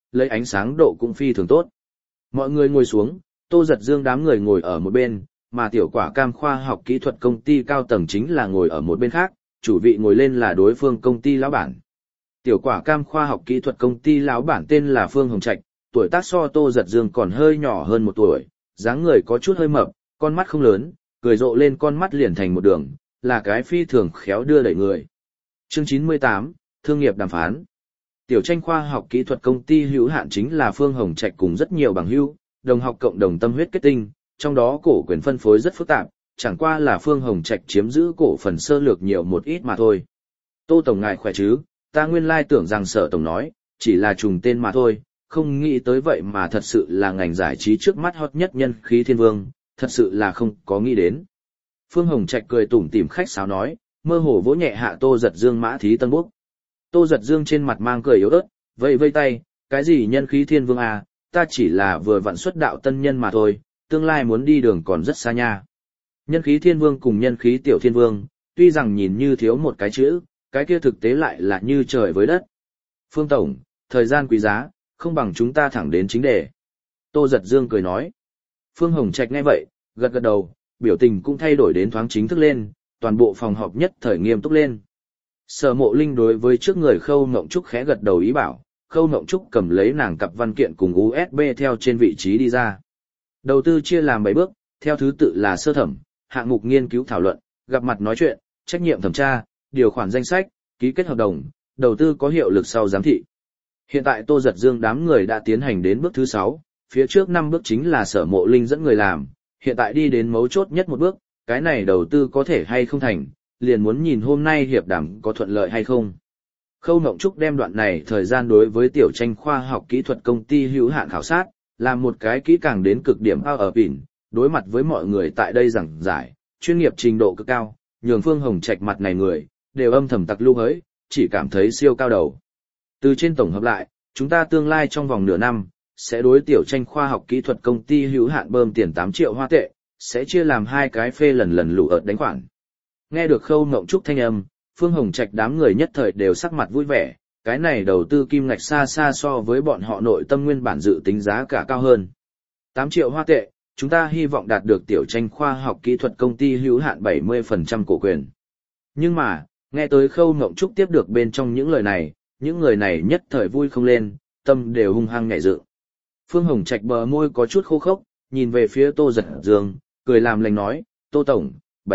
lấy ánh sáng độ cũng phi thường tốt. Mọi người ngồi xuống, Tô Giật Dương đám người ngồi ở một bên, mà tiểu quả cam khoa học kỹ thuật công ty cao tầng chính là ngồi ở một bên khác, chủ vị ngồi lên là đối phương công ty lão bản. Tiểu quả cam khoa học kỹ thuật công ty lão bản tên là Phương Hồng Trạch, tuổi tác so Tô Giật Dương còn hơi nhỏ hơn một tuổi, dáng người có chút hơi mập, con mắt không lớn, cười rộ lên con mắt liền thành một đường, là cái phi thường khéo đưa đẩy người. Chương 98, Thương nghiệp đàm phán. Tiểu tranh khoa học kỹ thuật công ty hữu hạn chính là Phương Hồng Trạch cùng rất nhiều bằng hữu, đồng học cộng đồng tâm huyết kết tinh, trong đó cổ quyền phân phối rất phức tạp, chẳng qua là Phương Hồng Trạch chiếm giữ cổ phần sơ lược nhiều một ít mà thôi. Tô Tổng ngài khỏe chứ, ta nguyên lai tưởng rằng Sở Tổng nói, chỉ là trùng tên mà thôi, không nghĩ tới vậy mà thật sự là ngành giải trí trước mắt hot nhất nhân khí thiên vương, thật sự là không có nghĩ đến. Phương Hồng Trạch cười tủm tỉm khách sáo nói, mơ hồ vỗ nhẹ hạ Tô Giật Dương mã thí tân bốc. Tô Giật Dương trên mặt mang cười yếu ớt, vây vây tay, cái gì nhân khí thiên vương à, ta chỉ là vừa vặn xuất đạo tân nhân mà thôi, tương lai muốn đi đường còn rất xa nha. Nhân khí thiên vương cùng nhân khí tiểu thiên vương, tuy rằng nhìn như thiếu một cái chữ, cái kia thực tế lại là như trời với đất. Phương Tổng, thời gian quý giá, không bằng chúng ta thẳng đến chính đề. Tô Giật Dương cười nói. Phương Hồng Trạch nghe vậy, gật gật đầu, biểu tình cũng thay đổi đến thoáng chính thức lên, toàn bộ phòng họp nhất thời nghiêm túc lên. Sở Mộ Linh đối với trước người Khâu Ngộng Trúc khẽ gật đầu ý bảo, Khâu Ngộng Trúc cầm lấy nàng cặp văn kiện cùng USB theo trên vị trí đi ra. Đầu tư chia làm 7 bước, theo thứ tự là sơ thẩm, hạng mục nghiên cứu thảo luận, gặp mặt nói chuyện, trách nhiệm thẩm tra, điều khoản danh sách, ký kết hợp đồng, đầu tư có hiệu lực sau giám thị. Hiện tại Tô Giật Dương đám người đã tiến hành đến bước thứ 6, phía trước 5 bước chính là Sở Mộ Linh dẫn người làm, hiện tại đi đến mấu chốt nhất một bước, cái này đầu tư có thể hay không thành, liền muốn nhìn hôm nay hiệp đàm có thuận lợi hay không. Khâu Ngộng Trúc đem đoạn này thời gian đối với tiểu tranh khoa học kỹ thuật công ty hữu hạn khảo sát, làm một cái kỹ càng đến cực điểm ở pin, đối mặt với mọi người tại đây giảng giải, chuyên nghiệp trình độ cực cao, nhường Phương Hồng Trạch mặt này người, đều âm thầm tặc lưu hỡi, chỉ cảm thấy siêu cao đầu. Từ trên tổng hợp lại, chúng ta tương lai trong vòng nửa năm, sẽ đối tiểu tranh khoa học kỹ thuật công ty hữu hạn bơm tiền 8 triệu hoa tệ, sẽ chia làm 2 cái phê lần lụ ợt đánh khoản. Nghe được Khâu Ngộng Trúc thanh âm, Phương Hồng Trạch đám người nhất thời đều sắc mặt vui vẻ, cái này đầu tư kim ngạch xa xa so với bọn họ nội tâm nguyên bản dự tính giá cả cao hơn. 8 triệu hoa tệ, chúng ta hy vọng đạt được tiểu tranh khoa học kỹ thuật công ty hữu hạn 70% cổ quyền. Nhưng mà, nghe tới Khâu Ngộng Trúc tiếp được bên trong những lời này, những người này nhất thời vui không lên, tâm đều hung hăng nhảy dựng. Phương Hồng Trạch bờ môi có chút khô khốc, nhìn về phía Tô Giật Dương, cười làm lành nói, Tô Tổng,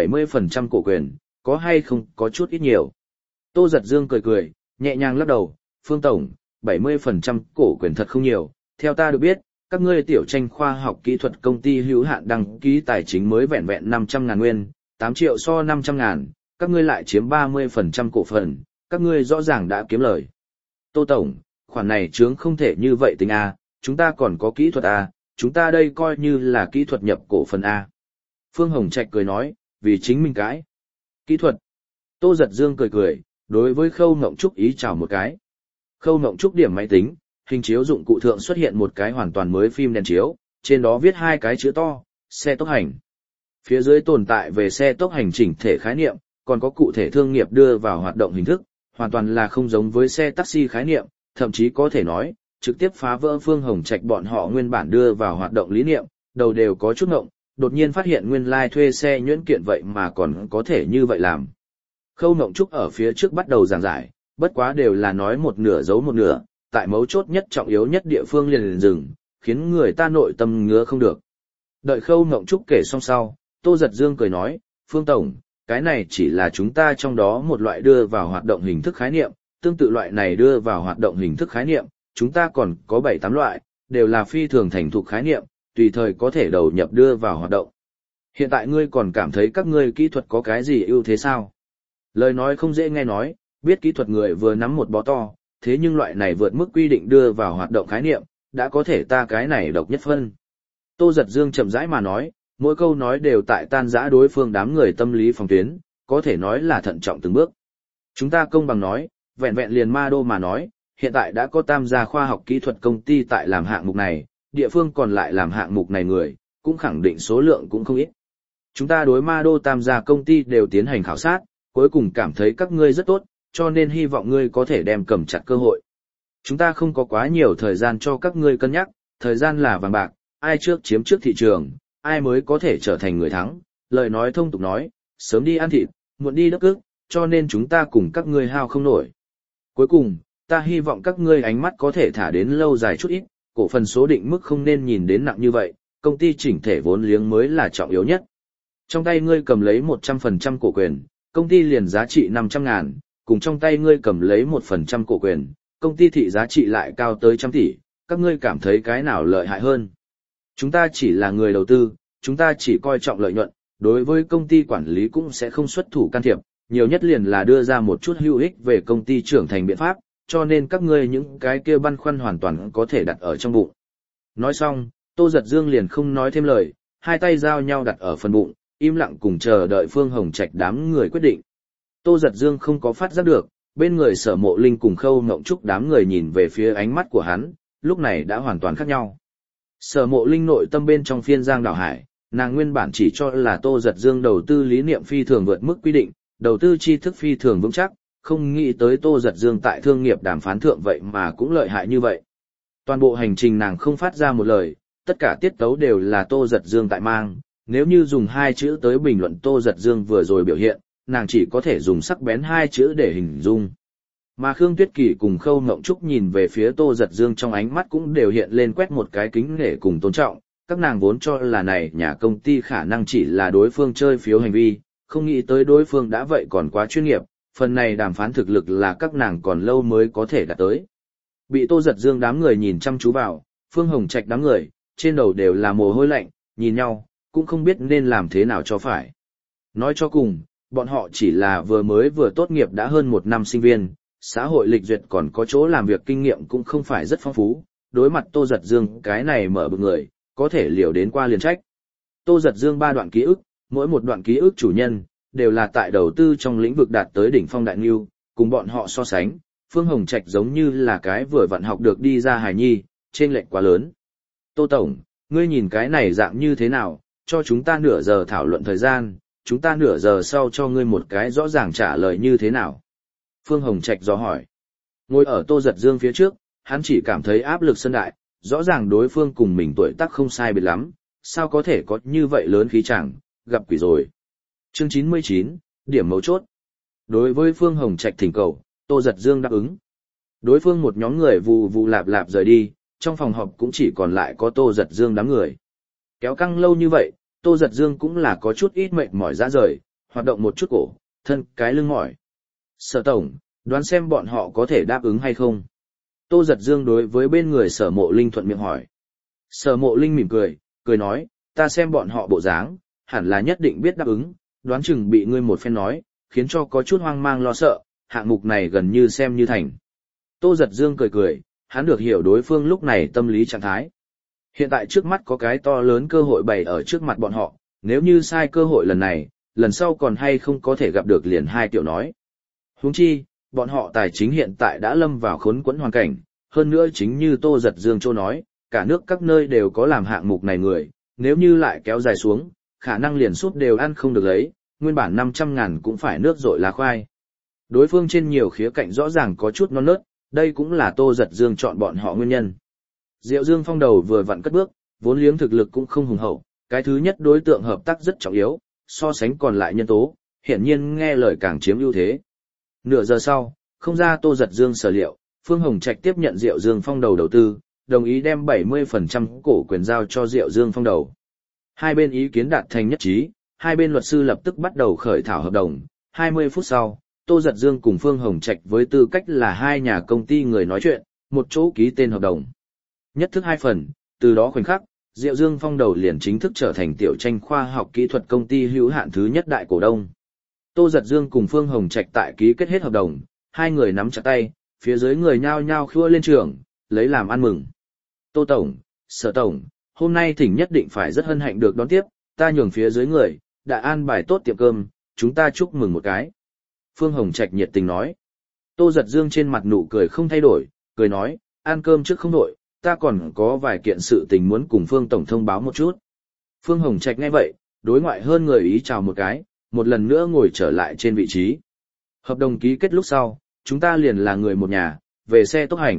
70% cổ quyền, có hay không có chút ít nhiều. Tô Giật Dương cười cười, nhẹ nhàng lắc đầu, Phương Tổng, 70% cổ quyền thật không nhiều, theo ta được biết, các ngươi tiểu tranh khoa học kỹ thuật công ty hữu hạn đăng ký tài chính mới vẹn vẹn 500.000 nguyên, 8 triệu so 500.000, các ngươi lại chiếm 30% cổ phần, các ngươi rõ ràng đã kiếm lời. Tô Tổng, khoản này chướng không thể như vậy tính A, chúng ta còn có kỹ thuật A, chúng ta đây coi như là kỹ thuật nhập cổ phần A. Phương Hồng Trạch cười nói, vì chính mình cái. Kỹ thuật. Tô Giật Dương cười cười, đối với Khâu Ngộng Trúc ý chào một cái. Khâu Ngộng Trúc điểm máy tính, hình chiếu dụng cụ thượng xuất hiện một cái hoàn toàn mới phim đèn chiếu, trên đó viết 2 cái chữ to, xe tốc hành. Phía dưới tồn tại về xe tốc hành chỉnh thể khái niệm, còn có cụ thể thương nghiệp đưa vào hoạt động hình thức, hoàn toàn là không giống với xe taxi khái niệm, thậm chí có thể nói, trực tiếp phá vỡ Phương Hồng Trạch bọn họ nguyên bản đưa vào hoạt động lý niệm, đầu đều có chút ngộng, đột nhiên phát hiện nguyên lai thuê xe nhuyễn kiện vậy mà còn có thể như vậy làm. Khâu Ngộng Trúc ở phía trước bắt đầu giảng giải, bất quá đều là nói một nửa giấu một nửa, tại mấu chốt nhất trọng yếu nhất địa phương liền dừng, khiến người ta nội tâm ngứa không được. Đợi Khâu Ngộng Trúc kể xong sau, Tô Giật Dương cười nói, Phương Tổng, cái này chỉ là chúng ta trong đó một loại đưa vào hoạt động hình thức khái niệm, tương tự loại này đưa vào hoạt động hình thức khái niệm, chúng ta còn có 7-8 loại, đều là phi thường thành thục khái niệm, tùy thời có thể đầu nhập đưa vào hoạt động. Hiện tại ngươi còn cảm thấy các ngươi kỹ thuật có cái gì ưu thế sao? Lời nói không dễ nghe nói, biết kỹ thuật người vừa nắm một bó to, thế nhưng loại này vượt mức quy định đưa vào hoạt động khái niệm, đã có thể ta cái này độc nhất phân. Tô Giật Dương chậm rãi mà nói, mỗi câu nói đều tại tan rã đối phương đám người tâm lý phòng tuyến, có thể nói là thận trọng từng bước. Chúng ta công bằng nói, vẹn vẹn liền ma đô mà nói, hiện tại đã có tam gia khoa học kỹ thuật công ty tại làm hạng mục này, địa phương còn lại làm hạng mục này người, cũng khẳng định số lượng cũng không ít. Chúng ta đối ma đô tam gia công ty đều tiến hành khảo sát, cuối cùng cảm thấy các ngươi rất tốt, cho nên hy vọng ngươi có thể đem cầm chặt cơ hội. Chúng ta không có quá nhiều thời gian cho các ngươi cân nhắc, thời gian là vàng bạc, ai trước chiếm trước thị trường, ai mới có thể trở thành người thắng. Lời nói thông tục nói, sớm đi ăn thịt, muộn đi đất ức, cho nên chúng ta cùng các ngươi hao không nổi. Cuối cùng, ta hy vọng các ngươi ánh mắt có thể thả đến lâu dài chút ít, cổ phần số định mức không nên nhìn đến nặng như vậy, công ty chỉnh thể vốn liếng mới là trọng yếu nhất. Trong tay ngươi cầm lấy 100% cổ quyền, công ty liền giá trị 500.000, cùng trong tay ngươi cầm lấy 1% cổ quyền, công ty thị giá trị lại cao tới trăm tỷ, các ngươi cảm thấy cái nào lợi hại hơn? Chúng ta chỉ là người đầu tư, chúng ta chỉ coi trọng lợi nhuận, đối với công ty quản lý cũng sẽ không xuất thủ can thiệp, nhiều nhất liền là đưa ra một chút hữu ích về công ty trưởng thành biện pháp, cho nên các ngươi những cái kia băn khoăn hoàn toàn có thể đặt ở trong bụng. Nói xong, Tô Giật Dương liền không nói thêm lời, hai tay giao nhau đặt ở phần bụng, im lặng cùng chờ đợi Phương Hồng Trạch đám người quyết định. Tô Giật Dương không có phát giác được, bên người Sở Mộ Linh cùng Khâu Ngộng Trúc đám người nhìn về phía ánh mắt của hắn, lúc này đã hoàn toàn khác nhau. Sở Mộ Linh nội tâm bên trong phiên giang đảo hải, nàng nguyên bản chỉ cho là Tô Giật Dương đầu tư lý niệm phi thường vượt mức quy định, đầu tư tri thức phi thường vững chắc, không nghĩ tới Tô Giật Dương tại thương nghiệp đàm phán thượng vậy mà cũng lợi hại như vậy. Toàn bộ hành trình nàng không phát ra một lời, tất cả tiết tấu đều là Tô Giật Dương tại mang, nếu như dùng hai chữ tới bình luận Tô Giật Dương vừa rồi biểu hiện, nàng chỉ có thể dùng sắc bén hai chữ để hình dung. Mà Khương Tuyết Kỳ cùng Khâu Ngộng Trúc nhìn về phía Tô Giật Dương trong ánh mắt cũng đều hiện lên quét một cái kính nể cùng tôn trọng, các nàng vốn cho là này nhà công ty khả năng chỉ là đối phương chơi phiếu hành vi, không nghĩ tới đối phương đã vậy còn quá chuyên nghiệp, phần này đàm phán thực lực là các nàng còn lâu mới có thể đạt tới. Bị Tô Giật Dương đám người nhìn chăm chú vào, Phương Hồng Trạch đám người, trên đầu đều là mồ hôi lạnh, nhìn nhau, cũng không biết nên làm thế nào cho phải. Nói cho cùng, bọn họ chỉ là vừa tốt nghiệp đã hơn một năm sinh viên, xã hội lịch duyệt còn có chỗ làm việc kinh nghiệm cũng không phải rất phong phú, đối mặt Tô Giật Dương cái này mở bực người, có thể liều đến qua liền trách. Tô Giật Dương 3 đoạn ký ức, mỗi một đoạn ký ức chủ nhân, đều là tại đầu tư trong lĩnh vực đạt tới đỉnh phong đại nghiêu, cùng bọn họ so sánh, Phương Hồng Trạch giống như là cái vừa vặn học được đi ra hài nhi, trên lệch quá lớn. Tô Tổng, ngươi nhìn cái này dạng như thế nào, cho chúng ta nửa giờ thảo luận thời gian, chúng ta nửa giờ sau cho ngươi một cái rõ ràng trả lời như thế nào. Phương Hồng Trạch dò hỏi. Ngồi ở Tô Giật Dương phía trước, hắn chỉ cảm thấy áp lực sân đại, rõ ràng đối phương cùng mình tuổi tác không sai biệt lắm, sao có thể có như vậy lớn khí chẳng, gặp quỷ rồi. Chương 99, điểm mấu chốt. Đối với Phương Hồng Trạch thỉnh cầu, Tô Giật Dương đáp ứng. Đối phương một nhóm người vù vù lạp lạp rời đi, trong phòng họp cũng chỉ còn lại có Tô Giật Dương đám người. Kéo căng lâu như vậy, Tô Giật Dương cũng là có chút ít mệt mỏi ra rời, hoạt động một chút cổ, thân cái lưng mỏi. Sở Tổng, đoán xem bọn họ có thể đáp ứng hay không? Tô Giật Dương đối với bên người Sở Mộ Linh thuận miệng hỏi. Sở Mộ Linh mỉm cười nói, ta xem bọn họ bộ dáng, hẳn là nhất định biết đáp ứng, đoán chừng bị ngươi một phen nói, khiến cho có chút hoang mang lo sợ, hạng mục này gần như xem như thành. Tô Giật Dương cười, hắn được hiểu đối phương lúc này tâm lý trạng thái. Hiện tại trước mắt có cái to lớn cơ hội bày ở trước mặt bọn họ, nếu như sai cơ hội lần này, lần sau còn hay không có thể gặp được liền hai tiểu nói. Huống chi, bọn họ tài chính hiện tại đã lâm vào khốn quẫn hoàn cảnh, hơn nữa chính như Tô Giật Dương châu nói, cả nước các nơi đều có làm hạng mục này người, nếu như lại kéo dài xuống, khả năng liền súp đều ăn không được lấy, nguyên bản 500.000 cũng phải nước rội lá khoai. Đối phương trên nhiều khía cạnh rõ ràng có chút non nớt, đây cũng là Tô Giật Dương chọn bọn họ nguyên nhân. Diệu Dương Phong đầu vừa vặn cất bước, vốn liếng thực lực cũng không hùng hậu, cái thứ nhất đối tượng hợp tác rất trọng yếu, so sánh còn lại nhân tố, hiển nhiên nghe lời càng chiếm ưu thế. Nửa giờ sau, không ra Tô Giật Dương sở liệu, Phương Hồng Trạch tiếp nhận Diệu Dương Phong đầu tư, đồng ý đem 70% cổ quyền giao cho Diệu Dương Phong đầu. Hai bên ý kiến đạt thành nhất trí, hai bên luật sư lập tức bắt đầu khởi thảo hợp đồng. 20 phút sau, Tô Giật Dương cùng Phương Hồng Trạch với tư cách là hai nhà công ty người nói chuyện, một chỗ ký tên hợp đồng. Nhất thức hai phần, từ đó khoảnh khắc, Diệu Dương Phong đầu liền chính thức trở thành tiểu tranh khoa học kỹ thuật công ty hữu hạn thứ nhất đại cổ đông. Tô Giật Dương cùng Phương Hồng Trạch tại ký kết hết hợp đồng, hai người nắm chặt tay, phía dưới người nhao nhao khua lên trường, lấy làm ăn mừng. Tô Tổng, Sở Tổng, hôm nay thỉnh nhất định phải rất hân hạnh được đón tiếp, ta nhường phía dưới người, đã an bài tốt tiệm cơm, chúng ta chúc mừng một cái. Phương Hồng Trạch nhiệt tình nói. Tô Giật Dương trên mặt nụ cười không thay đổi, cười nói, ăn cơm trước không đổi, ta còn có vài kiện sự tình muốn cùng Phương Tổng thông báo một chút. Phương Hồng Trạch nghe vậy, đối ngoại hơn người ý chào một cái, một lần nữa ngồi trở lại trên vị trí. Hợp đồng ký kết lúc sau, chúng ta liền là người một nhà, về xe tốc hành,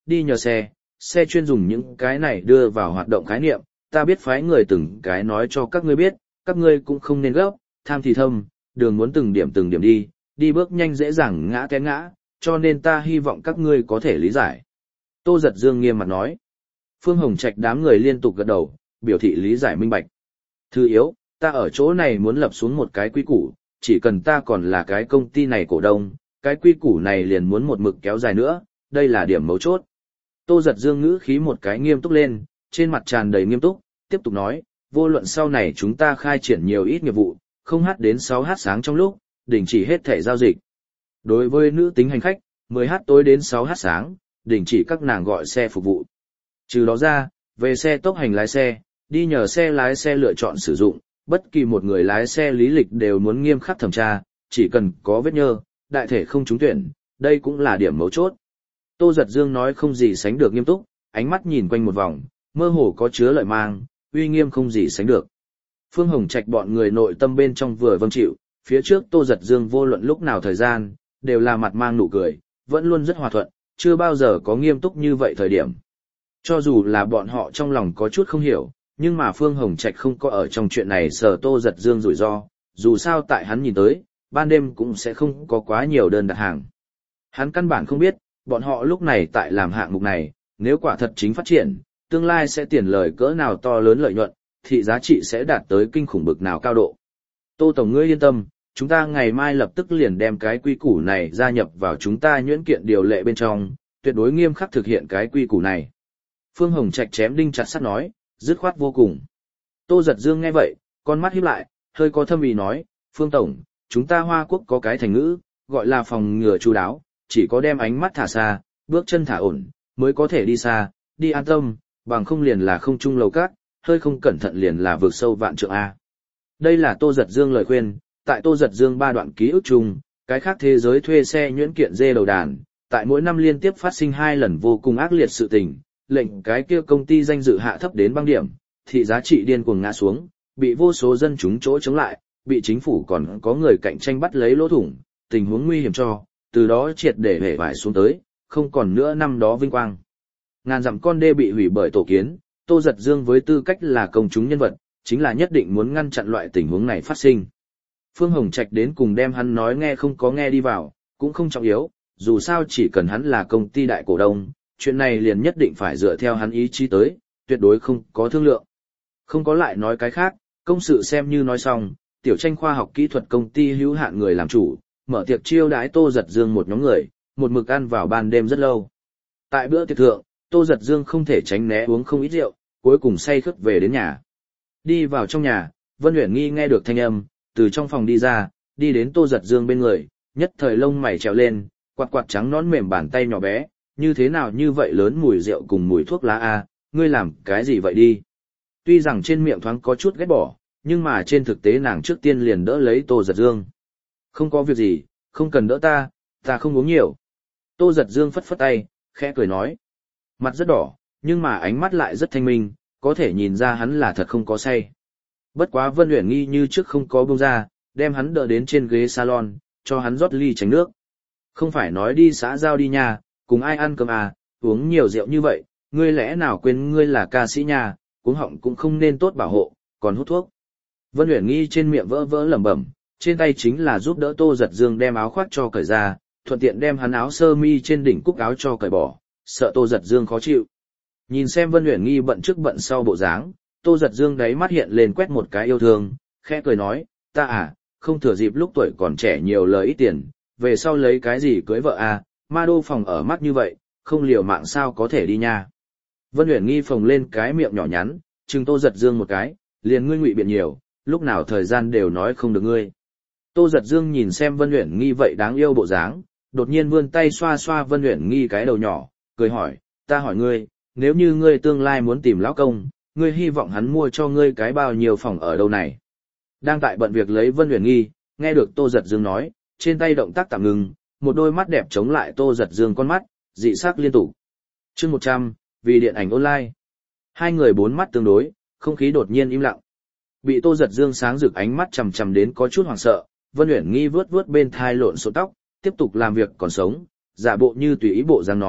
đi nhờ xe, xe chuyên dùng những cái này đưa vào hoạt động khái niệm, ta biết phái người từng cái nói cho các ngươi biết, các ngươi cũng không nên gấp, tham thì thâm, đường muốn từng điểm đi bước nhanh dễ dàng ngã té ngã, cho nên ta hy vọng các ngươi có thể lý giải. Tô Giật Dương nghiêm mặt nói. Phương Hồng Trạch đám người liên tục gật đầu, biểu thị lý giải minh bạch. Thứ yếu, ta ở chỗ này muốn lập xuống một cái quy củ, chỉ cần ta còn là cái công ty này cổ đông, cái quy củ này liền muốn một mực kéo dài nữa, đây là điểm mấu chốt. Tô Giật Dương ngữ khí một cái nghiêm túc lên, trên mặt tràn đầy nghiêm túc, tiếp tục nói, vô luận sau này chúng ta khai triển nhiều ít nghiệp vụ, không hát đến 6h sáng trong lúc, đình chỉ hết thẻ giao dịch. Đối với nữ tính hành khách, 10h tối đến 6h sáng, đình chỉ các nàng gọi xe phục vụ. Trừ đó ra, về xe tốc hành lái xe, đi nhờ xe lái xe lựa chọn sử dụng, bất kỳ một người lái xe lý lịch đều muốn nghiêm khắc thẩm tra, chỉ cần có vết nhơ, đại thể không trúng tuyển, đây cũng là điểm mấu chốt. Tô Giật Dương nói không gì sánh được nghiêm túc, ánh mắt nhìn quanh một vòng, mơ hồ có chứa lợi mang, uy nghiêm không gì sánh được. Phương Hồng Trạch bọn người nội tâm bên trong vừa vâng chịu, phía trước Tô Giật Dương vô luận lúc nào thời gian, đều là mặt mang nụ cười, vẫn luôn rất hòa thuận, chưa bao giờ có nghiêm túc như vậy thời điểm. Cho dù là bọn họ trong lòng có chút không hiểu, nhưng mà Phương Hồng Trạch không có ở trong chuyện này sở Tô Giật Dương rủi ro, dù sao tại hắn nhìn tới, ban đêm cũng sẽ không có quá nhiều đơn đặt hàng. Hắn căn bản không biết, bọn họ lúc này tại làm hạng mục này, nếu quả thật chính phát triển, tương lai sẽ tiền lời cỡ nào to lớn lợi nhuận, thị giá trị sẽ đạt tới kinh khủng bực nào cao độ. Tô Tổng ngươi yên tâm, chúng ta ngày mai lập tức liền đem cái quy củ này gia nhập vào chúng ta nhuyễn kiện điều lệ bên trong, tuyệt đối nghiêm khắc thực hiện cái quy củ này. Phương Hồng Trạch chém đinh chặt sắt nói, dứt khoát vô cùng. Tô Giật Dương nghe vậy, con mắt híp lại, hơi có thâm ý nói, Phương Tổng, chúng ta Hoa Quốc có cái thành ngữ, gọi là phòng ngừa chu đáo, chỉ có đem ánh mắt thả xa, bước chân thả ổn, mới có thể đi xa, đi an tâm, bằng không liền là không trung lầu cát, hơi không cẩn thận liền là vượt sâu vạn trượng A. Đây là Tô Giật Dương lời khuyên, tại Tô Giật Dương 3 đoạn ký ức chung, cái khác thế giới thuê xe nhuyễn kiện dê đầu đàn, tại mỗi năm liên tiếp phát sinh 2 lần vô cùng ác liệt sự tình, lệnh cái kia công ty danh dự hạ thấp đến băng điểm, thị giá trị điên cuồng ngã xuống, bị vô số dân chúng chỗ chống lại, bị chính phủ còn có người cạnh tranh bắt lấy lỗ thủng, tình huống nguy hiểm cho, từ đó triệt để hể vải xuống tới, không còn nữa năm đó vinh quang. Ngàn dặm con đê bị hủy bởi tổ kiến, Tô Giật Dương với tư cách là công chúng nhân vật, chính là nhất định muốn ngăn chặn loại tình huống này phát sinh. Phương Hồng Trạch đến cùng đem hắn nói nghe không có nghe đi vào, cũng không trọng yếu, dù sao chỉ cần hắn là công ty đại cổ đông, chuyện này liền nhất định phải dựa theo hắn ý chí tới, tuyệt đối không có thương lượng. Không có lại nói cái khác, công sự xem như nói xong, tiểu tranh khoa học kỹ thuật công ty hữu hạn người làm chủ, mở tiệc chiêu đãi Tô Giật Dương một nhóm người, một mực ăn vào ban đêm rất lâu. Tại bữa tiệc thượng, Tô Giật Dương không thể tránh né uống không ít rượu, cuối cùng say khướt về đến nhà. Đi vào trong nhà, Vân Uyển Nghi nghe được thanh âm, từ trong phòng đi ra, đi đến Tô Giật Dương bên người, nhất thời lông mày trèo lên, quạt quạt trắng nõn mềm bàn tay nhỏ bé, như thế nào như vậy lớn mùi rượu cùng mùi thuốc lá a, ngươi làm cái gì vậy đi? Tuy rằng trên miệng thoáng có chút ghét bỏ, nhưng mà trên thực tế nàng trước tiên liền đỡ lấy Tô Giật Dương. Không có việc gì, không cần đỡ ta không uống nhiều. Tô Giật Dương phất phất tay, khẽ cười nói. Mặt rất đỏ, nhưng mà ánh mắt lại rất thanh minh, có thể nhìn ra hắn là thật không có say. Bất quá Vân Uyển Nghi như trước không có buông ra, đem hắn đỡ đến trên ghế salon, cho hắn rót ly tránh nước. Không phải nói đi xã giao đi nhà, cùng ai ăn cơm à, uống nhiều rượu như vậy, ngươi lẽ nào quên ngươi là ca sĩ nhà, cuống họng cũng không nên tốt bảo hộ, còn hút thuốc. Vân Uyển Nghi trên miệng vỡ vỡ lẩm bẩm, trên tay chính là giúp đỡ Tô Giật Dương đem áo khoác cho cởi ra, thuận tiện đem hắn áo sơ mi trên đỉnh cúc áo cho cởi bỏ, sợ Tô Giật Dương khó chịu. Nhìn xem Vân Uyển Nghi bận trước bận sau bộ dáng, Tô Giật Dương đáy mắt hiện lên quét một cái yêu thương, khẽ cười nói, ta à, không thừa dịp lúc tuổi còn trẻ nhiều lời ít tiền, về sau lấy cái gì cưới vợ à, ma đô phòng ở mắt như vậy, không liều mạng sao có thể đi nha. Vân Uyển Nghi phồng lên cái miệng nhỏ nhắn, chừng Tô Giật Dương một cái, liền ngươi ngụy biện nhiều, lúc nào thời gian đều nói không được ngươi. Tô Giật Dương nhìn xem Vân Uyển Nghi vậy đáng yêu bộ dáng, đột nhiên vươn tay xoa xoa Vân Uyển Nghi cái đầu nhỏ, cười hỏi, ta hỏi ngươi, nếu như ngươi tương lai muốn tìm lão công, ngươi hy vọng hắn mua cho ngươi cái bao nhiêu phòng ở đâu này? Đang tại bận việc lấy Vân Uyển Nghi, nghe được Tô Giật Dương nói, trên tay động tác tạm ngừng, một đôi mắt đẹp chống lại Tô Giật Dương con mắt, dị sắc liên tục. Chương 100, vì điện ảnh online. Hai người bốn mắt tương đối, không khí đột nhiên im lặng. Bị Tô Giật Dương sáng rực ánh mắt chằm chằm đến có chút hoảng sợ, Vân Uyển Nghi vướt vướt bên thai lộn xộn tóc, tiếp tục làm việc còn sống, giả bộ như tùy ý bộ dáng nói,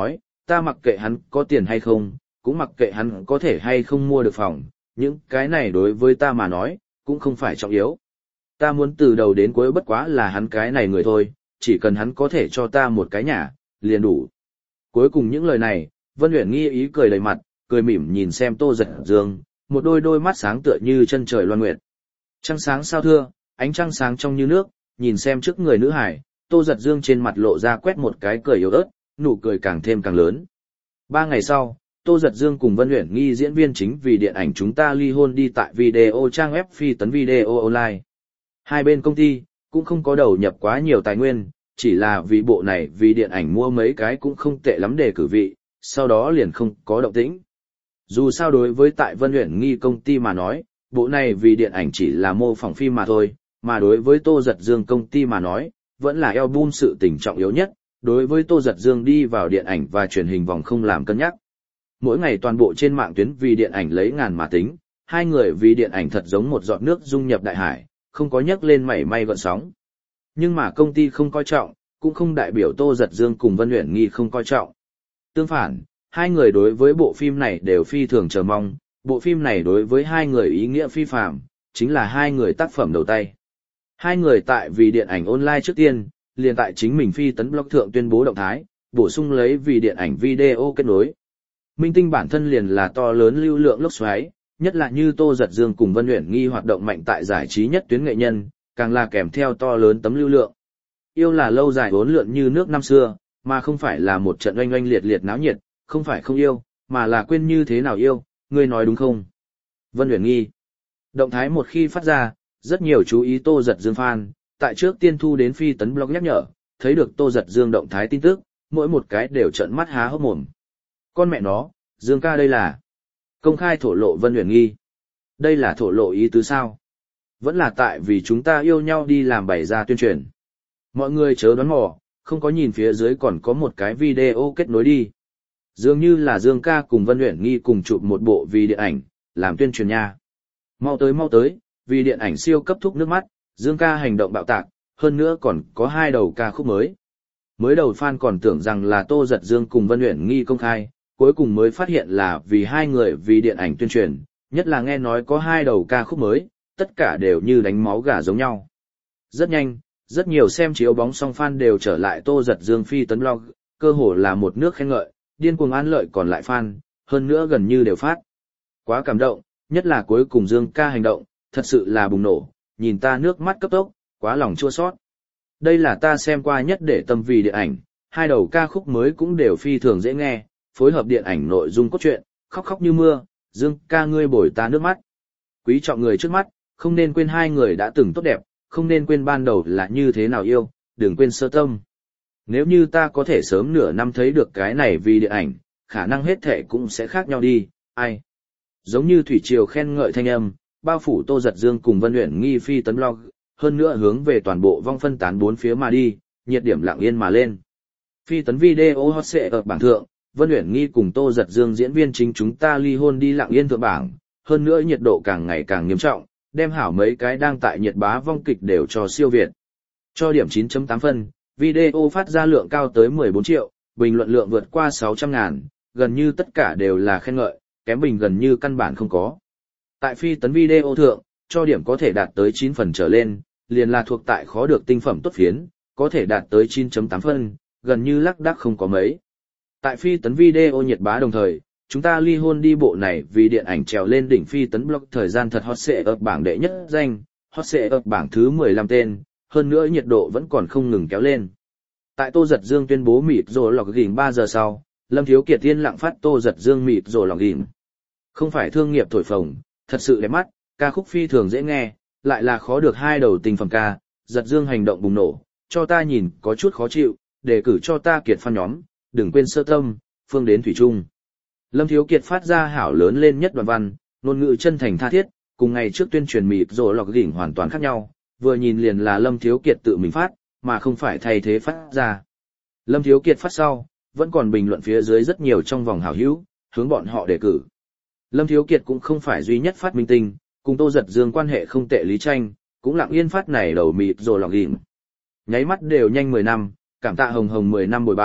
ta mặc kệ hắn có tiền hay không, cũng mặc kệ hắn có thể hay không mua được phòng, những cái này đối với ta mà nói, cũng không phải trọng yếu. Ta muốn từ đầu đến cuối bất quá là hắn cái này người thôi, chỉ cần hắn có thể cho ta một cái nhà, liền đủ. Cuối cùng những lời này, Vân Uyển Nghi ý cười đầy mặt, cười mỉm nhìn xem Tô Giật Dương, một đôi mắt sáng tựa như chân trời loan nguyệt. Trăng sáng sao thưa, ánh trăng sáng trong như nước, nhìn xem trước người nữ hải, Tô Giật Dương trên mặt lộ ra quét một cái cười yếu ớt, nụ cười càng thêm càng lớn. 3 ngày sau, Tô Giật Dương cùng Vân Uyển Nghi diễn viên chính vì điện ảnh Chúng Ta Ly Hôn đi tại video trang web Phi Tấn Video Online. Hai bên công ty cũng không có đầu nhập quá nhiều tài nguyên, chỉ là vì bộ này vì điện ảnh mua mấy cái cũng không tệ lắm để cử vị, sau đó liền không có động tĩnh. Dù sao đối với tại Vân Uyển Nghi công ty mà nói, bộ này vì điện ảnh chỉ là mô phỏng phim mà thôi, mà đối với Tô Giật Dương công ty mà nói, vẫn là album sự tình trọng yếu nhất, đối với Tô Giật Dương đi vào điện ảnh và truyền hình vòng không làm cân nhắc. Mỗi ngày toàn bộ trên mạng tuyến vì điện ảnh lấy ngàn mà tính, hai người vì điện ảnh thật giống một giọt nước dung nhập đại hải, không có nhấc lên mảy may gợn sóng. Nhưng mà công ty không coi trọng, cũng không đại biểu Tô Giật Dương cùng Vân Uyển Nghi không coi trọng. Tương phản, hai người đối với bộ phim này đều phi thường chờ mong, bộ phim này đối với hai người ý nghĩa phi phàm, chính là hai người tác phẩm đầu tay. Hai người tại vì điện ảnh online trước tiên, liền tại chính mình Phi Tấn blog thượng tuyên bố động thái, bổ sung lấy vì điện ảnh video kết nối. Minh tinh bản thân liền là to lớn lưu lượng lốc xoáy, nhất là như Tô Giật Dương cùng Vân Uyển Nghi hoạt động mạnh tại giải trí nhất tuyến nghệ nhân, càng là kèm theo to lớn tấm lưu lượng. Yêu là lâu dài uốn lượn như nước năm xưa, mà không phải là một trận oanh oanh liệt liệt náo nhiệt, không phải không yêu, mà là quên như thế nào yêu, ngươi nói đúng không? Vân Uyển Nghi. Động thái một khi phát ra, rất nhiều chú ý Tô Giật Dương fan, tại trước tiên thu đến Phi Tấn blog nhắc nhở, thấy được Tô Giật Dương động thái tin tức, mỗi một cái đều trợn mắt há hốc mồm. Con mẹ nó, Dương ca đây là công khai thổ lộ Vân Uyển Nghi. Đây là thổ lộ ý tứ sao? Vẫn là tại vì chúng ta yêu nhau đi làm bày ra tuyên truyền. Mọi người chớ đoán mò, không có nhìn phía dưới còn có một cái video kết nối đi. Dường như là Dương ca cùng Vân Uyển Nghi cùng chụp một bộ vì điện ảnh, làm tuyên truyền nha. Mau tới, vì điện ảnh siêu cấp thúc nước mắt, Dương ca hành động bạo tạc, hơn nữa còn có 2 đầu ca khúc mới. Mới đầu fan còn tưởng rằng là Tô Giật Dương cùng Vân Uyển Nghi công khai, cuối cùng mới phát hiện là vì hai người vì điện ảnh tuyên truyền, nhất là nghe nói có 2 đầu ca khúc mới, tất cả đều như đánh máu gà giống nhau. Rất nhanh, rất nhiều xem chiếu bóng song fan đều trở lại Tô Giật Dương Phi Tấn blog, cơ hồ là một nước khen ngợi, điên cuồng an lợi còn lại fan, hơn nữa gần như đều phát. Quá cảm động, nhất là cuối cùng Dương ca hành động, thật sự là bùng nổ, nhìn ta nước mắt cấp tốc, quá lòng chua xót. Đây là ta xem qua nhất để tâm vì điện ảnh, 2 đầu ca khúc mới cũng đều phi thường dễ nghe, phối hợp điện ảnh nội dung cốt truyện, khóc khóc như mưa, Dương ca ngươi bồi ta nước mắt. Quý trọng người trước mắt, không nên quên hai người đã từng tốt đẹp, không nên quên ban đầu là như thế nào yêu, đừng quên sơ tâm. Nếu như ta có thể sớm nửa năm thấy được cái này vì điện ảnh, khả năng hết thể cũng sẽ khác nhau đi, ai. Giống như thủy triều khen ngợi thanh âm, bao phủ Tô Giật Dương cùng Vân Uyển Nghi Phi Tấn blog, hơn nữa hướng về toàn bộ vong phân tán 4 phía mà đi, nhiệt điểm lặng yên mà lên. Phi Tấn video hot sẽ ở bảng thượng, Vân Uyển Nghi cùng Tô Giật Dương diễn viên chính Chúng Ta Ly Hôn đi lặng yên thượng bảng, hơn nữa nhiệt độ càng ngày càng nghiêm trọng, đem hảo mấy cái đang tại nhiệt bá vong kịch đều cho siêu việt. Cho điểm 9.8 phân, video phát ra lượng cao tới 14 triệu, bình luận lượng vượt qua 600.000, gần như tất cả đều là khen ngợi, kém bình gần như căn bản không có. Tại Phi Tấn video thượng, cho điểm có thể đạt tới 9 phần trở lên, liền là thuộc tại khó được tinh phẩm tốt phiến, có thể đạt tới 9.8 phân, gần như lác đác không có mấy. Tại Phi Tấn video nhiệt bá đồng thời, Chúng Ta Ly Hôn đi bộ này vì điện ảnh trèo lên đỉnh Phi Tấn blog thời gian thật hot sẽ ở bảng đệ nhất danh, hot sẽ ở bảng thứ 15 tên, hơn nữa nhiệt độ vẫn còn không ngừng kéo lên. Tại Tô Giật Dương tuyên bố mịt rồi lọc gỉnh 3 giờ sau, Lâm Thiếu Kiệt tiên lặng phát Tô Giật Dương mịt rồi lọc gỉnh. Không phải thương nghiệp thổi phồng, thật sự đẹp mắt, ca khúc phi thường dễ nghe, lại là khó được 2 đầu tình phẩm ca, Giật Dương hành động bùng nổ, cho ta nhìn có chút khó chịu, đề cử cho ta Kiệt fan nhóm, đừng quên sơ tâm, phương đến thủy trung. Lâm Thiếu Kiệt phát ra hảo lớn lên nhất đoạn văn, ngôn ngữ chân thành tha thiết, cùng ngày trước tuyên truyền mịt rồi lọc gỉnh hoàn toàn khác nhau, vừa nhìn liền là Lâm Thiếu Kiệt tự mình phát, mà không phải thay thế phát ra. Lâm Thiếu Kiệt phát sau, vẫn còn bình luận phía dưới rất nhiều trong vòng hảo hữu, hướng bọn họ đề cử. Lâm Thiếu Kiệt cũng không phải duy nhất phát minh tinh, cùng Tô Giật Dương quan hệ không tệ Lý Tranh, cũng lặng yên phát này đầu mịt rồi lọc gỉnh. Nháy mắt đều nhanh 10 năm, cảm tạ hồng hồng 10 năm bồi bạn,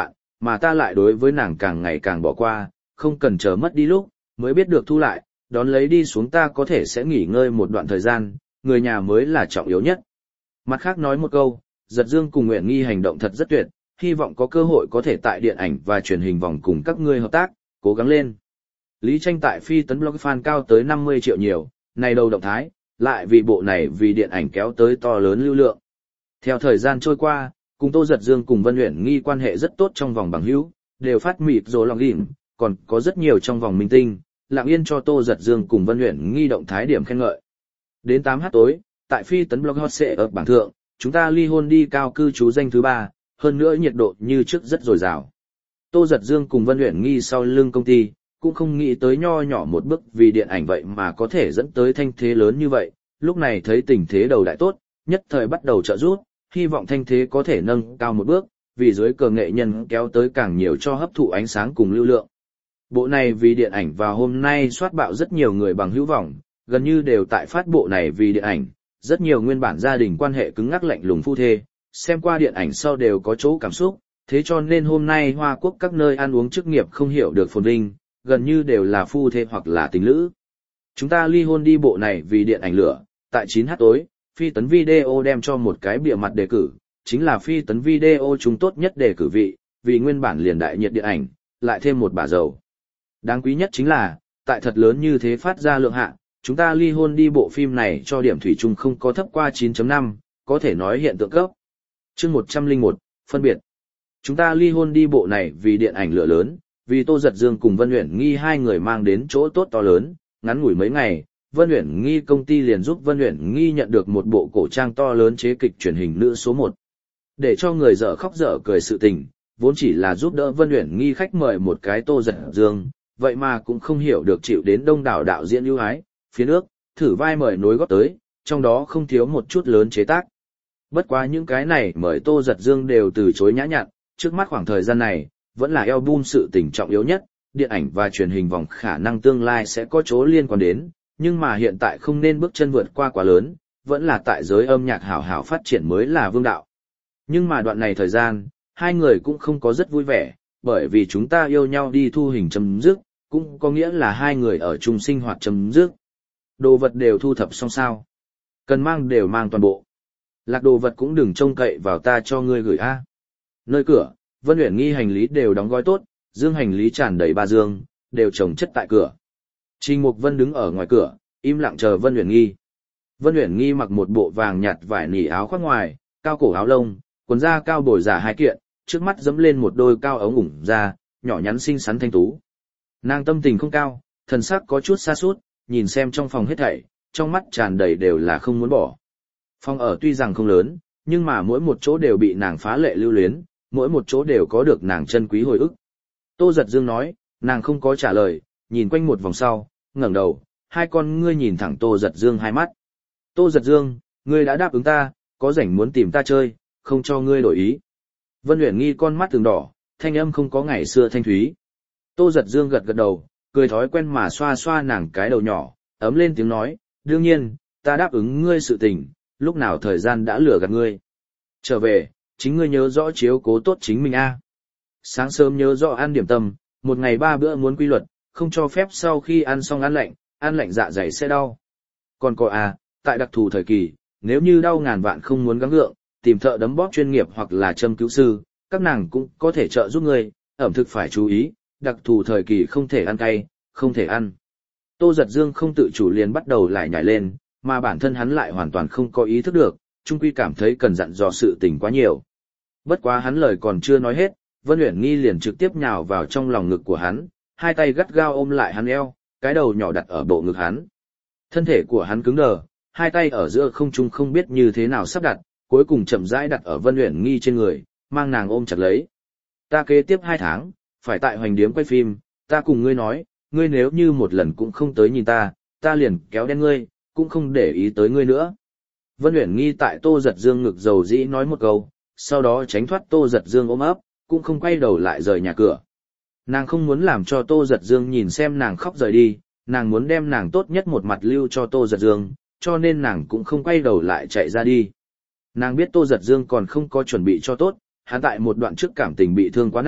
mà ta lại đối với nàng càng ngày càng bỏ qua, không cần chờ mất đi lúc, mới biết được thu lại, đón lấy đi xuống ta có thể sẽ nghỉ ngơi một đoạn thời gian, người nhà mới là trọng yếu nhất. Mặt khác nói một câu, Giật Dương cùng Nguyện Nghi hành động thật rất tuyệt, hy vọng có cơ hội có thể tại điện ảnh và truyền hình vòng cùng các ngươi hợp tác, cố gắng lên. Lý Tranh tại phi tấn blog fan cao tới 50 triệu nhiều, này đầu động thái, lại vì bộ này vì điện ảnh kéo tới to lớn lưu lượng. Theo thời gian trôi qua, cùng Tô Giật Dương cùng Vân Uyển Nghi quan hệ rất tốt trong vòng bằng hữu, đều phát mịt rồi lòng đỉnh, còn có rất nhiều trong vòng minh tinh, lặng yên cho Tô Giật Dương cùng Vân Uyển Nghi động thái điểm khen ngợi. Đến 8h tối, tại phi tấn blog hot sẽ ở bảng thượng, chúng ta ly hôn đi cao cư trú danh thứ 3, hơn nữa nhiệt độ như trước rất dồi dào. Tô Giật Dương cùng Vân Uyển Nghi sau lưng công ty, cũng không nghĩ tới nho nhỏ một bước vì điện ảnh vậy mà có thể dẫn tới thanh thế lớn như vậy, lúc này thấy tình thế đầu đại tốt, nhất thời bắt đầu trợ giúp, hy vọng thanh thế có thể nâng cao một bước, vì dưới cờ nghệ nhân kéo tới càng nhiều cho hấp thụ ánh sáng cùng lưu lượng. Bộ này vì điện ảnh vào hôm nay soát bạo rất nhiều người bằng hữu vọng, gần như đều tại phát bộ này vì điện ảnh, rất nhiều nguyên bản gia đình quan hệ cứng ngắc lạnh lùng phu thê, xem qua điện ảnh sau đều có chỗ cảm xúc, thế cho nên hôm nay Hoa Quốc các nơi ăn uống chức nghiệp không hiểu được phồn vinh, gần như đều là phu thê hoặc là tình lữ. Chúng ta ly hôn đi bộ này vì điện ảnh lửa, tại 9h tối, phi tấn video đem cho một cái bìa mặt đề cử, chính là phi tấn video chúng tốt nhất đề cử vị, vì nguyên bản liền đại nhiệt điện ảnh, lại thêm một bả dầu. Đáng quý nhất chính là, tại thật lớn như thế phát ra lượng hạ, chúng ta ly hôn đi bộ phim này cho điểm thủy chung không có thấp qua 9.5, có thể nói hiện tượng cấp. Chương 101, phân biệt. Chúng ta ly hôn đi bộ này vì điện ảnh lửa lớn, vì Tô Giật Dương cùng Vân Uyển Nghi hai người mang đến chỗ tốt to lớn, ngắn ngủi mấy ngày, Vân Uyển Nghi công ty liền giúp Vân Uyển Nghi nhận được một bộ cổ trang to lớn chế kịch truyền hình nữ số 1. Để cho người dở khóc dở cười sự tình, vốn chỉ là giúp đỡ Vân Uyển Nghi khách mời một cái Tô Giật Dương, vậy mà cũng không hiểu được chịu đến đông đảo đạo diễn ưu ái, phía nước, thử vai mời nối góp tới, trong đó không thiếu một chút lớn chế tác. Bất quá những cái này mời Tô Giật Dương đều từ chối nhã nhặn, trước mắt khoảng thời gian này, vẫn là album sự tình trọng yếu nhất, điện ảnh và truyền hình vòng khả năng tương lai sẽ có chỗ liên quan đến, nhưng mà hiện tại không nên bước chân vượt qua quá lớn, vẫn là tại giới âm nhạc hảo hảo phát triển mới là vương đạo. Nhưng mà đoạn này thời gian, hai người cũng không có rất vui vẻ, bởi vì chúng ta yêu nhau đi thu hình chấm dứt, cũng có nghĩa là hai người ở chung sinh hoạt chấm dứt. Đồ vật đều thu thập xong sao? Cần mang đều mang toàn bộ. Lạc đồ vật cũng đừng trông cậy vào ta cho ngươi gửi a. Nơi cửa, Vân Uyển Nghi hành lý đều đóng gói tốt, dương hành lý tràn đầy 3 dương, đều chồng chất tại cửa. Trình Mục Vân đứng ở ngoài cửa, im lặng chờ Vân Uyển Nghi. Vân Uyển Nghi mặc một bộ vàng nhạt vải nỉ áo khoác ngoài, cao cổ áo lông, quần da cao bồi giả 2 kiện, trước mắt dẫm lên một đôi cao ống ủng da, nhỏ nhắn xinh xắn thanh tú. Nàng tâm tình không cao, thần sắc có chút xa sút, nhìn xem trong phòng hết thảy, trong mắt tràn đầy đều là không muốn bỏ. Phòng ở tuy rằng không lớn, nhưng mà mỗi một chỗ đều bị nàng phá lệ lưu luyến, mỗi một chỗ đều có được nàng chân quý hồi ức. Tô Giật Dương nói, nàng không có trả lời, nhìn quanh một vòng sau, ngẩng đầu, hai con ngươi nhìn thẳng Tô Giật Dương hai mắt. Tô Giật Dương, ngươi đã đáp ứng ta, có rảnh muốn tìm ta chơi, không cho ngươi đổi ý. Vân Uyển Nghi con mắt từng đỏ, thanh âm không có ngày xưa thanh thúy. Tô Giật Dương gật gật đầu, cười thói quen mà xoa xoa nàng cái đầu nhỏ, ấm lên tiếng nói, đương nhiên, ta đáp ứng ngươi sự tình, lúc nào thời gian đã lừa gạt ngươi. Trở về, chính ngươi nhớ rõ chiếu cố tốt chính mình a. Sáng sớm nhớ rõ ăn điểm tâm, một ngày 3 bữa muốn quy luật, không cho phép sau khi ăn xong ăn lạnh dạ dày sẽ đau. Còn có tại đặc thù thời kỳ, nếu như đau ngàn vạn không muốn gắng gượng, tìm thợ đấm bóp chuyên nghiệp hoặc là châm cứu sư, các nàng cũng có thể trợ giúp ngươi, ẩm thực phải chú ý, đặc thù thời kỳ không thể ăn cay, không thể ăn. Tô Giật Dương không tự chủ liền bắt đầu lại nhảy lên, mà bản thân hắn lại hoàn toàn không có ý thức được, chung quy cảm thấy cần dặn dò sự tình quá nhiều. Bất quá hắn lời còn chưa nói hết, Vân Uyển Nghi liền trực tiếp nhào vào trong lòng ngực của hắn, hai tay gắt gao ôm lại hắn eo, cái đầu nhỏ đặt ở bộ ngực hắn. Thân thể của hắn cứng đờ, hai tay ở giữa không trung không biết như thế nào sắp đặt, cuối cùng chậm rãi đặt ở Vân Uyển Nghi trên người, mang nàng ôm chặt lấy. Ta kế tiếp 2 tháng, phải tại Hoành Điếm quay phim, ta cùng ngươi nói, ngươi nếu như một lần cũng không tới nhìn ta, ta liền kéo đen ngươi, cũng không để ý tới ngươi nữa. Vân Uyển Nghi tại Tô Giật Dương ngực dầu dĩ nói một câu, sau đó tránh thoát Tô Giật Dương ôm ấp, cũng không quay đầu lại rời nhà cửa. Nàng không muốn làm cho Tô Giật Dương nhìn xem nàng khóc rời đi, nàng muốn đem nàng tốt nhất một mặt lưu cho Tô Giật Dương, cho nên nàng cũng không quay đầu lại chạy ra đi. Nàng biết Tô Giật Dương còn không có chuẩn bị cho tốt, hắn tại một đoạn trước cảm tình bị thương quá nặng,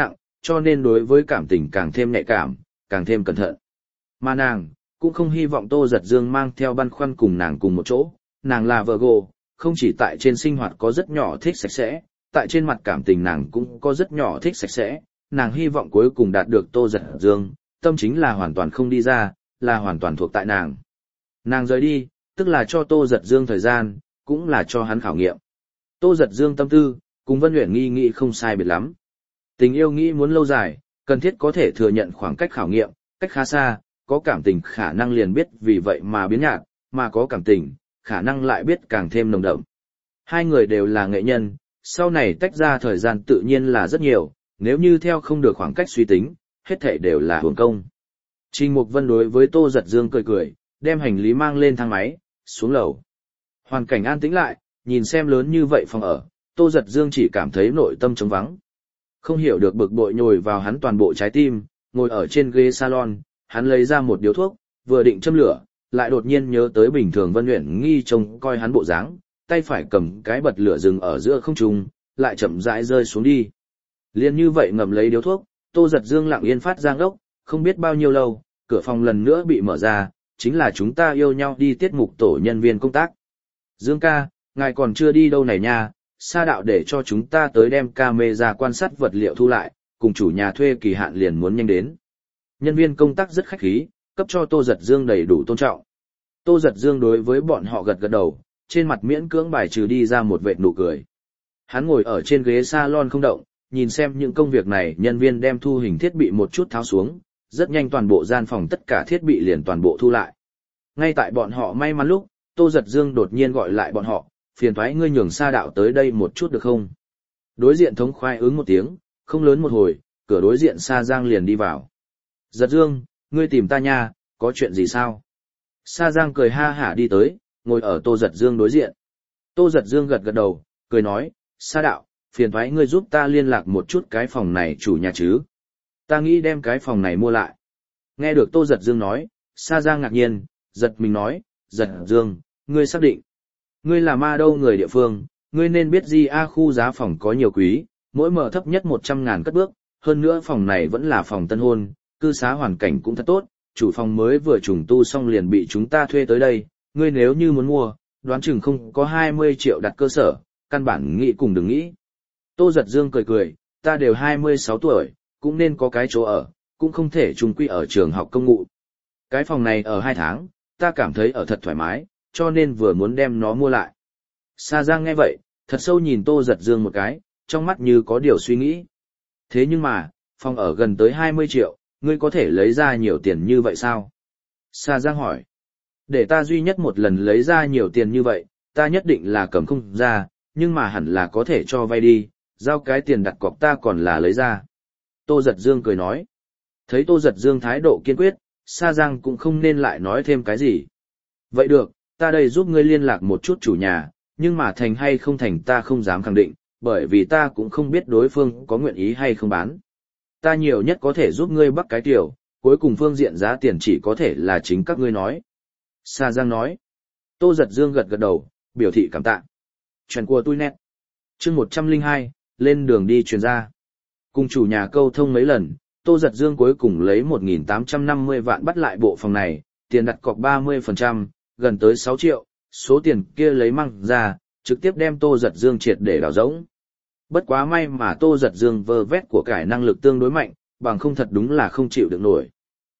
cho nên đối với cảm tình càng thêm nhạy cảm, càng thêm cẩn thận. Mà nàng, cũng không hy vọng Tô Giật Dương mang theo băn khoăn cùng nàng cùng một chỗ, nàng là Virgo, không chỉ tại trên sinh hoạt có rất nhỏ thích sạch sẽ, tại trên mặt cảm tình nàng cũng có rất nhỏ thích sạch sẽ, nàng hy vọng cuối cùng đạt được Tô Giật Dương, tâm chính là hoàn toàn không đi ra, là hoàn toàn thuộc tại nàng. Nàng rời đi, tức là cho Tô Giật Dương thời gian, cũng là cho hắn khảo nghiệm. Tô Giật Dương tâm tư, cùng Vân Uyển Nghi nghĩ không sai biệt lắm. Tình yêu nghĩ muốn lâu dài, cần thiết có thể thừa nhận khoảng cách khảo nghiệm, cách khá xa, có cảm tình khả năng liền biết vì vậy mà biến nhạt, mà có cảm tình, khả năng lại biết càng thêm nồng đậm. Hai người đều là nghệ nhân, sau này tách ra thời gian tự nhiên là rất nhiều, nếu như theo không được khoảng cách suy tính, hết thảy đều là hưởng công. Trình Mục Vân đối với Tô Giật Dương cười cười, đem hành lý mang lên thang máy, xuống lầu. Hoàn cảnh an tĩnh lại, nhìn xem lớn như vậy phòng ở, Tô Giật Dương chỉ cảm thấy nội tâm trống vắng. Không hiểu được bực bội nhồi vào hắn toàn bộ trái tim, ngồi ở trên ghế salon, hắn lấy ra một điếu thuốc, vừa định châm lửa, lại đột nhiên nhớ tới bình thường Vân Uyển Nghi trông coi hắn bộ dáng, tay phải cầm cái bật lửa dừng ở giữa không trung, lại chậm rãi rơi xuống đi. Liên như vậy ngậm lấy điếu thuốc, Tô Giật Dương lặng yên phát ra ngốc, không biết bao nhiêu lâu, cửa phòng lần nữa bị mở ra, chính là chúng ta yêu nhau đi tiết mục tổ nhân viên công tác. Dương ca, ngài còn chưa đi đâu này nha, Sa đạo để cho chúng ta tới đem camera quan sát vật liệu thu lại, cùng chủ nhà thuê kỳ hạn liền muốn nhanh đến. Nhân viên công tác rất khách khí, cấp cho Tô Giật Dương đầy đủ tôn trọng. Tô Giật Dương đối với bọn họ gật gật đầu, trên mặt miễn cưỡng bài trừ đi ra một vệt nụ cười. Hắn ngồi ở trên ghế salon không động, nhìn xem những công việc này nhân viên đem thu hình thiết bị một chút tháo xuống, rất nhanh toàn bộ gian phòng tất cả thiết bị liền toàn bộ thu lại. Ngay tại bọn họ may mắn lúc, Tô Giật Dương đột nhiên gọi lại bọn họ, phiền thoái ngươi nhường Sa đạo tới đây một chút được không? Đối diện thống khoái ứng một tiếng, không lớn một hồi, cửa đối diện Sa Giang liền đi vào. Giật Dương, ngươi tìm ta nha, có chuyện gì sao? Sa Giang cười ha hả đi tới, ngồi ở Tô Giật Dương đối diện. Tô Giật Dương gật gật đầu, cười nói, Sa đạo, phiền thoái ngươi giúp ta liên lạc một chút cái phòng này chủ nhà chứ. Ta nghĩ đem cái phòng này mua lại. Nghe được Tô Giật Dương nói, Sa Giang ngạc nhiên, giật mình nói, Giật Dương, ngươi xác định. Ngươi là ma đâu người địa phương, ngươi nên biết GA khu giá phòng có nhiều quý, mỗi mở thấp nhất 100.000 cất bước, hơn nữa phòng này vẫn là phòng tân hôn, cư xá hoàn cảnh cũng thật tốt, chủ phòng mới vừa trùng tu xong liền bị chúng ta thuê tới đây, ngươi nếu như muốn mua, đoán chừng không có 20 triệu đặt cơ sở, căn bản nghĩ cùng đừng nghĩ. Tô Giật Dương cười cười, ta đều 26 tuổi, cũng nên có cái chỗ ở, cũng không thể trùng quy ở trường học công ngụ. Cái phòng này ở 2 tháng, ta cảm thấy ở thật thoải mái, cho nên vừa muốn đem nó mua lại. Sa Giang nghe vậy, thật sâu nhìn Tô Giật Dương một cái, trong mắt như có điều suy nghĩ. Thế nhưng mà, phòng ở gần tới 20 triệu, ngươi có thể lấy ra nhiều tiền như vậy sao? Sa Giang hỏi. Để ta duy nhất một lần lấy ra nhiều tiền như vậy, ta nhất định là cầm không ra, nhưng mà hẳn là có thể cho vay đi, giao cái tiền đặt cọc ta còn là lấy ra. Tô Giật Dương cười nói. Thấy Tô Giật Dương thái độ kiên quyết, Sa Giang cũng không nên lại nói thêm cái gì. Vậy được, ta đây giúp ngươi liên lạc một chút chủ nhà, nhưng mà thành hay không thành ta không dám khẳng định, bởi vì ta cũng không biết đối phương có nguyện ý hay không bán. Ta nhiều nhất có thể giúp ngươi bắt cái tiểu, cuối cùng phương diện giá tiền chỉ có thể là chính các ngươi nói. Sa Giang nói. Tô Giật Dương gật gật đầu, biểu thị cảm tạ. Chuyện của tôi nét. Chương 102, lên đường đi truyền ra. Cùng chủ nhà câu thông mấy lần, Tô Giật Dương cuối cùng lấy 1.850 vạn bắt lại bộ phòng này, tiền đặt cọc 30%, gần tới 6 triệu, số tiền kia lấy mang ra, trực tiếp đem Tô Giật Dương triệt để đào rỗng. Bất quá may mà Tô Giật Dương vơ vét của cải năng lực tương đối mạnh, bằng không thật đúng là không chịu được nổi.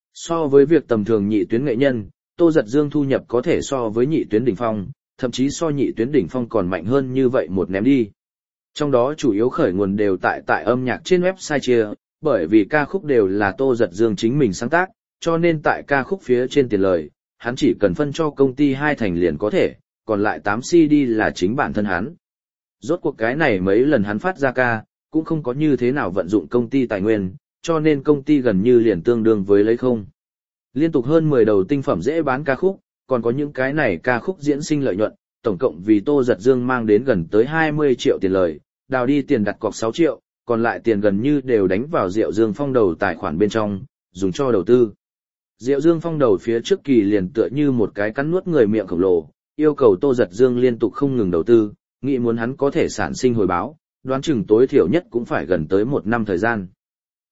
So với việc tầm thường nhị tuyến nghệ nhân, Tô Giật Dương thu nhập có thể so với nhị tuyến đỉnh phong, thậm chí so nhị tuyến đỉnh phong còn mạnh hơn như vậy một ném đi. Trong đó chủ yếu khởi nguồn đều tại âm nhạc trên website chia, bởi vì ca khúc đều là Tô Giật Dương chính mình sáng tác, cho nên tại ca khúc phía trên tiền lời, hắn chỉ cần phân cho công ty 2 thành liền có thể, còn lại 8 CD là chính bản thân hắn. Rốt cuộc cái này mấy lần hắn phát ra ca, cũng không có như thế nào vận dụng công ty tài nguyên, cho nên công ty gần như liền tương đương với lấy không. Liên tục hơn 10 đầu tinh phẩm dễ bán ca khúc, còn có những cái này ca khúc diễn sinh lợi nhuận, tổng cộng vì Tô Giật Dương mang đến gần tới 20 triệu tiền lời, đào đi tiền đặt cọc 6 triệu, còn lại tiền gần như đều đánh vào Diệu Dương Phong đầu tài khoản bên trong, dùng cho đầu tư. Diệu Dương Phong đầu phía trước kỳ liền tựa như một cái cắn nuốt người miệng khổng lồ, yêu cầu Tô Giật Dương liên tục không ngừng đầu tư, nghĩ muốn hắn có thể sản sinh hồi báo, đoán chừng tối thiểu nhất cũng phải gần tới 1 năm thời gian.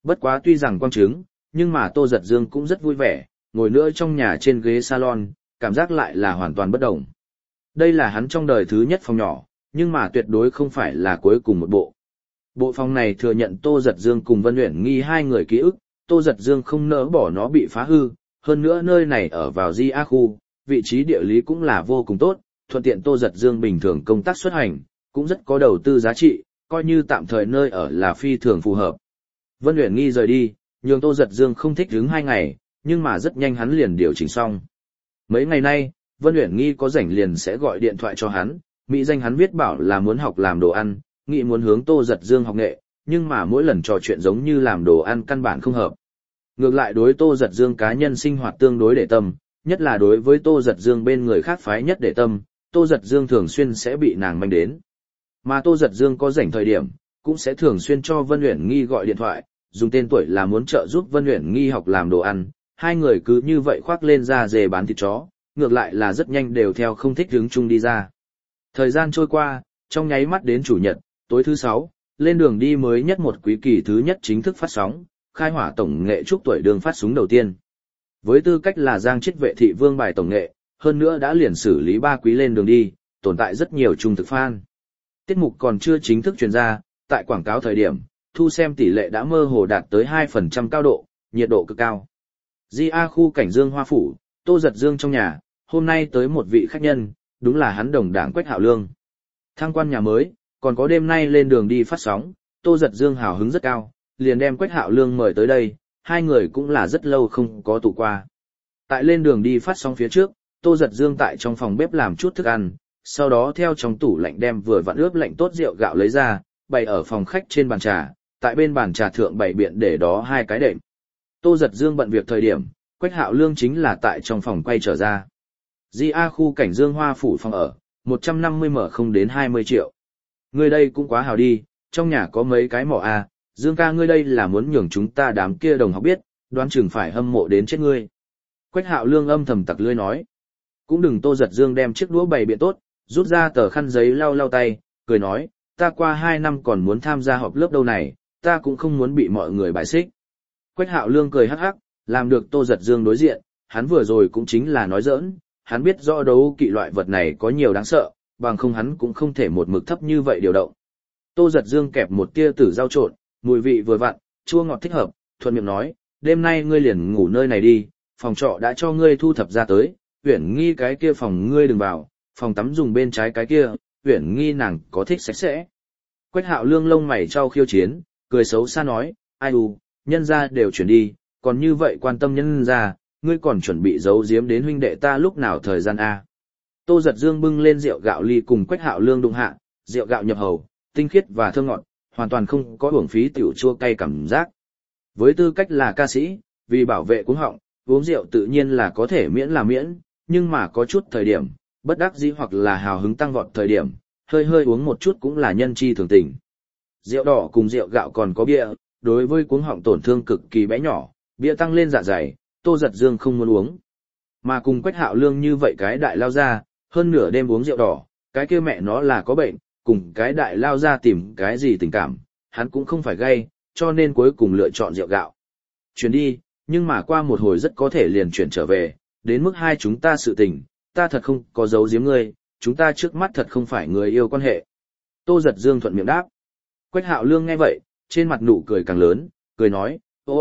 Bất quá tuy rằng quang chứng, nhưng mà Tô Giật Dương cũng rất vui vẻ, ngồi nữa trong nhà trên ghế salon, cảm giác lại là hoàn toàn bất động. Đây là hắn trong đời thứ nhất phòng nhỏ, nhưng mà tuyệt đối không phải là cuối cùng một bộ. Bộ phòng này thừa nhận Tô Giật Dương cùng Vân Uyển Nghi hai người ký ức, Tô Giật Dương không nỡ bỏ nó bị phá hư, hơn nữa nơi này ở vào Di A khu, vị trí địa lý cũng là vô cùng tốt, thuận tiện Tô Giật Dương bình thường công tác xuất hành, cũng rất có đầu tư giá trị, coi như tạm thời nơi ở là phi thường phù hợp. Vân Uyển Nghi rời đi, nhường Tô Giật Dương không thích đứng 2 ngày, nhưng mà rất nhanh hắn liền điều chỉnh xong. Mấy ngày nay, Vân Uyển Nghi có rảnh liền sẽ gọi điện thoại cho hắn, mỹ danh hắn viết bảo là muốn học làm đồ ăn, nghĩ muốn hướng Tô Giật Dương học nghệ, nhưng mà mỗi lần trò chuyện giống như làm đồ ăn căn bản không hợp. Ngược lại đối Tô Giật Dương cá nhân sinh hoạt tương đối để tâm, nhất là đối với Tô Giật Dương bên người khác phái nhất để tâm, Tô Giật Dương thường xuyên sẽ bị nàng manh đến. Mà Tô Giật Dương có rảnh thời điểm, cũng sẽ thường xuyên cho Vân Uyển Nghi gọi điện thoại, dùng tên tuổi là muốn trợ giúp Vân Uyển Nghi học làm đồ ăn, hai người cứ như vậy khoác lên ra dề bán thịt chó, ngược lại là rất nhanh đều theo không thích hướng chung đi ra. Thời gian trôi qua, trong nháy mắt đến chủ nhật, tối thứ 6, lên đường đi mới nhất một quý kỳ thứ nhất chính thức phát sóng, khai hỏa tổng nghệ chúc tuổi đường phát súng đầu tiên. Với tư cách là Giang Chiết vệ thị vương bài tổng nghệ, hơn nữa đã liền xử lý 3 quý lên đường đi, tồn tại rất nhiều trung thực fan. Tiết mục còn chưa chính thức truyền ra, tại quảng cáo thời điểm, thu xem tỷ lệ đã mơ hồ đạt tới 2% cao độ, nhiệt độ cực cao. Di A khu cảnh Dương Hoa Phủ, Tô Giật Dương trong nhà, hôm nay tới một vị khách nhân, đúng là hắn đồng đảng Quách Hạo Lương. Thăng quan nhà mới, còn có đêm nay lên đường đi phát sóng, Tô Giật Dương hào hứng rất cao, liền đem Quách Hạo Lương mời tới đây, hai người cũng là rất lâu không có tụ qua. Tại lên đường đi phát sóng phía trước, Tô Giật Dương tại trong phòng bếp làm chút thức ăn, sau đó theo trong tủ lạnh đem vừa vặn ướp lạnh tốt rượu gạo lấy ra, bày ở phòng khách trên bàn trà, tại bên bàn trà thượng bày biện để đó 2 cái đệm. Tô Giật Dương bận việc thời điểm, Quách Hạo Lương chính là tại trong phòng quay trở ra. Di A khu cảnh Dương Hoa Phủ phòng ở, 150 mở không đến 20 triệu. Ngươi đây cũng quá hào đi, trong nhà có mấy cái mỏ A, Dương ca ngươi đây là muốn nhường chúng ta đám kia đồng học biết, đoán chừng phải hâm mộ đến chết ngươi. Quách Hạo Lương âm thầm tặc lưỡi nói. Cũng đừng. Tô Giật Dương đem chiếc đũa bày biện tốt, rút ra tờ khăn giấy lau lau tay, cười nói, ta qua 2 năm còn muốn tham gia họp lớp đâu này, ta cũng không muốn bị mọi người bài xích. Quách Hạo Lương cười hắc hắc, làm được Tô Giật Dương đối diện, hắn vừa rồi cũng chính là nói giỡn, hắn biết rõ đấu kỵ loại vật này có nhiều đáng sợ, bằng không hắn cũng không thể một mực thấp như vậy điều động. Tô Giật Dương kẹp một tia tử rau trộn, mùi vị vừa vặn, chua ngọt thích hợp, thuận miệng nói, đêm nay ngươi liền ngủ nơi này đi, phòng trọ đã cho ngươi thu thập ra tới, Uyển Nghi cái kia phòng ngươi đừng vào, phòng tắm dùng bên trái cái kia, Uyển Nghi nàng có thích sạch sẽ. Quách Hạo Lương lông mày trao khiêu chiến, cười xấu xa nói, ai nhân gia đều chuyển đi, còn như vậy quan tâm nhân gia, ngươi còn chuẩn bị giấu giếm đến huynh đệ ta lúc nào thời gian a? Tô Giật Dương bưng lên rượu gạo ly cùng Quách Hạo Lương đụng hạ, rượu gạo nhập hầu, tinh khiết và thơm ngọt, hoàn toàn không có uổng phí tiểu chua cay cảm giác. Với tư cách là ca sĩ, vì bảo vệ cuống họng, uống rượu tự nhiên là có thể miễn là miễn, nhưng mà có chút thời điểm, bất đắc dĩ hoặc là hào hứng tăng vọt thời điểm, hơi hơi uống một chút cũng là nhân chi thường tình. Rượu đỏ cùng rượu gạo còn có bia, đối với cuống họng tổn thương cực kỳ bé nhỏ, bia tăng lên dạ dày, Tô Giật Dương không muốn uống. Mà cùng Quách Hạo Lương như vậy cái đại lao ra, hơn nửa đêm uống rượu đỏ, cái kia mẹ nó là có bệnh, cùng cái đại lao ra tìm cái gì tình cảm, hắn cũng không phải gay, cho nên cuối cùng lựa chọn rượu gạo. Chuyển đi, nhưng mà qua một hồi rất có thể liền chuyển trở về, đến mức hai chúng ta sự tình, ta thật không có giấu giếm ngươi, chúng ta trước mắt thật không phải người yêu quan hệ. Tô Giật Dương thuận miệng đáp. Quách Hạo Lương nghe vậy, trên mặt nụ cười càng lớn, cười nói,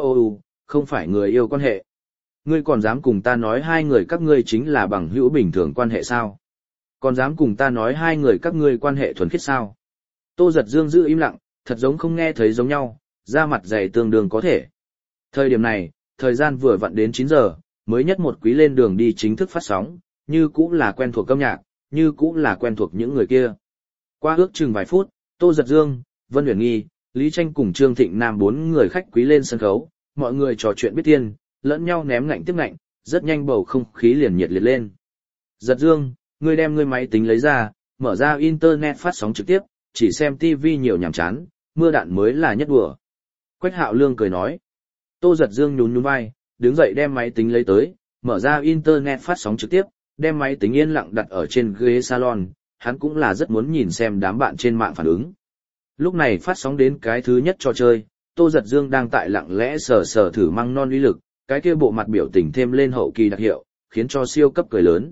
không phải người yêu quan hệ. Ngươi còn dám cùng ta nói hai người các ngươi chính là bằng hữu bình thường quan hệ sao? Còn dám cùng ta nói hai người các ngươi quan hệ thuần khiết sao? Tô Giật Dương giữ im lặng, thật giống không nghe thấy giống nhau, da mặt dày tương đương có thể. Thời điểm này, thời gian vừa vặn đến 9 giờ, mới nhất một quý lên đường đi chính thức phát sóng, như cũng là quen thuộc âm nhạc, như cũng là quen thuộc những người kia. Qua ước chừng vài phút, Tô Giật Dương, Vân Uyển Nghi, Lý Tranh cùng Trương Thịnh Nam 4 người khách quý lên sân khấu, mọi người trò chuyện biết tiên, lẫn nhau ném ngạnh tiếp ngạnh, rất nhanh bầu không khí liền nhiệt liệt lên. Giật Dương, ngươi đem ngươi máy tính lấy ra, mở ra internet phát sóng trực tiếp, chỉ xem TV nhiều nhàm chán, mưa đạn mới là nhất đùa. Quách Hạo Lương cười nói. Tô Giật Dương nhún nhún vai, đứng dậy đem máy tính lấy tới, mở ra internet phát sóng trực tiếp, đem máy tính yên lặng đặt ở trên ghế salon, hắn cũng là rất muốn nhìn xem đám bạn trên mạng phản ứng. Lúc này phát sóng đến cái thứ nhất trò chơi, Tô Giật Dương đang tại lặng lẽ sờ sờ thử măng non uy lực, cái kia bộ mặt biểu tình thêm lên hậu kỳ đặc hiệu, khiến cho siêu cấp cười lớn.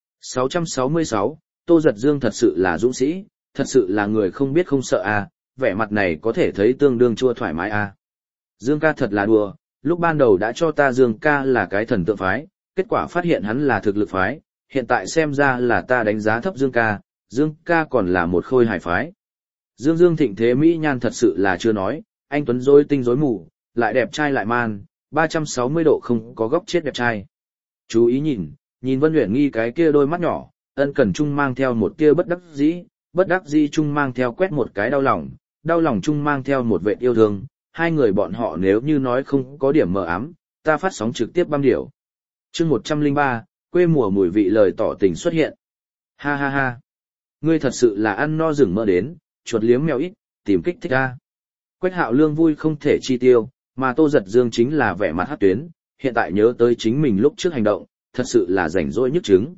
666, Tô Giật Dương thật sự là dũng sĩ, thật sự là người không biết không sợ à, vẻ mặt này có thể thấy tương đương chua thoải mái à. Dương ca thật là đùa, lúc ban đầu đã cho ta Dương ca là cái thần tượng phái, kết quả phát hiện hắn là thực lực phái, hiện tại xem ra là ta đánh giá thấp Dương ca còn là một khôi hài phái. Dương thịnh thế mỹ nhan thật sự là chưa nói, anh tuấn rối tinh rối mù, lại đẹp trai lại man, 360 độ không có góc chết đẹp trai. Chú ý nhìn Vân Uyển Nghi cái kia đôi mắt nhỏ, ân cần chung mang theo một tia bất đắc dĩ chung mang theo quét một cái đau lòng chung mang theo một vệ yêu thương, hai người bọn họ nếu như nói không có điểm mờ ám, ta phát sóng trực tiếp băm điểu. Chương 103, quê mùa mùi vị lời tỏ tình xuất hiện. Ha ha ha. Ngươi thật sự là ăn no rừng mơ đến, chuột liếm mèo ít, tìm kích thích a. Quách Hạo Lương vui không thể chi tiêu, mà Tô Giật Dương chính là vẻ mặt hắc tuyến, hiện tại nhớ tới chính mình lúc trước hành động, thật sự là rảnh rỗi nhức chứng.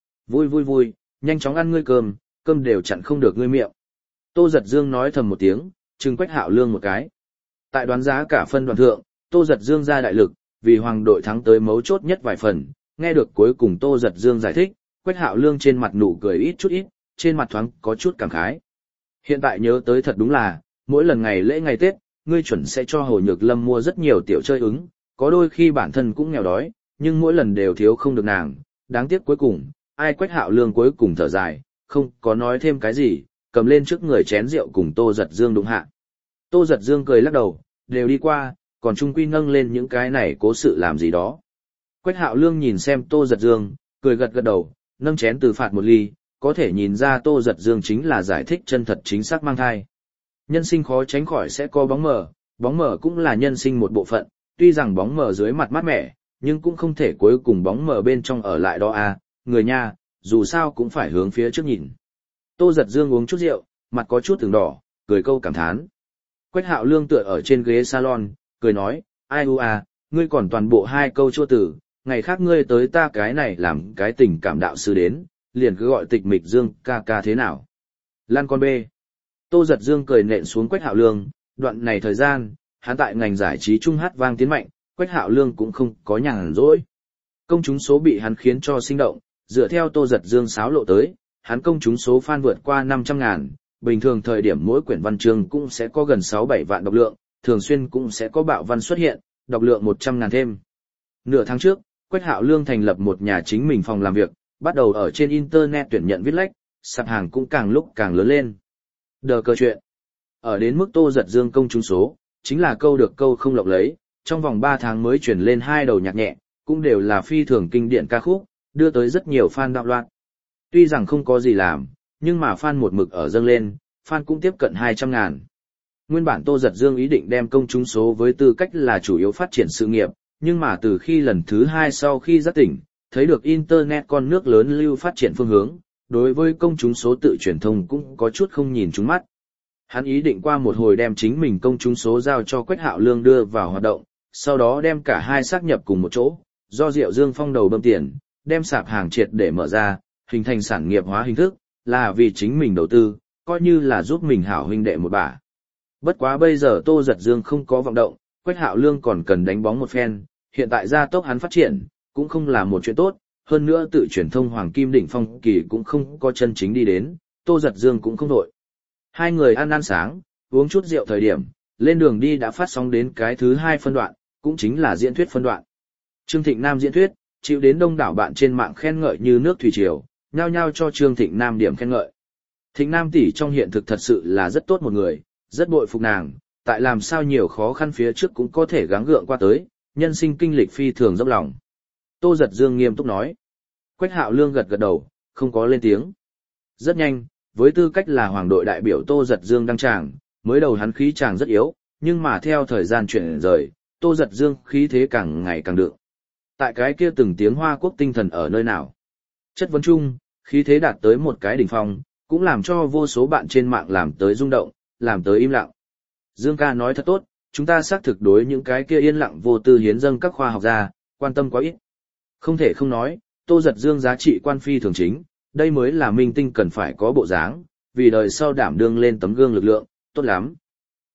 Vui, nhanh chóng ăn ngươi cơm đều chặn không được ngươi miệng. Tô Giật Dương nói thầm một tiếng, trừng Quách Hạo Lương một cái. Tại đoán giá cả phân đoạn thượng, Tô Giật Dương ra đại lực, vì hoàng đội thắng tới mấu chốt nhất vài phần, nghe được cuối cùng Tô Giật Dương giải thích, Quách Hạo Lương trên mặt nụ cười ít, trên mặt thoáng có chút cảm khái. Hiện tại nhớ tới thật đúng là, mỗi lần ngày lễ ngày Tết, ngươi chuẩn sẽ cho Hồ Nhược Lâm mua rất nhiều tiểu chơi ứng, có đôi khi bản thân cũng nghèo đói, nhưng mỗi lần đều thiếu không được nàng, đáng tiếc cuối cùng, ai Quách Hạo Lương cuối cùng thở dài, không có nói thêm cái gì, cầm lên trước người chén rượu cùng Tô Giật Dương đụng hạ. Tô Giật Dương cười lắc đầu, đều đi qua, còn trung quy nâng lên những cái này cố sự làm gì đó. Quách Hạo Lương nhìn xem Tô Giật Dương, cười gật đầu, nâng chén từ phạt một ly, có thể nhìn ra Tô Giật Dương chính là giải thích chân thật chính xác mang thai. Nhân sinh khó tránh khỏi sẽ có bóng mờ cũng là nhân sinh một bộ phận, tuy rằng bóng mờ dưới mặt mát mẻ, nhưng cũng không thể cuối cùng bóng mờ bên trong ở lại đó à, người nha, dù sao cũng phải hướng phía trước nhìn. Tô Giật Dương uống chút rượu, mặt có chút ửng đỏ, cười câu cảm thán. Quách Hạo Lương tựa ở trên ghế salon, cười nói, ai u à, ngươi còn toàn bộ 2 câu chua từ, ngày khác ngươi tới ta cái này làm cái tình cảm đạo sư đến, liền cứ gọi tịch mịch Dương ca thế nào. Lan con bê. Tô Giật Dương cười nện xuống Quách Hạo Lương, đoạn này thời gian, hắn tại ngành giải trí trung hát vang tiến mạnh, Quách Hạo Lương cũng không có nhàn rỗi. Công chúng số bị hắn khiến cho sinh động, dựa theo Tô Giật Dương sáo lộ tới, hắn công chúng số fan vượt qua 500.000, bình thường thời điểm mỗi quyển văn chương cũng sẽ có gần 6-7 vạn đọc lượng, thường xuyên cũng sẽ có bạo văn xuất hiện, đọc lượng 100.000 thêm. Nửa tháng trước, Quách Hạo Lương thành lập một nhà chính mình phòng làm việc, bắt đầu ở trên internet tuyển nhận viết lách, sạp hàng cũng càng lúc càng lớn lên. Đờ cờ chuyện. Ở đến mức Tô Giật Dương công chúng số, chính là câu được câu không lộng lấy, trong vòng 3 tháng mới chuyển lên 2 đầu nhạc nhẹ, cũng đều là phi thường kinh điển ca khúc, đưa tới rất nhiều fan đạo loạn. Tuy rằng không có gì làm, nhưng mà fan một mực ở dâng lên, fan cũng tiếp cận 200.000. Nguyên bản Tô Giật Dương ý định đem công chúng số với tư cách là chủ yếu phát triển sự nghiệp, nhưng mà từ khi lần thứ 2 sau khi giác tỉnh, thấy được internet con nước lớn lưu phát triển phương hướng, đối với công chúng số tự truyền thông cũng có chút không nhìn trúng mắt. Hắn ý định qua một hồi đem chính mình công chúng số giao cho Quách Hạo Lương đưa vào hoạt động, sau đó đem cả hai xác nhập cùng một chỗ, do Diệu Dương Phong đầu bơm tiền, đem sạp hàng triệt để mở ra, hình thành sản nghiệp hóa hình thức, là vì chính mình đầu tư, coi như là giúp mình hảo huynh đệ một bả. Bất quá bây giờ Tô Giật Dương không có vọng động, Quách Hạo Lương còn cần đánh bóng một phen, hiện tại gia tốc hắn phát triển, cũng không là một chuyện tốt, hơn nữa tự truyền thông Hoàng Kim đỉnh phong kỳ cũng không có chân chính đi đến, Tô Giật Dương cũng không đội. Hai người ăn sáng, uống chút rượu thời điểm, lên đường đi đã phát sóng đến cái thứ 2 phân đoạn, cũng chính là diễn thuyết phân đoạn. Trương Thịnh Nam diễn thuyết, chịu đến đông đảo bạn trên mạng khen ngợi như nước thủy triều, nhao nhao cho Trương Thịnh Nam điểm khen ngợi. Thịnh Nam tỷ trong hiện thực thật sự là rất tốt một người, rất bội phục nàng, tại làm sao nhiều khó khăn phía trước cũng có thể gắng gượng qua tới, nhân sinh kinh lịch phi thường dốc lòng. Tô Giật Dương nghiêm túc nói. Quách Hạo Lương gật đầu, không có lên tiếng. Rất nhanh, với tư cách là hoàng đội đại biểu Tô Giật Dương đăng tràng, mới đầu hắn khí tràng rất yếu, nhưng mà theo thời gian chuyển rời, Tô Giật Dương khí thế càng ngày càng đựng. Tại cái kia từng tiếng Hoa Quốc tinh thần ở nơi nào? Chất vấn chung, khí thế đạt tới một cái đỉnh phong, cũng làm cho vô số bạn trên mạng làm tới rung động, làm tới im lặng. Dương ca nói thật tốt, chúng ta xác thực đối những cái kia yên lặng vô tư hiến dâng các khoa học gia, quan tâm quá ít. Không thể không nói, Tô Giật Dương giá trị quan phi thường chính, đây mới là minh tinh cần phải có bộ dáng, vì đời sau đảm đương lên tấm gương lực lượng, tốt lắm.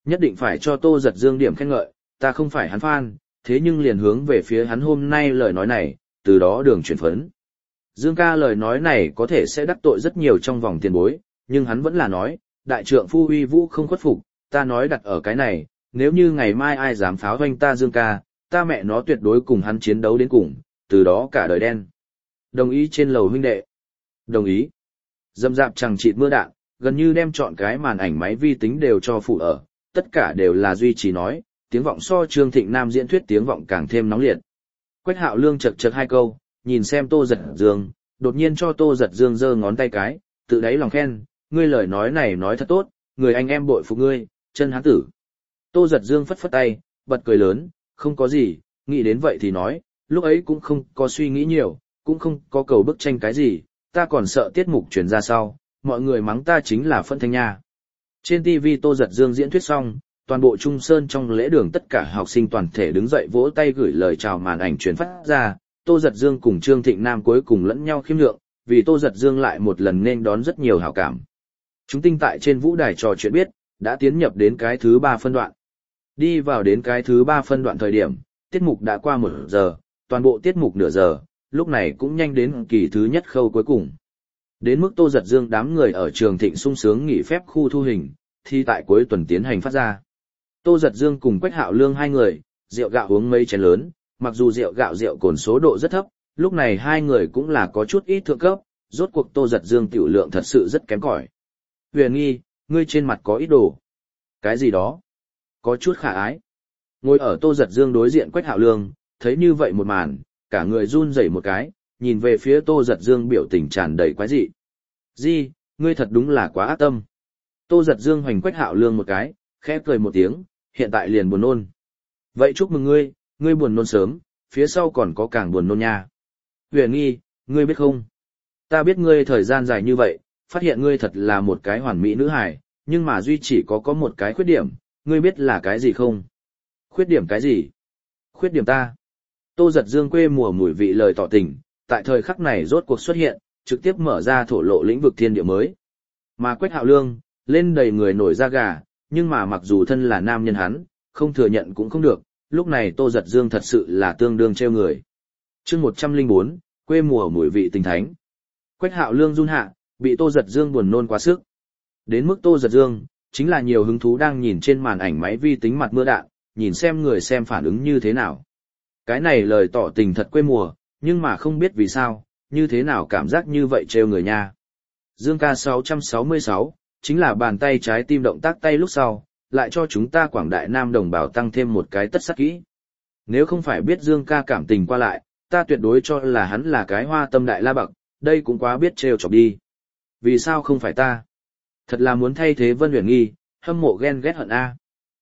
Nhất định phải cho Tô Giật Dương điểm khen ngợi, ta không phải hắn fan, thế nhưng liền hướng về phía hắn hôm nay lời nói này, từ đó đường chuyển phấn. Dương ca lời nói này có thể sẽ đắc tội rất nhiều trong vòng tiền bối, nhưng hắn vẫn là nói, đại trượng phu uy vũ không khuất phục, ta nói đặt ở cái này, nếu như ngày mai ai dám pháo hoanh ta Dương ca, ta mẹ nó tuyệt đối cùng hắn chiến đấu đến cùng, từ đó cả đời đen. Đồng ý trên lầu huynh đệ. Đồng ý. Dâm dạp chẳng chịt mưa đạn, gần như đem chọn cái màn ảnh máy vi tính đều cho phụ ở, tất cả đều là duy trì nói, tiếng vọng so Trương Thịnh Nam diễn thuyết tiếng vọng càng thêm nóng liệt. Quách Hạo Lương chật chật hai câu, nhìn xem Tô Giật Dương, đột nhiên cho Tô Giật Dương giơ ngón tay cái, tự đáy lòng khen, ngươi lời nói này nói thật tốt, người anh em bội phục ngươi, chân hán tử. Tô Giật Dương phất phất tay, bật cười lớn, không có gì, nghĩ đến vậy thì nói, lúc ấy cũng không có suy nghĩ nhiều, cũng không có cầu bức tranh cái gì, ta còn sợ tiết mục truyền ra sau, mọi người mắng ta chính là phân thanh nha. Trên TV Tô Giật Dương diễn thuyết xong, toàn bộ Trung Sơn trong lễ đường tất cả học sinh toàn thể đứng dậy vỗ tay gửi lời chào màn ảnh truyền phát ra, Tô Giật Dương cùng Trương Thịnh Nam cuối cùng lẫn nhau khiêm nhượng, vì Tô Giật Dương lại một lần nên đón rất nhiều hảo cảm. Chúng tinh tại trên vũ đài trò chuyện biết, đã tiến nhập đến cái thứ 3 phân đoạn. Đi vào đến cái thứ 3 phân đoạn thời điểm, tiết mục đã qua 1 giờ, toàn bộ tiết mục nửa giờ, lúc này cũng nhanh đến kỳ thứ nhất khâu cuối cùng. Đến mức Tô Giật Dương đám người ở Trường Thịnh sung sướng nghỉ phép khu thu hình, thì tại cuối tuần tiến hành phát ra. Tô Giật Dương cùng Quách Hạo Lương hai người, rượu gạo uống mấy chén lớn, mặc dù rượu gạo rượu cồn số độ rất thấp, lúc này hai người cũng là có chút ít thượng cấp, rốt cuộc Tô Giật Dương tiểu lượng thật sự rất kém cỏi. Huyền Nghi, ngươi trên mặt có ít đồ. Cái gì đó? Có chút khả ái. Ngồi ở Tô Giật Dương đối diện Quách Hạo Lương, thấy như vậy một màn, cả người run rẩy một cái, nhìn về phía Tô Giật Dương biểu tình tràn đầy quái dị. Di, ngươi thật đúng là quá ác tâm. Tô Giật Dương hoành Quách Hạo Lương một cái, khẽ cười một tiếng, hiện tại liền buồn nôn. Vậy chúc mừng ngươi, ngươi buồn nôn sớm, phía sau còn có càng buồn nôn nha. Huyền Nghi, ngươi biết không? Ta biết ngươi thời gian dài như vậy, phát hiện ngươi thật là một cái hoàn mỹ nữ hài, nhưng mà duy chỉ có một cái khuyết điểm, ngươi biết là cái gì không? Khuyết điểm cái gì? Khuyết điểm ta. Tô Giật Dương quê mùa mùi vị lời tỏ tình, tại thời khắc này rốt cuộc xuất hiện, trực tiếp mở ra thổ lộ lĩnh vực thiên địa mới. Mà Quách Hạo Lương, lên đầy người nổi da gà, nhưng mà mặc dù thân là nam nhân hắn, không thừa nhận cũng không được, lúc này Tô Giật Dương thật sự là tương đương trêu người. Chương 104, quê mùa mùi vị tình thánh. Quách Hạo Lương run hạ, bị Tô Giật Dương buồn nôn quá sức. Đến mức Tô Giật Dương, chính là nhiều hứng thú đang nhìn trên màn ảnh máy vi tính mặt mưa đạn, nhìn xem người xem phản ứng như thế nào. Cái này lời tỏ tình thật quê mùa, nhưng mà không biết vì sao, như thế nào cảm giác như vậy trêu người nha. Dương ca 666, chính là bàn tay trái tim động tác tay lúc sau, lại cho chúng ta quảng đại nam đồng bào tăng thêm một cái tất sắc kỹ. Nếu không phải biết Dương ca cảm tình qua lại, ta tuyệt đối cho là hắn là cái hoa tâm đại la bậc, đây cũng quá biết trêu chọc đi. Vì sao không phải ta? Thật là muốn thay thế Vân Uyển Nghi, hâm mộ ghen ghét hận a.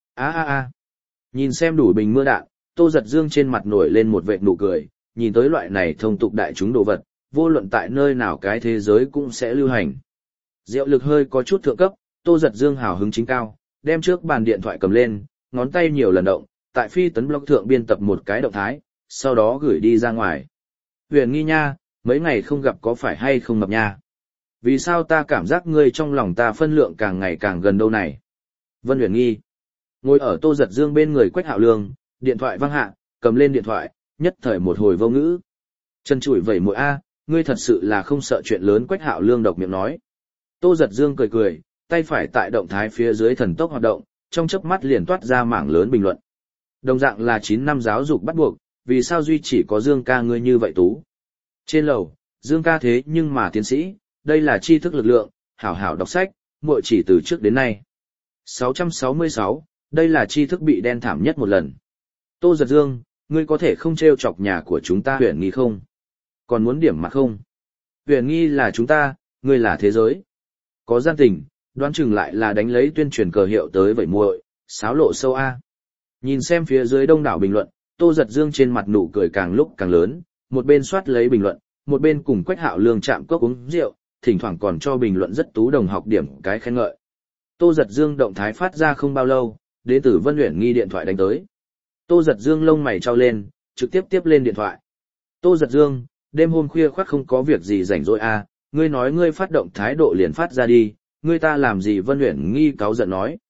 A. Nhìn xem đủ bình mưa đạn, Tô Giật Dương trên mặt nổi lên một vệt nụ cười, nhìn tới loại này thông tục đại chúng đồ vật, vô luận tại nơi nào cái thế giới cũng sẽ lưu hành. Diệu lực hơi có chút thượng cấp, Tô Giật Dương hào hứng chính cao, đem trước bàn điện thoại cầm lên, ngón tay nhiều lần động, tại phi tấn blog thượng biên tập một cái động thái, sau đó gửi đi ra ngoài. Huyền Nghi nha, mấy ngày không gặp có phải hay không mập nha? Vì sao ta cảm giác ngươi trong lòng ta phân lượng càng ngày càng gần đâu này? Vân Huyền Nghi ngồi ở Tô Giật Dương bên người Quách Hạo Lương, điện thoại vang hạ, cầm lên điện thoại, nhất thời một hồi vô ngữ. Chân chủi vẩy mũi a, ngươi thật sự là không sợ chuyện lớn. Quách Hạo Lương độc miệng nói. Tô Giật Dương cười cười, tay phải tại động thái phía dưới thần tốc hoạt động, trong chớp mắt liền toát ra mảng lớn bình luận. Đồng dạng là 9 năm giáo dục bắt buộc, vì sao duy chỉ có Dương ca ngươi như vậy tú? Trên lầu, Dương ca thế nhưng mà tiến sĩ, đây là tri thức lực lượng, hảo hảo đọc sách, muội chỉ từ trước đến nay. 666, đây là tri thức bị đen thảm nhất một lần. Tô Giật Dương, ngươi có thể không trêu chọc nhà của chúng ta Huyền Nghi không? Còn muốn điểm mặt không? Huyền Nghi là chúng ta, ngươi là thế giới. Có gian tình, đoán chừng lại là đánh lấy tuyên truyền cờ hiệu tới vậy muội, xáo lộ sâu a. Nhìn xem phía dưới đông đảo bình luận, Tô Giật Dương trên mặt nụ cười càng lúc càng lớn, một bên soát lấy bình luận, một bên cùng Quách Hạo Lương chạm cốc uống rượu, thỉnh thoảng còn cho bình luận rất tú đồng học điểm cái khen ngợi. Tô Giật Dương động thái phát ra không bao lâu, đến từ Vân Uyển Nghi điện thoại đánh tới. Tô Giật Dương lông mày trao lên, trực tiếp tiếp lên điện thoại. Tô Giật Dương, đêm hôm khuya khoắt không có việc gì rảnh rỗi à, ngươi nói ngươi phát động thái độ liền phát ra đi, ngươi ta làm gì? Vân Uyển Nghi cáu giận nói.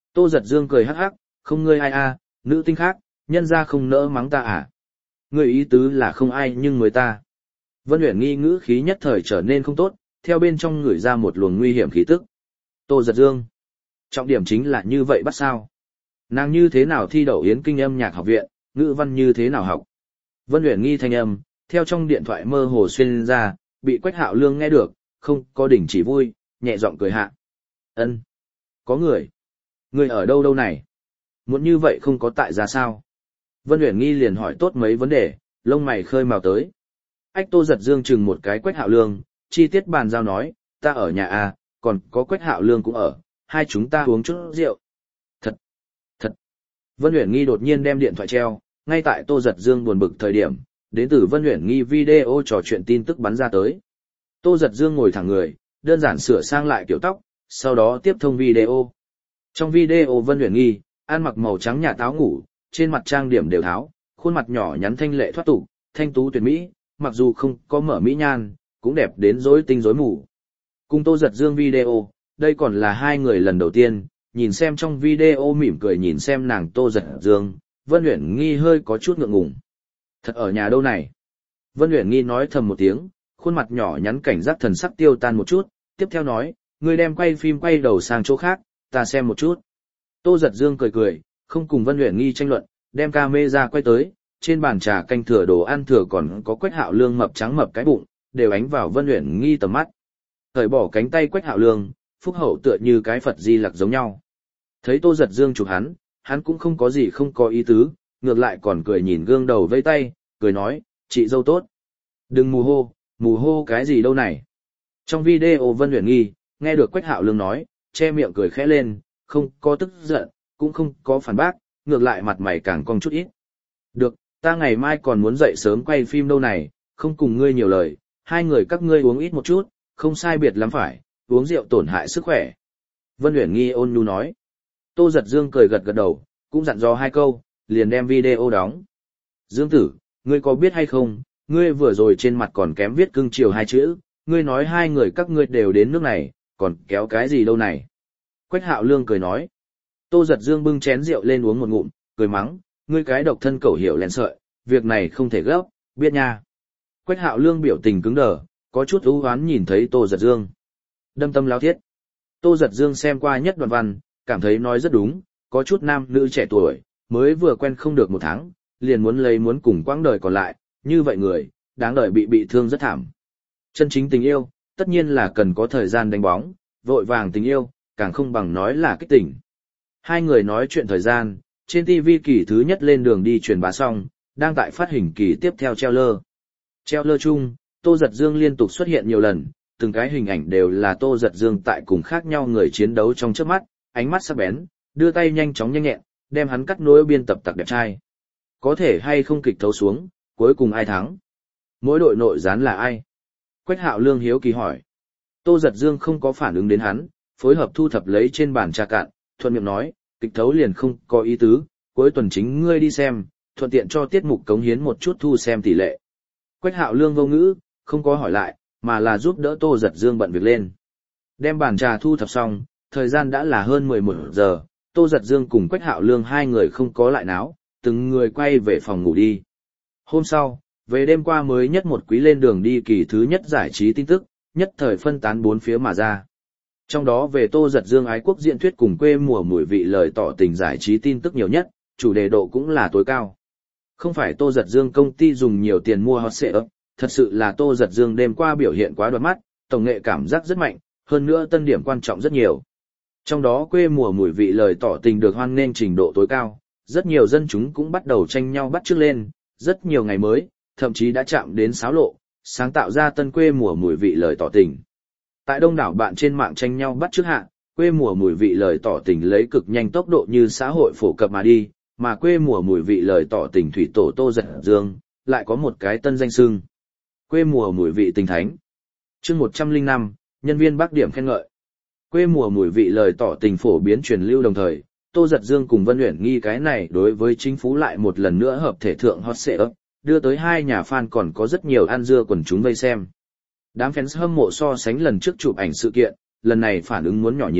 Tô Giật Dương cười hắc hắc, không ngươi ai a, nữ tinh khác, nhân ra không nỡ mắng ta à. Ngươi ý tứ là không ai nhưng mới ta. Vân Uyển Nghi ngữ khí nhất thời trở nên không tốt, theo bên trong người ra một luồng nguy hiểm khí tức. Tô Giật Dương. Trọng điểm chính là như vậy bắt sao. Nàng như thế nào thi đậu Yến Kinh âm nhạc học viện, ngữ văn như thế nào học. Vân Uyển Nghi thanh âm, theo trong điện thoại mơ hồ xuyên ra, bị Quách Hạo Lương nghe được, không có đỉnh chỉ vui, nhẹ giọng cười hạ. Ân, có người. Người ở đâu đâu này? Muốn như vậy không có tại ra sao? Vân Uyển Nghi liền hỏi tốt mấy vấn đề, lông mày khơi mào tới. Ách Tô Giật Dương chừng một cái Quách Hạo Lương, chi tiết bàn giao nói, ta ở nhà à, còn có Quách Hạo Lương cũng ở, hai chúng ta uống chút rượu. Thật, thật. Vân Uyển Nghi đột nhiên đem điện thoại treo, ngay tại Tô Giật Dương buồn bực thời điểm, đến từ Vân Uyển Nghi video trò chuyện tin tức bắn ra tới. Tô Giật Dương ngồi thẳng người, đơn giản sửa sang lại kiểu tóc, sau đó tiếp thông video. Trong video Vân Uyển Nghi, ăn mặc màu trắng nhà táo ngủ, trên mặt trang điểm đều tháo, khuôn mặt nhỏ nhắn thanh lệ thoát tục, thanh tú tuyệt mỹ, mặc dù không có mở mỹ nhan, cũng đẹp đến rối tinh rối mù. Cùng Tô Giật Dương video, đây còn là hai người lần đầu tiên, nhìn xem trong video mỉm cười nhìn xem nàng Tô Giật Dương, Vân Uyển Nghi hơi có chút ngượng ngùng. Thật ở nhà đâu này? Vân Uyển Nghi nói thầm một tiếng, khuôn mặt nhỏ nhắn cảnh giác thần sắc tiêu tan một chút, tiếp theo nói, người đem quay phim quay đầu sang chỗ khác, ta xem một chút. Tô Giật Dương cười cười, không cùng Vân Uyển Nghi tranh luận, đem camera quay tới, trên bàn trà canh thừa đồ ăn thừa còn có Quách Hạo Lương mập trắng mập cái bụng, đều ánh vào Vân Uyển Nghi tầm mắt. Cởi bỏ cánh tay Quách Hạo Lương, phúc hậu tựa như cái Phật Di Lặc giống nhau. Thấy Tô Giật Dương chụp hắn cũng không có gì không có ý tứ, ngược lại còn cười nhìn gương đầu vây tay, cười nói, chị dâu tốt. Đừng mù hô cái gì đâu này. Trong video Vân Uyển Nghi, nghe được Quách Hạo Lương nói, che miệng cười khẽ lên, không có tức giận, cũng không có phản bác, ngược lại mặt mày càng cong chút ít. Được, ta ngày mai còn muốn dậy sớm quay phim đâu này, không cùng ngươi nhiều lời, hai người các ngươi uống ít một chút, không sai biệt lắm phải, uống rượu tổn hại sức khỏe. Vân Uyển Nghi ôn nhu nói. Tô Giật Dương cười gật gật đầu, cũng dặn dò hai câu, liền đem video đóng. Dương tử, ngươi có biết hay không, ngươi vừa rồi trên mặt còn kém viết cưng chiều hai chữ, ngươi nói hai người các ngươi đều đến nước này, còn kéo cái gì đâu này. Quách Hạo Lương cười nói. Tô Giật Dương bưng chén rượu lên uống một ngụm, cười mắng, ngươi cái độc thân cẩu hiểu lén sợi, việc này không thể gấp, biết nha. Quách Hạo Lương biểu tình cứng đờ, có chút ưu hoán nhìn thấy Tô Giật Dương. Đâm tâm lao thiết. Tô Giật Dương xem qua nhất đoạn văn, cảm thấy nói rất đúng, có chút nam nữ trẻ tuổi, mới vừa quen không được một tháng, liền muốn cùng quãng đời còn lại, như vậy người, đáng đời bị thương rất thảm. Chân chính tình yêu, tất nhiên là cần có thời gian đánh bóng, vội vàng tình yêu, càng không bằng nói là kích tình. Hai người nói chuyện thời gian, trên TV kỳ thứ nhất lên đường đi truyền bá xong, đang tại phát hình kỳ tiếp theo treo lơ. Treo lơ chung, Tô Giật Dương liên tục xuất hiện nhiều lần, từng cái hình ảnh đều là Tô Giật Dương tại cùng khác nhau người chiến đấu trong chớp mắt, ánh mắt sắc bén, đưa tay nhanh chóng nhanh nhẹn, đem hắn cắt nối biên tập tặc đẹp trai. Có thể hay không kịch thấu xuống, cuối cùng ai thắng? Mỗi đội nội gián là ai? Quách Hạo Lương hiếu kỳ hỏi. Tô Giật Dương không có phản ứng đến hắn, phối hợp thu thập lấy trên bàn trà cạn, thuận miệng nói, kịch thấu liền không có ý tứ, cuối tuần chính ngươi đi xem, thuận tiện cho tiết mục cống hiến một chút thu xem tỷ lệ. Quách Hạo Lương vô ngữ, không có hỏi lại, mà là giúp đỡ Tô Giật Dương bận việc lên. Đem bàn trà thu thập xong, thời gian đã là hơn 11 giờ, Tô Giật Dương cùng Quách Hạo Lương hai người không có lại náo, từng người quay về phòng ngủ đi. Hôm sau, về đêm qua mới nhất một quý lên đường đi kỳ thứ nhất giải trí tin tức, nhất thời phân tán bốn phía mà ra. Trong đó về Tô Giật Dương ái quốc diễn thuyết cùng quê mùa mùi vị lời tỏ tình giải trí tin tức nhiều nhất, chủ đề độ cũng là tối cao. Không phải Tô Giật Dương công ty dùng nhiều tiền mua hot setup, thật sự là Tô Giật Dương đêm qua biểu hiện quá đoạt mắt, tổng nghệ cảm giác rất mạnh, hơn nữa tân điểm quan trọng rất nhiều. Trong đó quê mùa mùi vị lời tỏ tình được hoan nghênh trình độ tối cao, rất nhiều dân chúng cũng bắt đầu tranh nhau bắt chước lên, rất nhiều ngày mới, thậm chí đã chạm đến xáo lộ, sáng tạo ra tân quê mùa mùi vị lời tỏ tình. Tại đông đảo bạn trên mạng tranh nhau bắt chước hạ, quê mùa mùi vị lời tỏ tình lấy cực nhanh tốc độ như xã hội phổ cập mà đi, mà quê mùa mùi vị lời tỏ tình thủy tổ Tô Giật Dương, lại có một cái tân danh xưng. Quê mùa mùi vị tình thánh. Chương 105, nhân viên Bắc điểm khen ngợi. Quê mùa mùi vị lời tỏ tình phổ biến truyền lưu đồng thời, Tô Giật Dương cùng Vân Uyển Nghi cái này đối với chính phủ lại một lần nữa hợp thể thượng hot setup, đưa tới hai nhà fan còn có rất nhiều ăn dưa quần chúng vây xem. Đám fans hâm mộ so sánh lần trước chụp ảnh sự kiện, lần này phản ứng muốn nhỏ nhiều,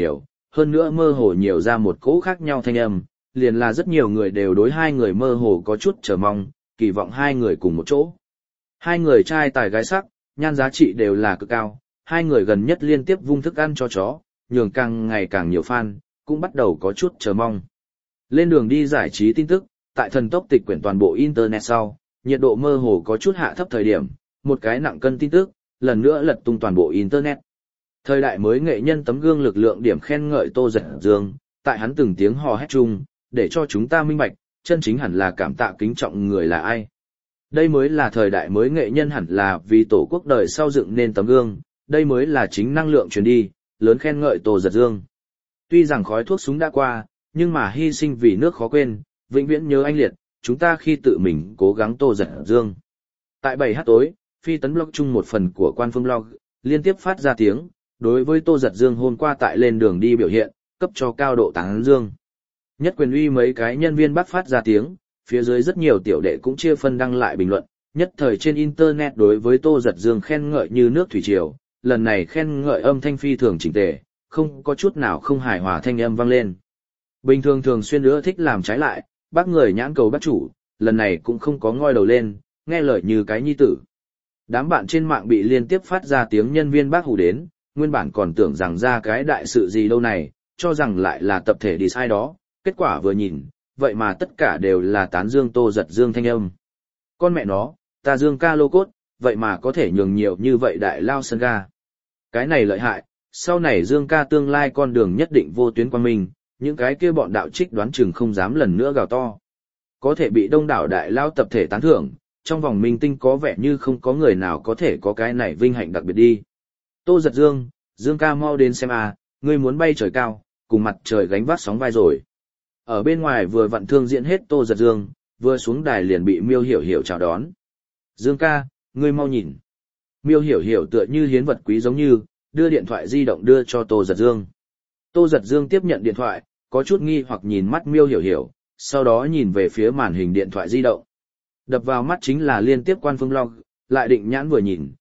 hơn nữa mơ hồ nhiều ra một cỗ khác nhau thanh âm, liền là rất nhiều người đều đối hai người mơ hồ có chút chờ mong, kỳ vọng hai người cùng một chỗ. Hai người trai tài gái sắc, nhan giá trị đều là cực cao, hai người gần nhất liên tiếp vung thức ăn cho chó, nhường càng ngày càng nhiều fan, cũng bắt đầu có chút chờ mong. Lên đường đi giải trí tin tức, tại thần tốc tịch quyển toàn bộ Internet sau, nhiệt độ mơ hồ có chút hạ thấp thời điểm, một cái nặng cân tin tức, lần nữa lật tung toàn bộ Internet. Thời đại mới nghệ nhân tấm gương lực lượng điểm khen ngợi Tô Giật Dương, tại hắn từng tiếng hò hét chung, để cho chúng ta minh bạch, chân chính hẳn là cảm tạ kính trọng người là ai. Đây mới là thời đại mới nghệ nhân hẳn là vì tổ quốc đời sau dựng nên tấm gương, đây mới là chính năng lượng truyền đi, lớn khen ngợi Tô Giật Dương. Tuy rằng khói thuốc súng đã qua, nhưng mà hy sinh vì nước khó quên, vĩnh viễn nhớ anh liệt, chúng ta khi tự mình cố gắng Tô Giật Dương. Tại 7h tối, phi tấn blog chung một phần của quan phương blog, liên tiếp phát ra tiếng, đối với Tô Giật Dương hôm qua tại lên đường đi biểu hiện, cấp cho cao độ tán dương. Nhất quyền uy mấy cái nhân viên bắt phát ra tiếng, phía dưới rất nhiều tiểu đệ cũng chia phân đăng lại bình luận, nhất thời trên Internet đối với Tô Giật Dương khen ngợi như nước thủy triều, lần này khen ngợi âm thanh phi thường chỉnh tề, không có chút nào không hài hòa thanh âm vang lên. Bình thường thường xuyên nữa thích làm trái lại, bác người nhãn cầu bác chủ, lần này cũng không có ngoi đầu lên, nghe lời như cái nhi tử. Đám bạn trên mạng bị liên tiếp phát ra tiếng nhân viên bác hù đến, nguyên bản còn tưởng rằng ra cái đại sự gì đâu này, cho rằng lại là tập thể đi sai đó, kết quả vừa nhìn, vậy mà tất cả đều là tán dương Tô Giật Dương thanh âm. Con mẹ nó, ta Dương ca lô cốt, vậy mà có thể nhường nhiều như vậy đại lao sân ga. Cái này lợi hại, sau này Dương ca tương lai con đường nhất định vô tuyến quang minh, những cái kia bọn đạo trích đoán chừng không dám lần nữa gào to. Có thể bị đông đảo đại lao tập thể tán thưởng, trong vòng minh tinh có vẻ như không có người nào có thể có cái này vinh hạnh đặc biệt đi. Tô Giật Dương, Dương ca mau đến xem à, ngươi muốn bay trời cao, cùng mặt trời gánh vác sóng vai rồi. Ở bên ngoài vừa vặn thương diễn hết Tô Giật Dương, vừa xuống đài liền bị Miêu Hiểu Hiểu chào đón. Dương ca, ngươi mau nhìn. Miêu Hiểu Hiểu tựa như hiến vật quý giống như, đưa điện thoại di động đưa cho Tô Giật Dương. Tô Giật Dương tiếp nhận điện thoại, có chút nghi hoặc nhìn mắt Miêu Hiểu Hiểu, sau đó nhìn về phía màn hình điện thoại di động. Đập vào mắt chính là liên tiếp quan phương log, lại định nhãn vừa nhìn,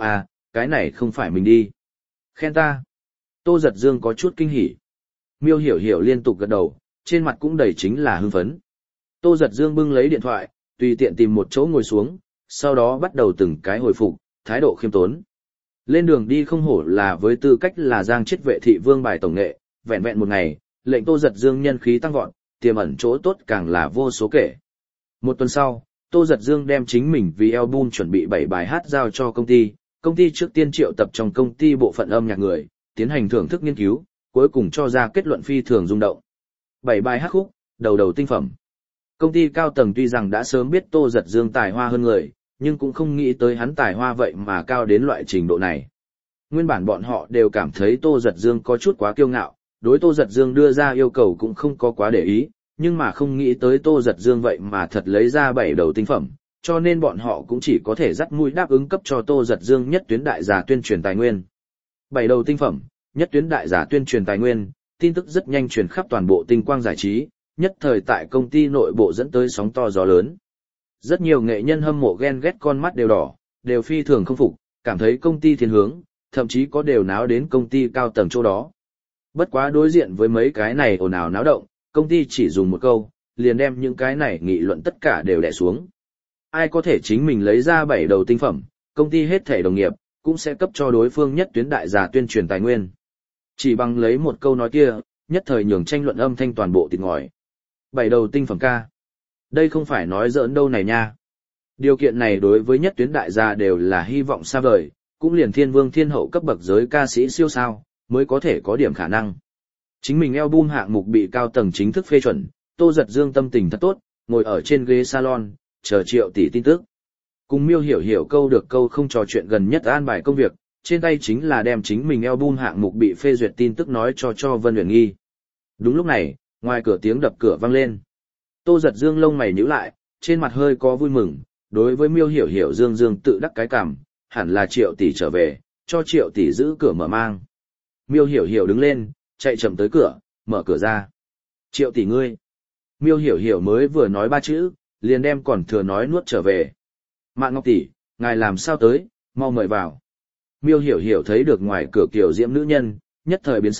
cái này không phải mình đi. Khen ta. Tô Giật Dương có chút kinh hỉ. Miêu Hiểu Hiểu liên tục gật đầu, trên mặt cũng đầy chính là hưng phấn. Tô Giật Dương bưng lấy điện thoại, tùy tiện tìm một chỗ ngồi xuống, sau đó bắt đầu từng cái hồi phục, thái độ khiêm tốn. Lên đường đi không hổ là với tư cách là giang chết vệ thị vương bài tổng nghệ, vẹn vẹn một ngày, lệnh Tô Giật Dương nhân khí tăng vọt, tiềm ẩn chỗ tốt càng là vô số kể. Một tuần sau, Tô Giật Dương đem chính mình vì album chuẩn bị 7 bài hát giao cho công ty trước tiên triệu tập trong công ty bộ phận âm nhạc người, tiến hành thưởng thức nghiên cứu, cuối cùng cho ra kết luận phi thường rung động. 7 bài hát khúc, đầu tinh phẩm. Công ty cao tầng tuy rằng đã sớm biết Tô Giật Dương tài hoa hơn người, nhưng cũng không nghĩ tới hắn tài hoa vậy mà cao đến loại trình độ này. Nguyên bản bọn họ đều cảm thấy Tô Giật Dương có chút quá kiêu ngạo, đối Tô Giật Dương đưa ra yêu cầu cũng không có quá để ý, nhưng mà không nghĩ tới Tô Giật Dương vậy mà thật lấy ra 7 đầu tinh phẩm, cho nên bọn họ cũng chỉ có thể dắt mũi đáp ứng cấp cho Tô Giật Dương nhất tuyến đại giả tuyên truyền tài nguyên. 7 đầu tinh phẩm, nhất tuyến đại giả tuyên truyền tài nguyên, tin tức rất nhanh truyền khắp toàn bộ tinh quang giải trí, nhất thời tại công ty nội bộ dẫn tới sóng to gió lớn. Rất nhiều nghệ nhân hâm mộ ghen ghét con mắt đều đỏ, đều phi thường không phục, cảm thấy công ty thiên hướng, thậm chí có đều náo đến công ty cao tầng chỗ đó. Bất quá đối diện với mấy cái này ồn ào náo động, công ty chỉ dùng một câu, liền đem những cái này nghị luận tất cả đều đè xuống. Ai có thể chính mình lấy ra 7 đầu tinh phẩm, công ty hết thể đồng nghiệp, cũng sẽ cấp cho đối phương nhất tuyến đại giả tuyên truyền tài nguyên. Chỉ bằng lấy một câu nói kia, nhất thời nhường tranh luận âm thanh toàn bộ tịt ngòi. 7 đầu tinh phẩm ca. Đây không phải nói giỡn đâu này nha. Điều kiện này đối với nhất tuyến đại gia đều là hy vọng xa vời, cũng liền thiên vương thiên hậu cấp bậc giới ca sĩ siêu sao, mới có thể có điểm khả năng. Chính mình album hạng mục bị cao tầng chính thức phê chuẩn, Tô Giật Dương tâm tình thật tốt, ngồi ở trên ghế salon, chờ Triệu tỷ tin tức. Cùng Miêu Hiểu Hiểu câu được câu không trò chuyện gần nhất an bài công việc, trên tay chính là đem chính mình album hạng mục bị phê duyệt tin tức nói cho Vân Uyển Nghi. Đúng lúc này, ngoài cửa tiếng đập cửa vang lên. Tô Giật Dương lông mày nhíu lại, trên mặt hơi có vui mừng, đối với Miêu Hiểu Hiểu Dương tự đắc cái cảm, hẳn là Triệu tỷ trở về, cho Triệu tỷ giữ cửa mở mang. Miêu Hiểu Hiểu đứng lên, chạy chậm tới cửa, mở cửa ra. Triệu tỷ ngươi. Miêu Hiểu Hiểu mới vừa nói 3 chữ, liền đem còn thừa nói nuốt trở về. Mạn Ngọc tỷ, ngài làm sao tới, mau mời vào. Miêu Hiểu Hiểu thấy được ngoài cửa kiều diễm nữ nhân, nhất thời biến sắc,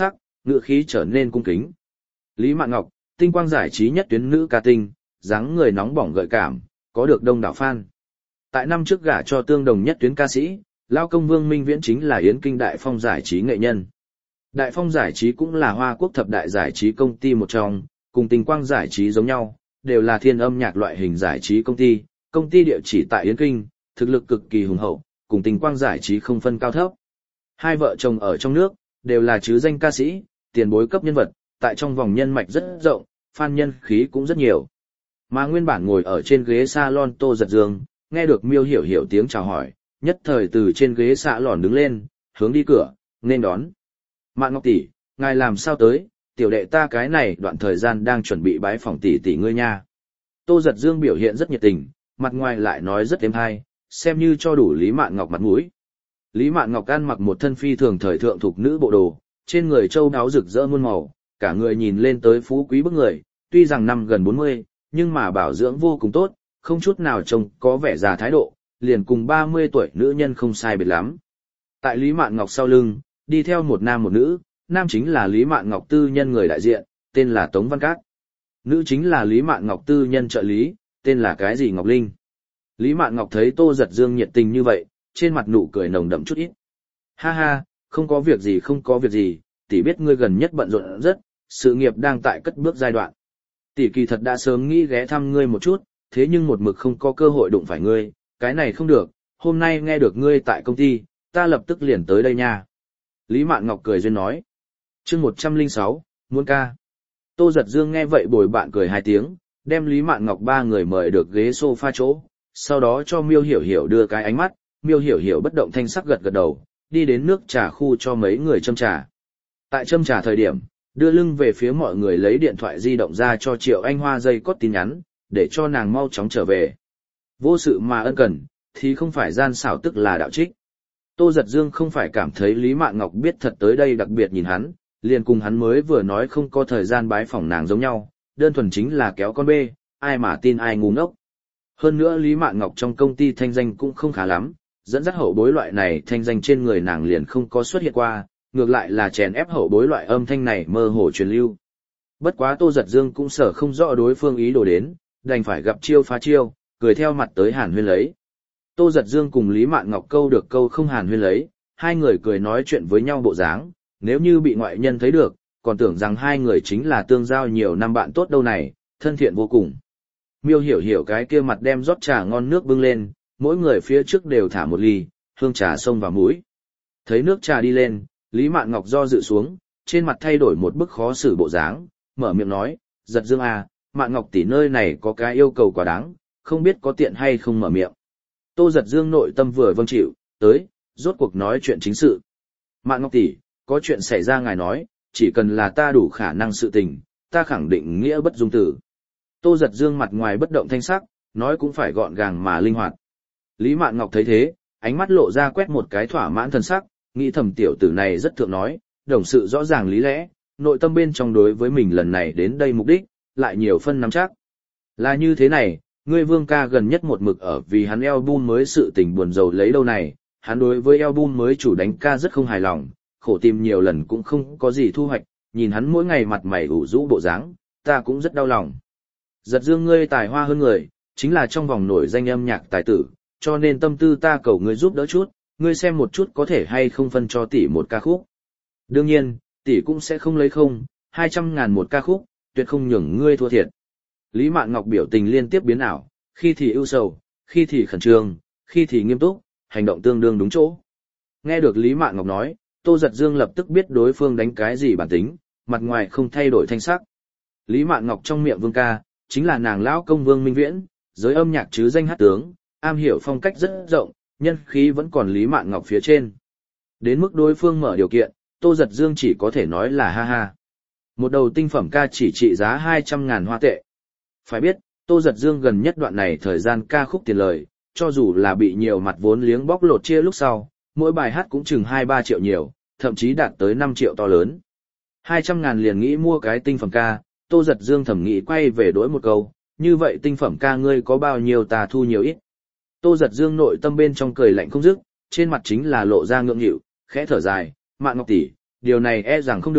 ngữ khí trở nên cung kính. Lý Mạn Ngọc, tinh quang giải trí nhất tuyến nữ ca tinh, dáng người nóng bỏng gợi cảm, có được đông đảo fan. Tại năm trước gả cho tương đồng nhất tuyến ca sĩ, lao công Vương Minh Viễn chính là Yến Kinh Đại Phong giải trí nghệ nhân. Đại Phong giải trí cũng là Hoa Quốc thập đại giải trí công ty một trong, cùng tinh quang giải trí giống nhau, đều là thiên âm nhạc loại hình giải trí công ty địa chỉ tại Yến Kinh, thực lực cực kỳ hùng hậu, cùng tinh quang giải trí không phân cao thấp. Hai vợ chồng ở trong nước, đều là chứ danh ca sĩ, tiền bối cấp nhân vật, tại trong vòng nhân mạch rất rộng, fan nhân khí cũng rất nhiều. Mà nguyên bản ngồi ở trên ghế salon Tô Giật Dương, nghe được Miêu Hiểu Hiểu tiếng chào hỏi, nhất thời từ trên ghế xạ lòn đứng lên, hướng đi cửa, nên đón. Mạn Ngọc tỷ, ngài làm sao tới, tiểu đệ ta cái này đoạn thời gian đang chuẩn bị bái phỏng tỷ tỷ ngươi nha. Tô Giật Dương biểu hiện rất nhiệt tình, mặt ngoài lại nói rất êm hay, xem như cho đủ Lý Mạn Ngọc mặt mũi. Lý Mạn Ngọc ăn mặc một thân phi thường thời thượng thuộc nữ bộ đồ, trên người châu đáo rực rỡ muôn màu, cả người nhìn lên tới phú quý bức người, tuy rằng năm gần 40, nhưng mà bảo dưỡng vô cùng tốt, không chút nào trông có vẻ già thái độ, liền cùng 30 tuổi nữ nhân không sai biệt lắm. Tại Lý Mạn Ngọc sau lưng, đi theo một nam một nữ, nam chính là Lý Mạn Ngọc tư nhân người đại diện, tên là Tống Văn Cát. Nữ chính là Lý Mạn Ngọc tư nhân trợ lý, tên là cái gì Ngọc Linh. Lý Mạn Ngọc thấy Tô Giật Dương nhiệt tình như vậy, trên mặt nụ cười nồng đậm chút ít. Ha ha, không có việc gì, tỷ biết ngươi gần nhất bận rộn rất, sự nghiệp đang tại cất bước giai đoạn. Tỷ kỳ thật đã sớm nghĩ ghé thăm ngươi một chút, thế nhưng một mực không có cơ hội đụng phải ngươi, cái này không được, hôm nay nghe được ngươi tại công ty, ta lập tức liền tới đây nha. Lý Mạn Ngọc cười duyên nói. Chương 106, muốn ca. Tô Giật Dương nghe vậy bồi bạn cười hai tiếng, đem Lý Mạn Ngọc ba người mời được ghế sofa chỗ, sau đó cho Miêu Hiểu Hiểu đưa cái ánh mắt, Miêu Hiểu Hiểu bất động thanh sắc gật gật đầu, đi đến nước trà khu cho mấy người châm trà. Tại châm trà thời điểm, đưa lưng về phía mọi người lấy điện thoại di động ra cho Triệu Anh Hoa dây cót tin nhắn, để cho nàng mau chóng trở về. Vô sự mà ân cần, thì không phải gian xảo tức là đạo trích. Tô Giật Dương không phải cảm thấy Lý Mạn Ngọc biết thật tới đây đặc biệt nhìn hắn, liền cùng hắn mới vừa nói không có thời gian bái phỏng nàng giống nhau, đơn thuần chính là kéo con bê, ai mà tin ai ngu ngốc. Hơn nữa Lý Mạn Ngọc trong công ty thanh danh cũng không khá lắm, dẫn dắt hậu bối loại này thanh danh trên người nàng liền không có xuất hiện qua, ngược lại là chèn ép hậu bối loại âm thanh này mơ hồ truyền lưu. Bất quá Tô Giật Dương cũng sợ không rõ đối phương ý đồ đến, đành phải gặp chiêu phá chiêu, cười theo mặt tới hàn huyên lấy. Tô Giật Dương cùng Lý Mạn Ngọc câu được câu không hàn huyên lấy, hai người cười nói chuyện với nhau bộ dáng, nếu như bị ngoại nhân thấy được, còn tưởng rằng hai người chính là tương giao nhiều năm bạn tốt đâu này, thân thiện vô cùng. Miêu Hiểu Hiểu cái kia mặt đem rót trà ngon nước bưng lên, mỗi người phía trước đều thả một ly, hương trà xông vào mũi. Thấy nước trà đi lên, Lý Mạn Ngọc do dự xuống, trên mặt thay đổi một bức khó xử bộ dáng, mở miệng nói, Giật Dương à, Mạn Ngọc tỷ nơi này có cái yêu cầu quá đáng, không biết có tiện hay không mở miệng. Tô Giật Dương nội tâm vừa vâng chịu, tới, rốt cuộc nói chuyện chính sự. Mạn Ngọc tỷ, có chuyện xảy ra ngài nói, chỉ cần là ta đủ khả năng sự tình, ta khẳng định nghĩa bất dung tử. Tô Giật Dương mặt ngoài bất động thanh sắc, nói cũng phải gọn gàng mà linh hoạt. Lý Mạn Ngọc thấy thế, ánh mắt lộ ra quét một cái thỏa mãn thần sắc, nghĩ thầm tiểu tử này rất thượng nói, đồng sự rõ ràng lý lẽ, nội tâm bên trong đối với mình lần này đến đây mục đích, lại nhiều phân nắm chắc. Là như thế này, ngươi Vương ca gần nhất một mực ở vì hắn album mới sự tình buồn rầu lấy đâu này, hắn đối với album mới chủ đánh ca rất không hài lòng, khổ tìm nhiều lần cũng không có gì thu hoạch, nhìn hắn mỗi ngày mặt mày ủ rũ bộ dáng, ta cũng rất đau lòng. Giật Dương ngươi tài hoa hơn người, chính là trong vòng nổi danh âm nhạc tài tử, cho nên tâm tư ta cầu ngươi giúp đỡ chút, ngươi xem một chút có thể hay không phân cho tỷ một ca khúc. Đương nhiên, tỷ cũng sẽ không lấy không, 200.000 một ca khúc, tuyệt không nhường ngươi thua thiệt. Lý Mạn Ngọc biểu tình liên tiếp biến ảo, khi thì ưu sầu, khi thì khẩn trương, khi thì nghiêm túc, hành động tương đương đúng chỗ. Nghe được Lý Mạn Ngọc nói, Tô Giật Dương lập tức biết đối phương đánh cái gì bản tính, mặt ngoài không thay đổi thanh sắc. Lý Mạn Ngọc trong miệng Vương ca, chính là nàng lão công Vương Minh Viễn, giới âm nhạc chứ danh hát tướng, am hiểu phong cách rất rộng, nhân khí vẫn còn Lý Mạn Ngọc phía trên. Đến mức đối phương mở điều kiện, Tô Giật Dương chỉ có thể nói là ha ha. Một đầu tinh phẩm ca chỉ trị giá 200.000 hoa tệ. Phải biết, Tô Giật Dương gần nhất đoạn này thời gian ca khúc tiền lời, cho dù là bị nhiều mặt vốn liếng bóc lột chia lúc sau, mỗi bài hát cũng chừng 2-3 triệu nhiều, thậm chí đạt tới 5 triệu to lớn. 200.000 liền nghĩ mua cái tinh phẩm ca, Tô Giật Dương thẩm nghĩ quay về đối một câu, như vậy tinh phẩm ca ngươi có bao nhiêu ta thu nhiều ít. Tô Giật Dương nội tâm bên trong cười lạnh không dứt, trên mặt chính là lộ ra ngượng nghịu, khẽ thở dài, Mạn Ngọc tỷ, điều này e rằng không được,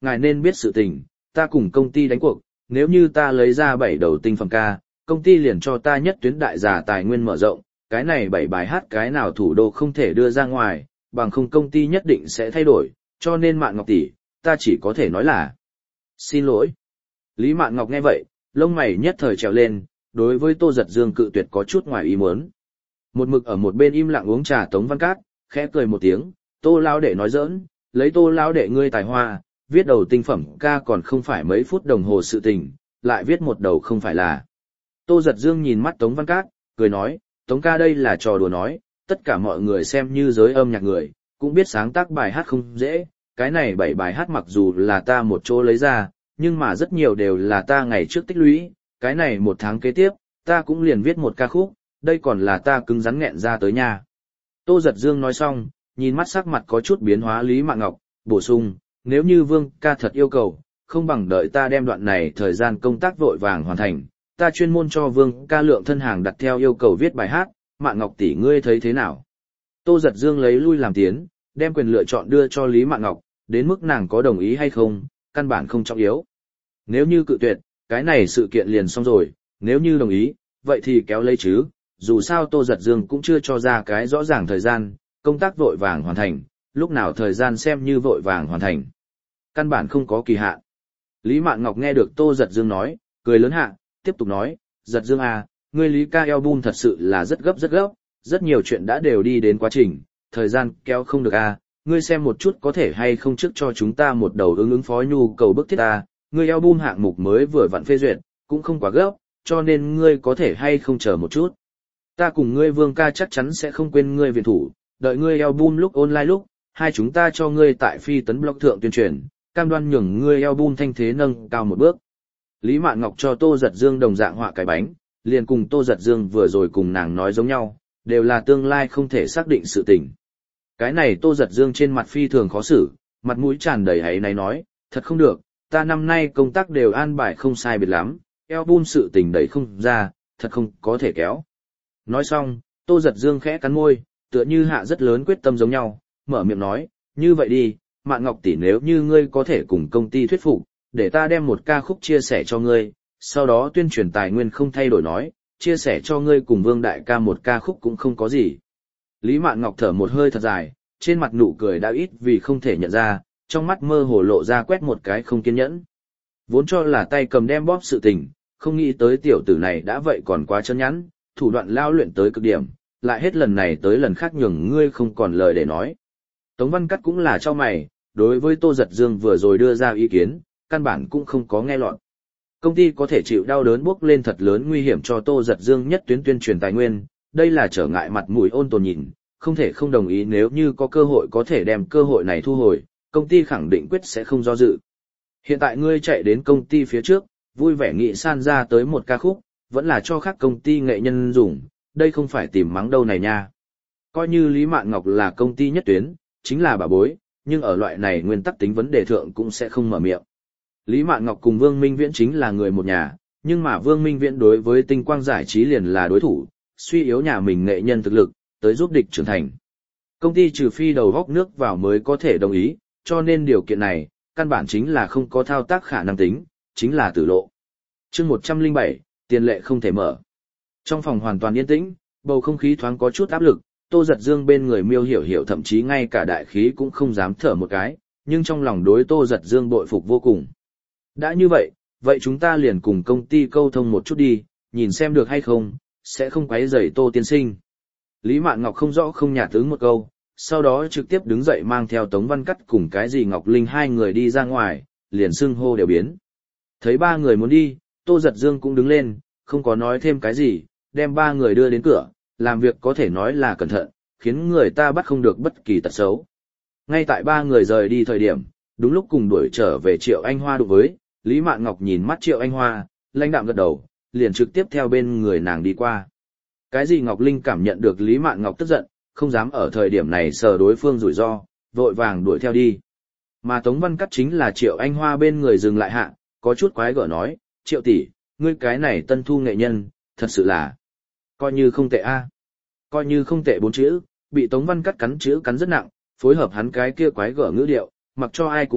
ngài nên biết sự tình, ta cùng công ty đánh cuộc, nếu như ta lấy ra 7 đầu tinh phẩm ca, công ty liền cho ta nhất tuyến đại giả tài nguyên mở rộng, cái này 7 bài hát cái nào thủ đô không thể đưa ra ngoài, bằng không công ty nhất định sẽ thay đổi, cho nên Mạn Ngọc tỷ, ta chỉ có thể nói là xin lỗi. Lý Mạn Ngọc nghe vậy, lông mày nhất thời trèo lên, đối với Tô Giật Dương cự tuyệt có chút ngoài ý muốn. Một mực ở một bên im lặng uống trà Tống Văn Cát, khẽ cười một tiếng, Tô lão đệ nói giỡn, lấy Tô lão đệ ngươi tài hoa, viết đầu tinh phẩm ca còn không phải mấy phút đồng hồ sự tình, lại viết một đầu không phải là. Tô Giật Dương nhìn mắt Tống Văn Cát, cười nói, Tống ca đây là trò đùa nói, tất cả mọi người xem như giới âm nhạc người, cũng biết sáng tác bài hát không dễ, cái này 7 bài hát mặc dù là ta một chỗ lấy ra, nhưng mà rất nhiều đều là ta ngày trước tích lũy, cái này một tháng kế tiếp, ta cũng liền viết một ca khúc, đây còn là ta cứng rắn nghẹn ra tới nhà. Tô Giật Dương nói xong, nhìn mắt sắc mặt có chút biến hóa Lý Mạn Ngọc, bổ sung, nếu như Vương ca thật yêu cầu, không bằng đợi ta đem đoạn này thời gian công tác vội vàng hoàn thành, ta chuyên môn cho Vương ca lượng thân hàng đặt theo yêu cầu viết bài hát, Mạn Ngọc tỷ ngươi thấy thế nào? Tô Giật Dương lấy lui làm tiến, đem quyền lựa chọn đưa cho Lý Mạn Ngọc, đến mức nàng có đồng ý hay không, căn bản không trọng yếu. Nếu như cự tuyệt, cái này sự kiện liền xong rồi, nếu như đồng ý, vậy thì kéo lấy chứ, dù sao Tô Giật Dương cũng chưa cho ra cái rõ ràng thời gian, công tác vội vàng hoàn thành, lúc nào thời gian xem như vội vàng hoàn thành. Căn bản không có kỳ hạn. Lý Mạn Ngọc nghe được Tô Giật Dương nói, cười lớn hạ, tiếp tục nói, Giật Dương à, ngươi Lý ca album thật sự là rất gấp, rất nhiều chuyện đã đều đi đến quá trình, thời gian kéo không được à, ngươi xem một chút có thể hay không trước cho chúng ta một đầu ứng phó nhu cầu bức thiết à, ngươi album hạng mục mới vừa vặn phê duyệt, cũng không quá gấp, cho nên ngươi có thể hay không chờ một chút. Ta cùng ngươi Vương ca chắc chắn sẽ không quên ngươi viện thủ, đợi ngươi album lúc online lúc, hai chúng ta cho ngươi tại phi tấn blog thượng tuyên truyền, cam đoan nhường ngươi album thanh thế nâng cao một bước. Lý Mạn Ngọc cho Tô Giật Dương đồng dạng họa cái bánh, liền cùng Tô Giật Dương vừa rồi cùng nàng nói giống nhau, đều là tương lai không thể xác định sự tình. Cái này Tô Giật Dương trên mặt phi thường khó xử, mặt mũi tràn đầy áy náy nói, thật không được, ta năm nay công tác đều an bài không sai biệt lắm, album sự tình đẩy không ra, thật không có thể kéo. Nói xong, Tô Giật Dương khẽ cắn môi, tựa như hạ rất lớn quyết tâm giống nhau, mở miệng nói, như vậy đi, Mạn Ngọc tỷ nếu như ngươi có thể cùng công ty thuyết phục, để ta đem một ca khúc chia sẻ cho ngươi, sau đó tuyên truyền tài nguyên không thay đổi nói, chia sẻ cho ngươi cùng Vương đại ca một ca khúc cũng không có gì. Lý Mạn Ngọc thở một hơi thật dài, trên mặt nụ cười đã ít vì không thể nhận ra, trong mắt mơ hồ lộ ra quét một cái không kiên nhẫn. Vốn cho là tay cầm đem bóp sự tình, không nghĩ tới tiểu tử này đã vậy còn quá chân nhẵn, thủ đoạn lao luyện tới cực điểm, lại hết lần này tới lần khác nhường ngươi không còn lời để nói. Tống Văn Cát cũng là cho mày, đối với Tô Giật Dương vừa rồi đưa ra ý kiến, căn bản cũng không có nghe lọt. Công ty có thể chịu đau đớn bước lên thật lớn nguy hiểm cho Tô Giật Dương nhất tuyến tuyên truyền tài nguyên, đây là trở ngại mặt mũi ôn tồn nhìn, không thể không đồng ý nếu như có cơ hội có thể đem cơ hội này thu hồi, công ty khẳng định quyết sẽ không do dự. Hiện tại ngươi chạy đến công ty phía trước, vui vẻ nghị san ra tới một ca khúc, vẫn là cho khác công ty nghệ nhân dùng, đây không phải tìm mắng đâu này nha. Coi như Lý Mạn Ngọc là công ty nhất tuyến, chính là bà bối, nhưng ở loại này nguyên tắc tính vấn đề thượng cũng sẽ không mở miệng. Lý Mạn Ngọc cùng Vương Minh Viễn chính là người một nhà, nhưng mà Vương Minh Viễn đối với Tinh Quang Giải trí liền là đối thủ, suy yếu nhà mình nghệ nhân thực lực, tới giúp địch trưởng thành. Công ty trừ phi đầu góc nước vào mới có thể đồng ý, cho nên điều kiện này, căn bản chính là không có thao tác khả năng tính, chính là tử lộ. Chương 107, tiền lệ không thể mở. Trong phòng hoàn toàn yên tĩnh, bầu không khí thoáng có chút áp lực, Tô Giật Dương bên người Miêu Hiểu Hiểu thậm chí ngay cả đại khí cũng không dám thở một cái, nhưng trong lòng đối Tô Giật Dương bội phục vô cùng. Đã như vậy, vậy chúng ta liền cùng công ty câu thông một chút đi, nhìn xem được hay không, sẽ không quấy rầy Tô tiên sinh. Lý Mạn Ngọc không rõ không nhạt ứng một câu, sau đó trực tiếp đứng dậy mang theo Tống Văn Cát cùng cái gì Ngọc Linh hai người đi ra ngoài, liền xưng hô đều biến. Thấy ba người muốn đi, Tô Giật Dương cũng đứng lên, không có nói thêm cái gì, đem ba người đưa đến cửa, làm việc có thể nói là cẩn thận, khiến người ta bắt không được bất kỳ tật xấu. Ngay tại ba người rời đi thời điểm, đúng lúc cùng đuổi trở về Triệu Anh Hoa đụng với, Lý Mạn Ngọc nhìn mắt Triệu Anh Hoa, lãnh đạm gật đầu, liền trực tiếp theo bên người nàng đi qua. Cái gì Ngọc Linh cảm nhận được Lý Mạn Ngọc tức giận, không dám ở thời điểm này sờ đối phương rủi ro, vội vàng đuổi theo đi. Mà Tống Văn Cát chính là Triệu Anh Hoa bên người dừng lại hạ, có chút quái gở nói, Triệu tỷ, ngươi cái này tân thu nghệ nhân, thật sự là, coi như không tệ a, coi như không tệ bốn chữ, bị Tống Văn Cát cắn chữ cắn rất nặng, phối hợp hắn cái kia quái gở ngữ điệu, mặc cho ai cũng biết,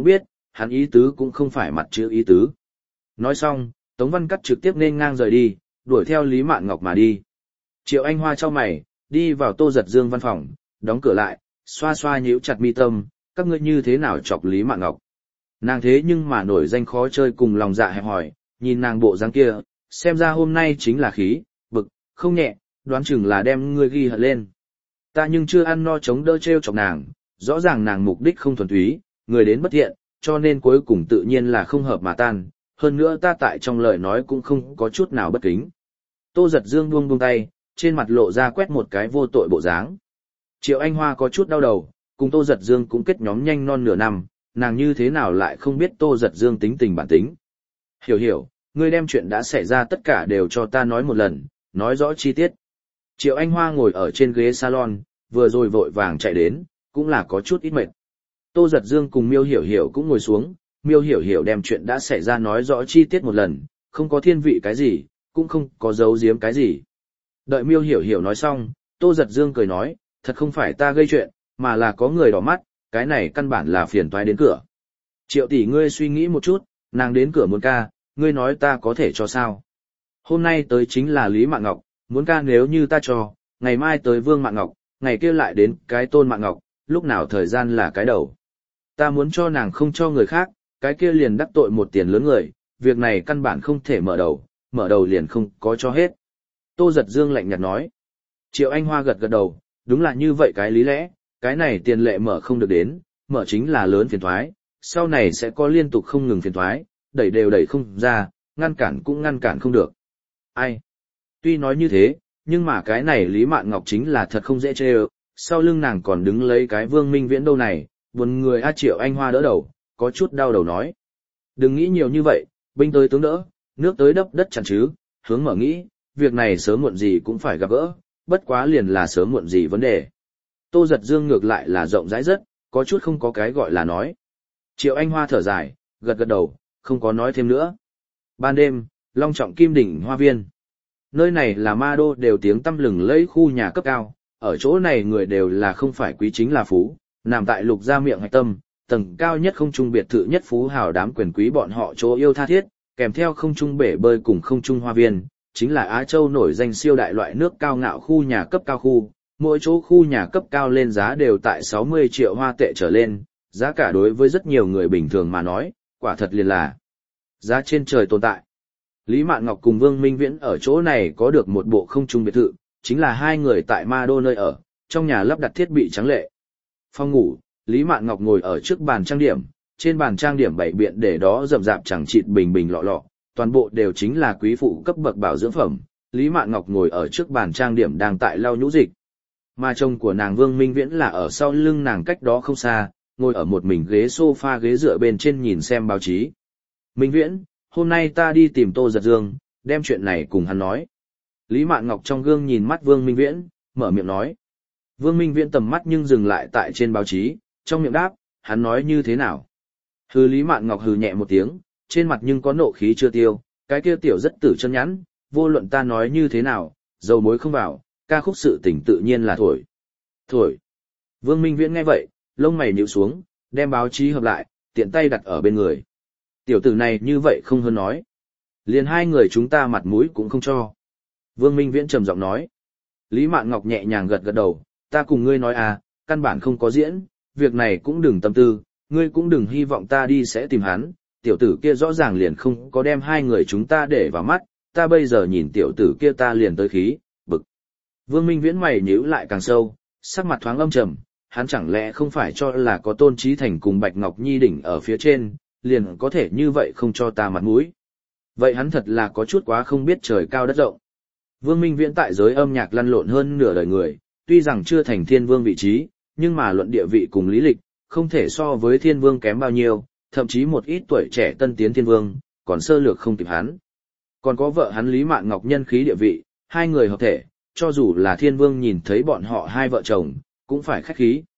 hắn ý tứ cũng không phải mặt chữ ý tứ. Nói xong, Tống Văn Cắt trực tiếp nên ngang rời đi, đuổi theo Lý Mạn Ngọc mà đi. Triệu Anh Hoa chau mày, đi vào Tô Giật Dương văn phòng, đóng cửa lại, xoa xoa nhíu chặt mi tâm, các ngươi như thế nào chọc Lý Mạn Ngọc. Nàng thế nhưng mà nổi danh khó chơi cùng lòng dạ hẹp hòi, nhìn nàng bộ dáng kia, xem ra hôm nay chính là khí, bực, không nhẹ, đoán chừng là đem ngươi ghi hận lên. Ta nhưng chưa ăn no chống đỡ treo chọc nàng, rõ ràng nàng mục đích không thuần túy, người đến bất thiện, cho nên cuối cùng tự nhiên là không hợp mà tan, hơn nữa ta tại trong lời nói cũng không có chút nào bất kính. Tô Giật Dương buông tay, trên mặt lộ ra quét một cái vô tội bộ dáng. Triệu Anh Hoa có chút đau đầu, cùng Tô Giật Dương cũng kết nhóm nhanh non nửa năm, nàng như thế nào lại không biết Tô Giật Dương tính tình bản tính. Hiểu, ngươi đem chuyện đã xảy ra tất cả đều cho ta nói một lần, nói rõ chi tiết. Triệu Anh Hoa ngồi ở trên ghế salon, vừa rồi vội vàng chạy đến, cũng là có chút ít mệt. Tô Giật Dương cùng Miêu Hiểu cũng ngồi xuống, Miêu Hiểu đem chuyện đã xảy ra nói rõ chi tiết một lần, không có thiên vị cái gì, cũng không có giấu giếm cái gì. Đợi Miêu Hiểu nói xong, Tô Giật Dương cười nói, thật không phải ta gây chuyện, mà là có người đỏ mắt, cái này căn bản là phiền toái đến cửa. Triệu tỷ ngươi suy nghĩ một chút, nàng đến cửa muốn ca, ngươi nói ta có thể cho sao? Hôm nay tới chính là Lý Mạn Ngọc, muốn ca nếu như ta cho, ngày mai tới Vương Mạn Ngọc, ngày kia lại đến cái Tôn Mạn Ngọc, lúc nào thời gian là cái đầu. Ta muốn cho nàng không cho người khác, cái kia liền đắc tội một tiền lớn người, việc này căn bản không thể mở đầu liền không có cho hết. Tô Giật Dương lạnh nhạt nói. Triệu Anh Hoa gật đầu, đúng là như vậy cái lý lẽ, cái này tiền lệ mở không được đến, mở chính là lớn phiền thoái, sau này sẽ có liên tục không ngừng phiền thoái, đẩy đều đẩy không ra, ngăn cản cũng ngăn cản không được. Ai? Tuy nói như thế, nhưng mà cái này Lý Mạn Ngọc chính là thật không dễ chê ơ, sau lưng nàng còn đứng lấy cái Vương Minh Viễn đâu này, buồn người Triệu Anh Hoa đỡ đầu, có chút đau đầu nói. Đừng nghĩ nhiều như vậy, binh tới tướng đỡ, nước tới đắp đất chẳng chứ, hướng mở nghĩ, việc này sớm muộn gì cũng phải gặp gỡ, bất quá liền là sớm muộn gì vấn đề. Tô Giật Dương ngược lại là rộng rãi rất, có chút không có cái gọi là nói. Triệu Anh Hoa thở dài, gật đầu, không có nói thêm nữa. Ban đêm, Long Trọng Kim Đỉnh Hoa Viên. Nơi này là ma đô đều tiếng tăm lừng lẫy khu nhà cấp cao, ở chỗ này người đều là không phải quý chính là phú, nằm tại lục gia miệng hạch tâm, tầng cao nhất không trung biệt thự nhất phú hào đám quyền quý bọn họ chỗ yêu tha thiết, kèm theo không trung bể bơi cùng không trung hoa viên, chính là Á Châu nổi danh siêu đại loại nước cao ngạo khu nhà cấp cao khu, mỗi chỗ khu nhà cấp cao lên giá đều tại 60 triệu hoa tệ trở lên, giá cả đối với rất nhiều người bình thường mà nói, quả thật liền là giá trên trời tồn tại. Lý Mạn Ngọc cùng Vương Minh Viễn ở chỗ này có được một bộ không trung biệt thự, chính là hai người tại ma đô nơi ở, trong nhà lắp đặt thiết bị tráng lệ. Phòng ngủ, Lý Mạn Ngọc ngồi ở trước bàn trang điểm, trên bàn trang điểm bày biện để đó rậm rạp chẳng chịt bình lọ, toàn bộ đều chính là quý phụ cấp bậc bảo dưỡng phẩm. Lý Mạn Ngọc ngồi ở trước bàn trang điểm đang tại lau nhũ dịch. Mà chồng của nàng Vương Minh Viễn là ở sau lưng nàng cách đó không xa, ngồi ở một mình ghế sofa ghế dựa bên trên nhìn xem báo chí. Minh Viễn, hôm nay ta đi tìm Tô Giật Dương, đem chuyện này cùng hắn nói. Lý Mạn Ngọc trong gương nhìn mắt Vương Minh Viễn, mở miệng nói. Vương Minh Viễn tầm mắt nhưng dừng lại tại trên báo chí, trong miệng đáp, hắn nói như thế nào? Hừ. Lý Mạn Ngọc hừ nhẹ một tiếng, trên mặt nhưng có nộ khí chưa tiêu, cái kia tiểu rất tử chân nhắn, vô luận ta nói như thế nào, dầu muối không vào, ca khúc sự tình tự nhiên là thổi. Thổi. Vương Minh Viễn nghe vậy, lông mày nhíu xuống, đem báo chí hợp lại, tiện tay đặt ở bên người. Tiểu tử này như vậy không hơn nói. Liền hai người chúng ta mặt mũi cũng không cho. Vương Minh Viễn trầm giọng nói. Lý Mạn Ngọc nhẹ nhàng gật đầu, ta cùng ngươi nói à, căn bản không có diễn, việc này cũng đừng tâm tư, ngươi cũng đừng hy vọng ta đi sẽ tìm hắn, tiểu tử kia rõ ràng liền không có đem hai người chúng ta để vào mắt, ta bây giờ nhìn tiểu tử kia ta liền tới khí, bực. Vương Minh Viễn mày nhíu lại càng sâu, sắc mặt thoáng âm trầm, hắn chẳng lẽ không phải cho là có Tôn Chí Thành cùng Bạch Ngọc Nhi đỉnh ở phía trên, liền có thể như vậy không cho ta mặt mũi. Vậy hắn thật là có chút quá không biết trời cao đất rộng. Vương Minh Viễn tại giới âm nhạc lăn lộn hơn nửa đời người, tuy rằng chưa thành thiên vương vị trí, nhưng mà luận địa vị cùng lý lịch, không thể so với thiên vương kém bao nhiêu, thậm chí một ít tuổi trẻ tân tiến thiên vương, còn sơ lược không kịp hắn. Còn có vợ hắn Lý Mạn Ngọc nhân khí địa vị, hai người hợp thể, cho dù là thiên vương nhìn thấy bọn họ hai vợ chồng, cũng phải khách khí.